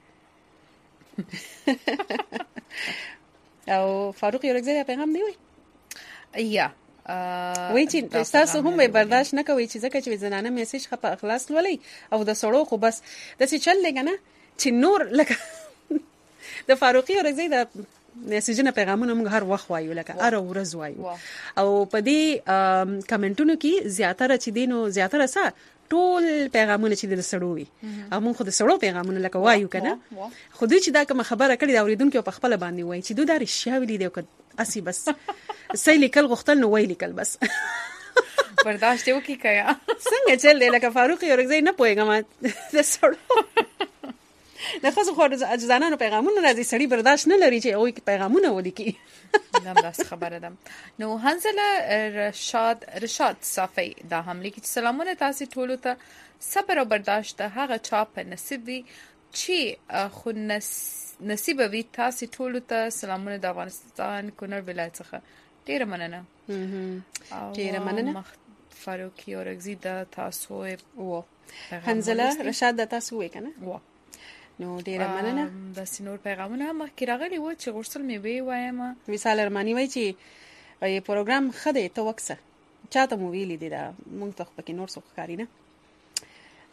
او فاروق یورګزی پیغام دی وي. یا وای چې تاسو هم به برداشت نه کوئ چې ځکه چې زنانه میسج خپل اخلاص ولې او د سړو خو بس د څه چل لګنه چې نور لکه د فاروق یورګزی د میسجونه پیغامونه موږ هر وخت وایو لکه هر ورځ وایو او په دې کمنټونو کې زیاتره چې دینو زیاتره سره ټول پیغامونه چې د سړو وي او موږ خو د سړو پیغامونه لکه وایو کنه خو دوی چې دا کوم خبره کړې دا اوریدونکو په خپل باندې وایي چې دوی دا رښتیا ویلي دی او اسی بس سې لیکل غختل نو وای لیکل بس برداشت وکي کیا څنګه چل دی لکه فاروق یورګزی نه پوهیږم د سړو نه خو خو ځانانو پیغامونه راځي سړی برداشت نه لري چې اوی پیغامونه ولیکي. نو بس خبره ده. نو حنزله رشاد صافی دا هم لیکي سلامونه تاسو ټولو ته. صبر او برداشت هغه چا په نصیب وي چې خو نصیب وي. تاسو ټولو ته سلامونه د افغانستان کونړ ولایت څخه. ډیره مننه. ډیره مننه. فاروق یورګزی دا تاسو و حنزله رشاد دا تاسو وې کنه و نو ډیره مننه. د سینور پیغامونه هم مخکې راغلي و چې غوښتل مې وی وایم. مثال ارمانی وای چې یو پروګرام خده ته وکسه چاته مو ویلې دي دا مونږ ته پکې نور څه ښکاری نه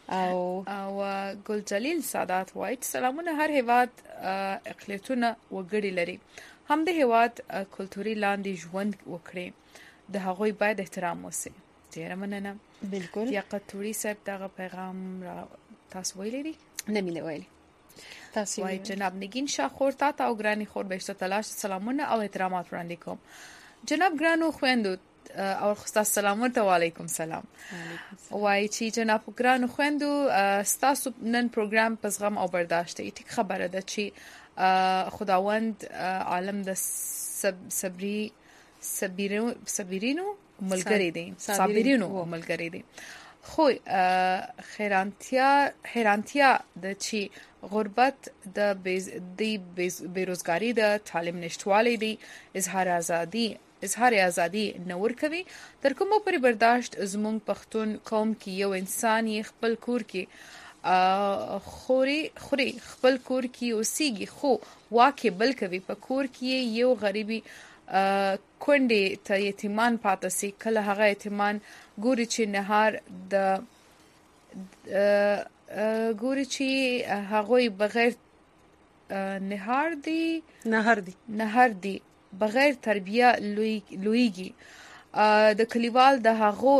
او ګل جلیل سادات وایي سلامونه هر هیواد اقلیتونه وګړي لري هم د هیواد کلتوري لاندې ژوند وکړي د هغوی باید احترام وشي ډیره مننه بالکل یا قطوري صاحب دغه پیغام تاسو ویلي دي نه مې ویلي تاسو وایي جناب نگین شاخور تا او ګرانی خور بهشته تلاش سلامونه او احترامات وړاندې کوم جناب ګرانو خويندو او تاسو سلامونه وعلیکم سلام وایي چې جناب ګرانو خويندو تاسو نن پروګرام په زغم او برداشت ټیک خبره ده چې خداوند عالم د صبرینو ملګری دی صابرینو ملګری دی خو حیرانتیا د چې غربت د بیروزګاری د تعلیم نشټوالي دی اظهار ازادي نور کوي تر کومه پورې برداشت زموږ پښتون قوم کې یو انسان یې خپل کور کې خوري خپل کور کې اوسېږي خو واکه بل کوي په کور کې یو غریبي کونډې ته یتیمان پاتې سي کله هغه یتیمان ګوري چې هغوی بغیر نهر دی بغیر تربیه لویږي د کلیوال د هغو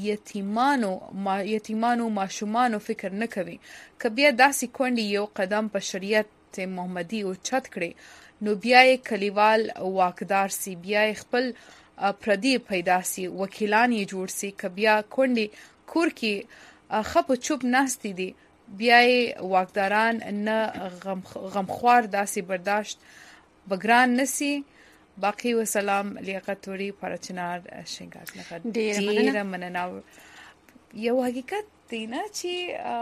یتیمانو ماشومانو فکر نه کوي که بیا داسې کونډې یو قدم په شریعت محمدي او چت کړي نو بیا کلیوال واکدار سي بیا خپل پردي پیدا سي وکیلان یې جوړ سي که بیا کونډې کور کې خپ چوب ناشتي دي بیا واکداران نه غمخوار داسې برداشت بګران نسی باقی وسلام لیاقتوري پرچنار شنګار لکه ډیر مننه یو حقیقت دی نه چې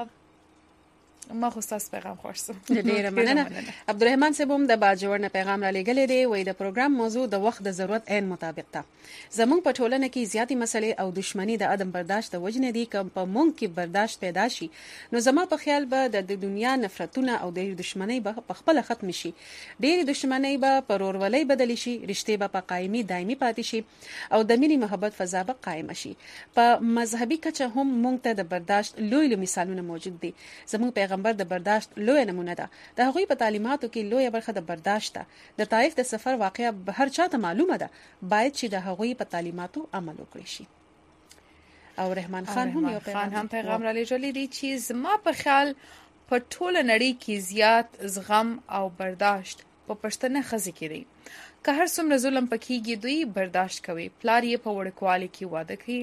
ما خو تاسو پیغام خوښم ډیره مننه عبدالرحمن صاحب د باجوړ نه پیغام را لګلې دی وای د پروګرام موضوع د وخت د ضرورت عین مطابق ده زموږ په ټولنه کې زیاتې مسلې او دښمنی د عدم برداشت د وجنه دي کوم په مونږ کې برداشت پیدا شي نو زما په خیال به د دنیا نفرتونه او د دښمنی به په خپل ختم شي ډېر دښمنی به پر اورولۍ بدل شي رشتې به په قایمي دایمي پاتې شي او د مینې محبت فضا به قائم شي په مذهبي کچه هم مونږ ته د برداشت لوی مثالونه موجود دي زموږ پیغمبر د برداشت لوی نمونه ده د هغوی په تعلیماتو کې لوی برخه د برداشت ده د طائف د سفر واقعه به هر چاته معلومه ده باید چې د هغوی په تعلیماتو عمل وکړي شي او رحمان خان هم یو پیغام را لېږلی دی چې زما په خیال په ټوله نړۍ کې زیات زغم او برداشت په پښتنه خزي کې دی که هر څومره ظلم پکېږي دوی برداشت کوي پلار یې په وړکوالي کې واده کوي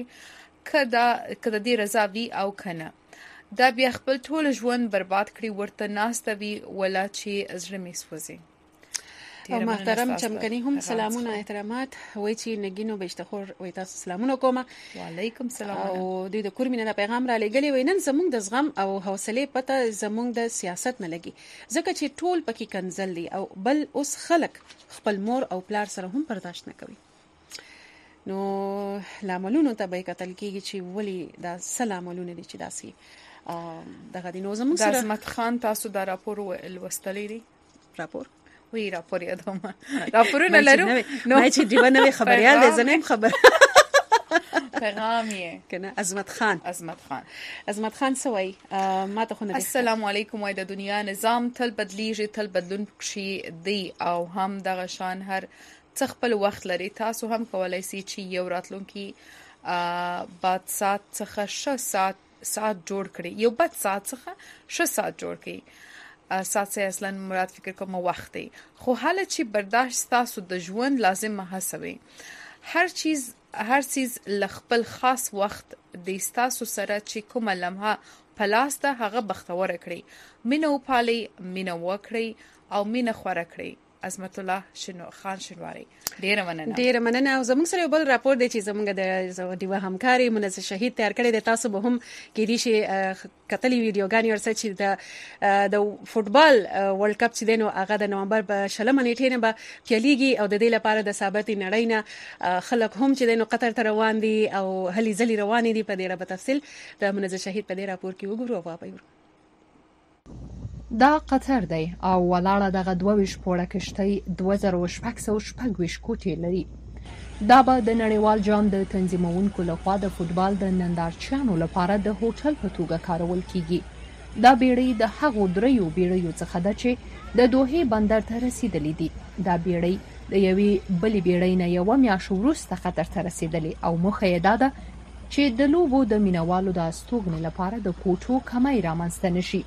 کله دې رضا وي او کنه دا بیا خپل ټول ژوند برباد کړي ورته ناسته وي ولا چې زړه مې سوځي او محترم چمکني هم سلامونه احترامات وای چې نګینو بهشتخور وای تاسو سلامونه کوم وعلیکم سلام او د کورمینه پیغام را لګلی وینن زموږ د زغم او حوصله پته زموږ د سیاست نه لګي ځکه چې ټول پکې کنزل دي او بل اوس خلک خپل مور او پلار سره هم برداشت نه کوي نو لاملونو ته به کتل کېږي چې ولی دا سلامونه دي چې داسي دغه د نوزم سره عظمت خان تاسو دا راپور ولوستلی دی راپور یادوم راپورونه لرو نو چې دیونه خبريال دي زنه خبر پیغام یې کنه عظمت خان سوي ما ته خو نه السلام علیکم وای د دنیا نظام تل بدلیږي تل بدلون شي دی او هم دغه شان هر څه خپل وخت لري تاسو هم کولای شئ چې یو راتلونکي بعد څخه 6 ساعت جوړ کړي یو بد ساعت څخه 6 ساعت جوړ کړي ساعت سے اصلا مراد فکر کوم وخت دی خو حاله چې برداشت تاسو د ژوند لازم هڅوي هر چیز لخپل خاص وخت د تاسو سره چې کومه لمحه پلاسته هغه بختور کړی مینه پالي مینه وکړي او مینه خور کړی عظمت الله خان شنواری ډیر مننه او زموږ سره یو بل راپور دی چې زموږ د دیوه همکاري منزه شهید تیار کړی دی تاسو به هم کې دي شي کتلې ویډیوګانې ورسره چې د فوتبال ورلد کپ چې دینو هغه د نومبر په 16 نیټې نه به پیلېږي او د دې لپاره د ثابت نړۍ نه خلک هم چې دینو قطر ته روان دي او هلي ځلي روان دي په دې را په تفصیل د منزه شهید په دې راپور کې وګورو او واپایو دا قطر دی او ولاړه دغه 22 پوړه کشتۍ 2626 کوټې لري دا به د نړیوال جام د تنظیمونکو لخوا د فوتبال د نندارچیانو لپاره د هوټل په توګه کارول کیږي. دا بیړۍ د هغو دریو بیړیو څخه ده چې د دوحې بندر ته رسیدلې دي. دا بیړۍ د یوې بلې بیړۍ نه یوه میاشت وروسته قطر ته رسیدلې او موخه یې دا ده چې د لوبو د مینوالو د استوګنې لپاره د کوټو کمی رامنځته نشي.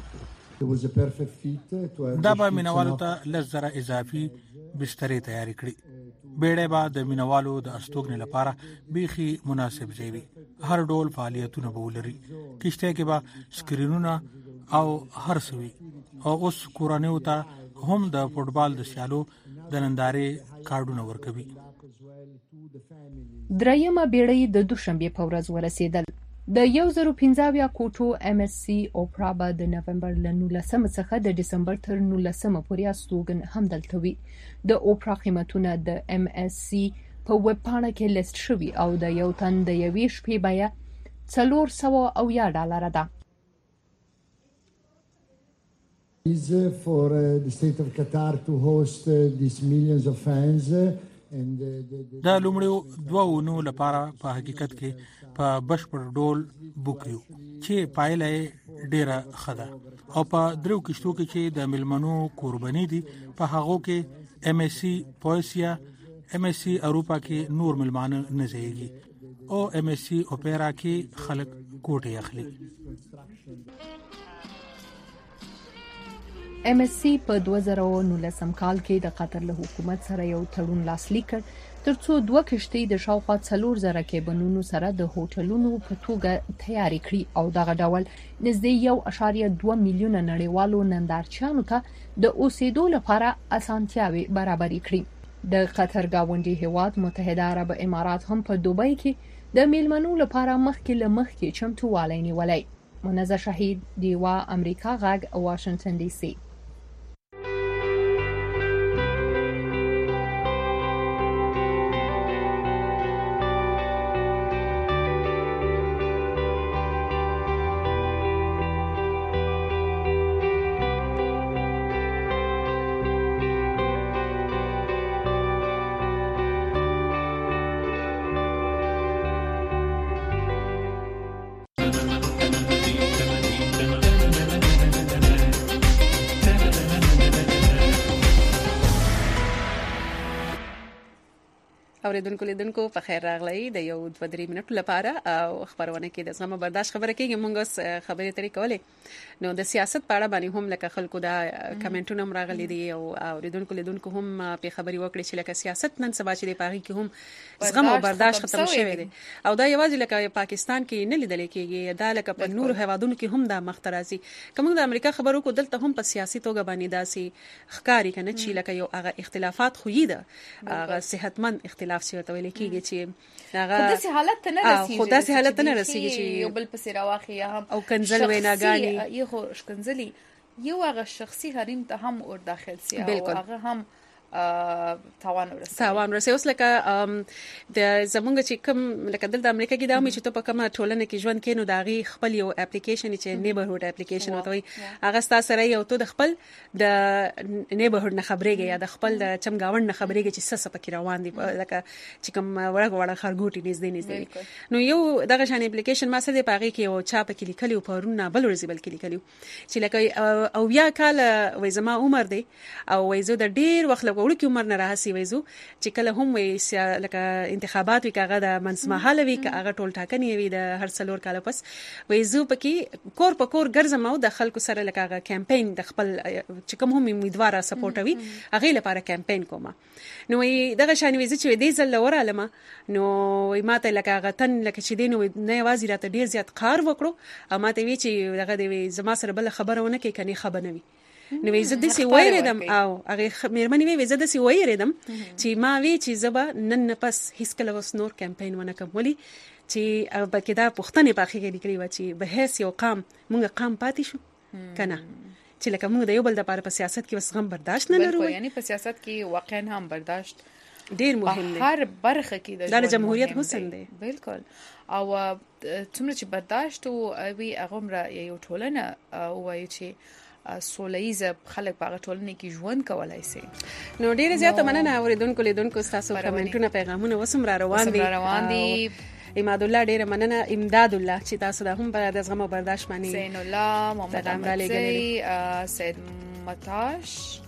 دا به مینوالو ته 10,000 اضافي بسترې تیاری کړي. بیړۍ به د مینوالو د استوګنې لپاره بیخي مناسب ځای وي. هر ډول فعالیتونه به ولري. کشته کې به سکرینونه او هر څه وي. او اوس کورنیو ته هم د فوټبال د سیالو د نندارې کارډونه ورکوي. دریمه بیړۍ د دوشنبه په ورځ ورسېدل. د 1015 کوټو MSC اوپرا به د نومبر له 19 څخه د دسمبر تر 19 پورې استوګن هم دلته وي. د اوپرا قیمتونه د MSC په ویب پاڼه کې لیست شوي او د یو تن د یوې شپې بیه $400 ده. is for the state of Qatar to host these millions of fans. دا لومړی 2 اونو لپاره په حقیقت کې په بشپړ ډول بوکیو چې پایله ډیره خده او په درو کشتو کې چې د ملمنو قرباني دي په هغه کې MSC پویسیا MSC اروپا کې نور ملمانه نه ځایږي او MSC اوپیرا کې خلک کوټه اخلي. MSC په 2019 کال کې د قطر له حکومت سره یو تړون لاسلیک کړ ترڅو 2 کشتۍ د شاوخوا 4,000 کیبنونو سره د هوټلونو په توګه تیاری کړي او دغه ډول نږدې 1.2 میلیونه نړیوالو نندارچیانو ته د اوسېدو لپاره اسانتیاوي برابرې کړي. د قطر گاونډي هیواد متحده عرب امارات هم په دوبۍ کې د میلمنو لپاره مخکې له مخکې چمتووالی نیولی. منزه شهید دیوا امریکا غږ واشنگټن ډي سي. اوریدونکو لیدونکو په خیر راغلی د یو 2-3 منټو لپاره او خبرونه کې د زما برداشت خبره کېږي. مونږ خبرې ترې کولې نو د سیاست په اړه باندې هم لکه خلکو دا کمنټونه راغلي دي او اوریدونکو لیدونکو هم په خبري وکړي چې لکه سیاست نن سبا چې د پاغي کې هم زغم او برداشت ختم شوی دی او دا یوازې لکه پاکستان کې نه لیدل کېږي. دا لکه په نور هیوادونو کې هم دا مخترازي کوم د امریکا خبرو کو دلته هم په سیاسي توګه باندې داسي ښکاری کنه چې لکه یو هغه اختلافات خو یې ده هغه صحتمند اختلاف څه ویل کېږي چې هغه خداسي حالت نه رسیږي. خداسي حالت نه رسیږي چې یو بل پسې راواخي یا هم او کنزل ویناګانی یو خو شکنزلي یو هغه شخصي حریم ته هم ور داخل سي او هغه هم تاوان ورسي. اوس لکه د زمونږ چې کوم لکه د امریکا کې دا مې چې ته په کومه ټولنه کې ژوند کینو دا غي خپل یو اپلیکیشن چې نیبرهود اپلیکیشن وتوي هغه ستاسو سره یو ته د خپل د نیبرهود نه خبرېږي یا د خپل د چمګاوند نه خبرېږي چې څه پکې روان دي لکه چې کوم وړه خرګوټي نږدې نو یو دغه شان اپلیکیشن ما سره پاږي کې او چا پکې لیکلی او پرونه بل ورځ بل کې لیکلی چې لکه او بیا کال وې زما عمر دی او وې زه د ډیر وخت وړو کې عمر نه راهسي وېزو چې کله هم وې لکه انتخابات وی کاغه د منځمهاله وی کاغه ټول ټاکنې وی د هر څلور کال پس وېزو پکې کور په کور ګرځم او د خلکو سره لکه کمپاین د خپل چې کوم هم امیدوار سپورټوي هغه لپاره کمپاین کوم نو دغه شان وېزو چې دې ځل وراله نو ماته لکه غتن لکه چې دینو نه وازی راته ډیر زیات کار وکړو ماته وی چې دغه دې زما سره بل خبرونه کې کني خبر نه وي نو زه د سی وایردم او هغه مېرمنې وی زه د سی وایردم چې ما وی چې زبا نن پس هیڅ کله وس نور کمپاین ونه کوم ولي چې بلکې دا پښتنې په اخیری کې لیکلي و چې به هیڅ یو قام مونږ قام پاتې شو کنه چې لکه موږ د یو بل د لپاره په سیاست کې وس غم برداشت نه لرو یعنی په سیاست کې واقعا هم برداشت ډیر مهم دی هر برخه کې د جمهوریت حسن دی بالکل او څومره چې برداشت او وی هغه یو ټولنه وایي چې سولهیزه خلک په ټولنه کې ژوند کولای شي. نو ډیره زیاته مننه اوریدونکو لیدونکو تاسو کمنټونه پیغامونه وسم را روان دي. اماد الله ډیره مننه. امداد الله چې تاسو د هم په دغه برداشت باندې زین الله محمد علي سید متاش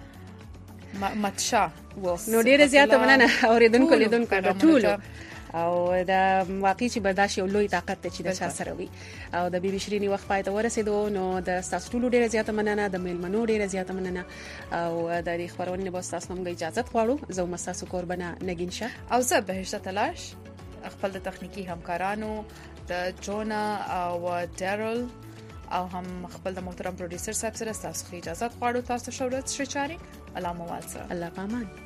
متشا نو ډیره زیاته مننه اوریدونکو لیدونکو ټول او دا واقعي چې برداشت یو لوی طاقت دی چې د چا سره وي او د بي شيريني وخت پای ته ورسېدو نو د تاسو ټول ډیره زیاته مننه د میلمنو ډیره زیاته مننه او د دې خبرونه به تاسو هم اجازه غواړو زه مساسو قربانه نگین شه او زه بهشته تلاش خپل د تخنیکی همکارانو د جونا او ډارل او هم خپل د محترم پروډوسر صاحب سره تاسو اجازه غواړو تاسو شورت شچاري الله موالسه الله پامان.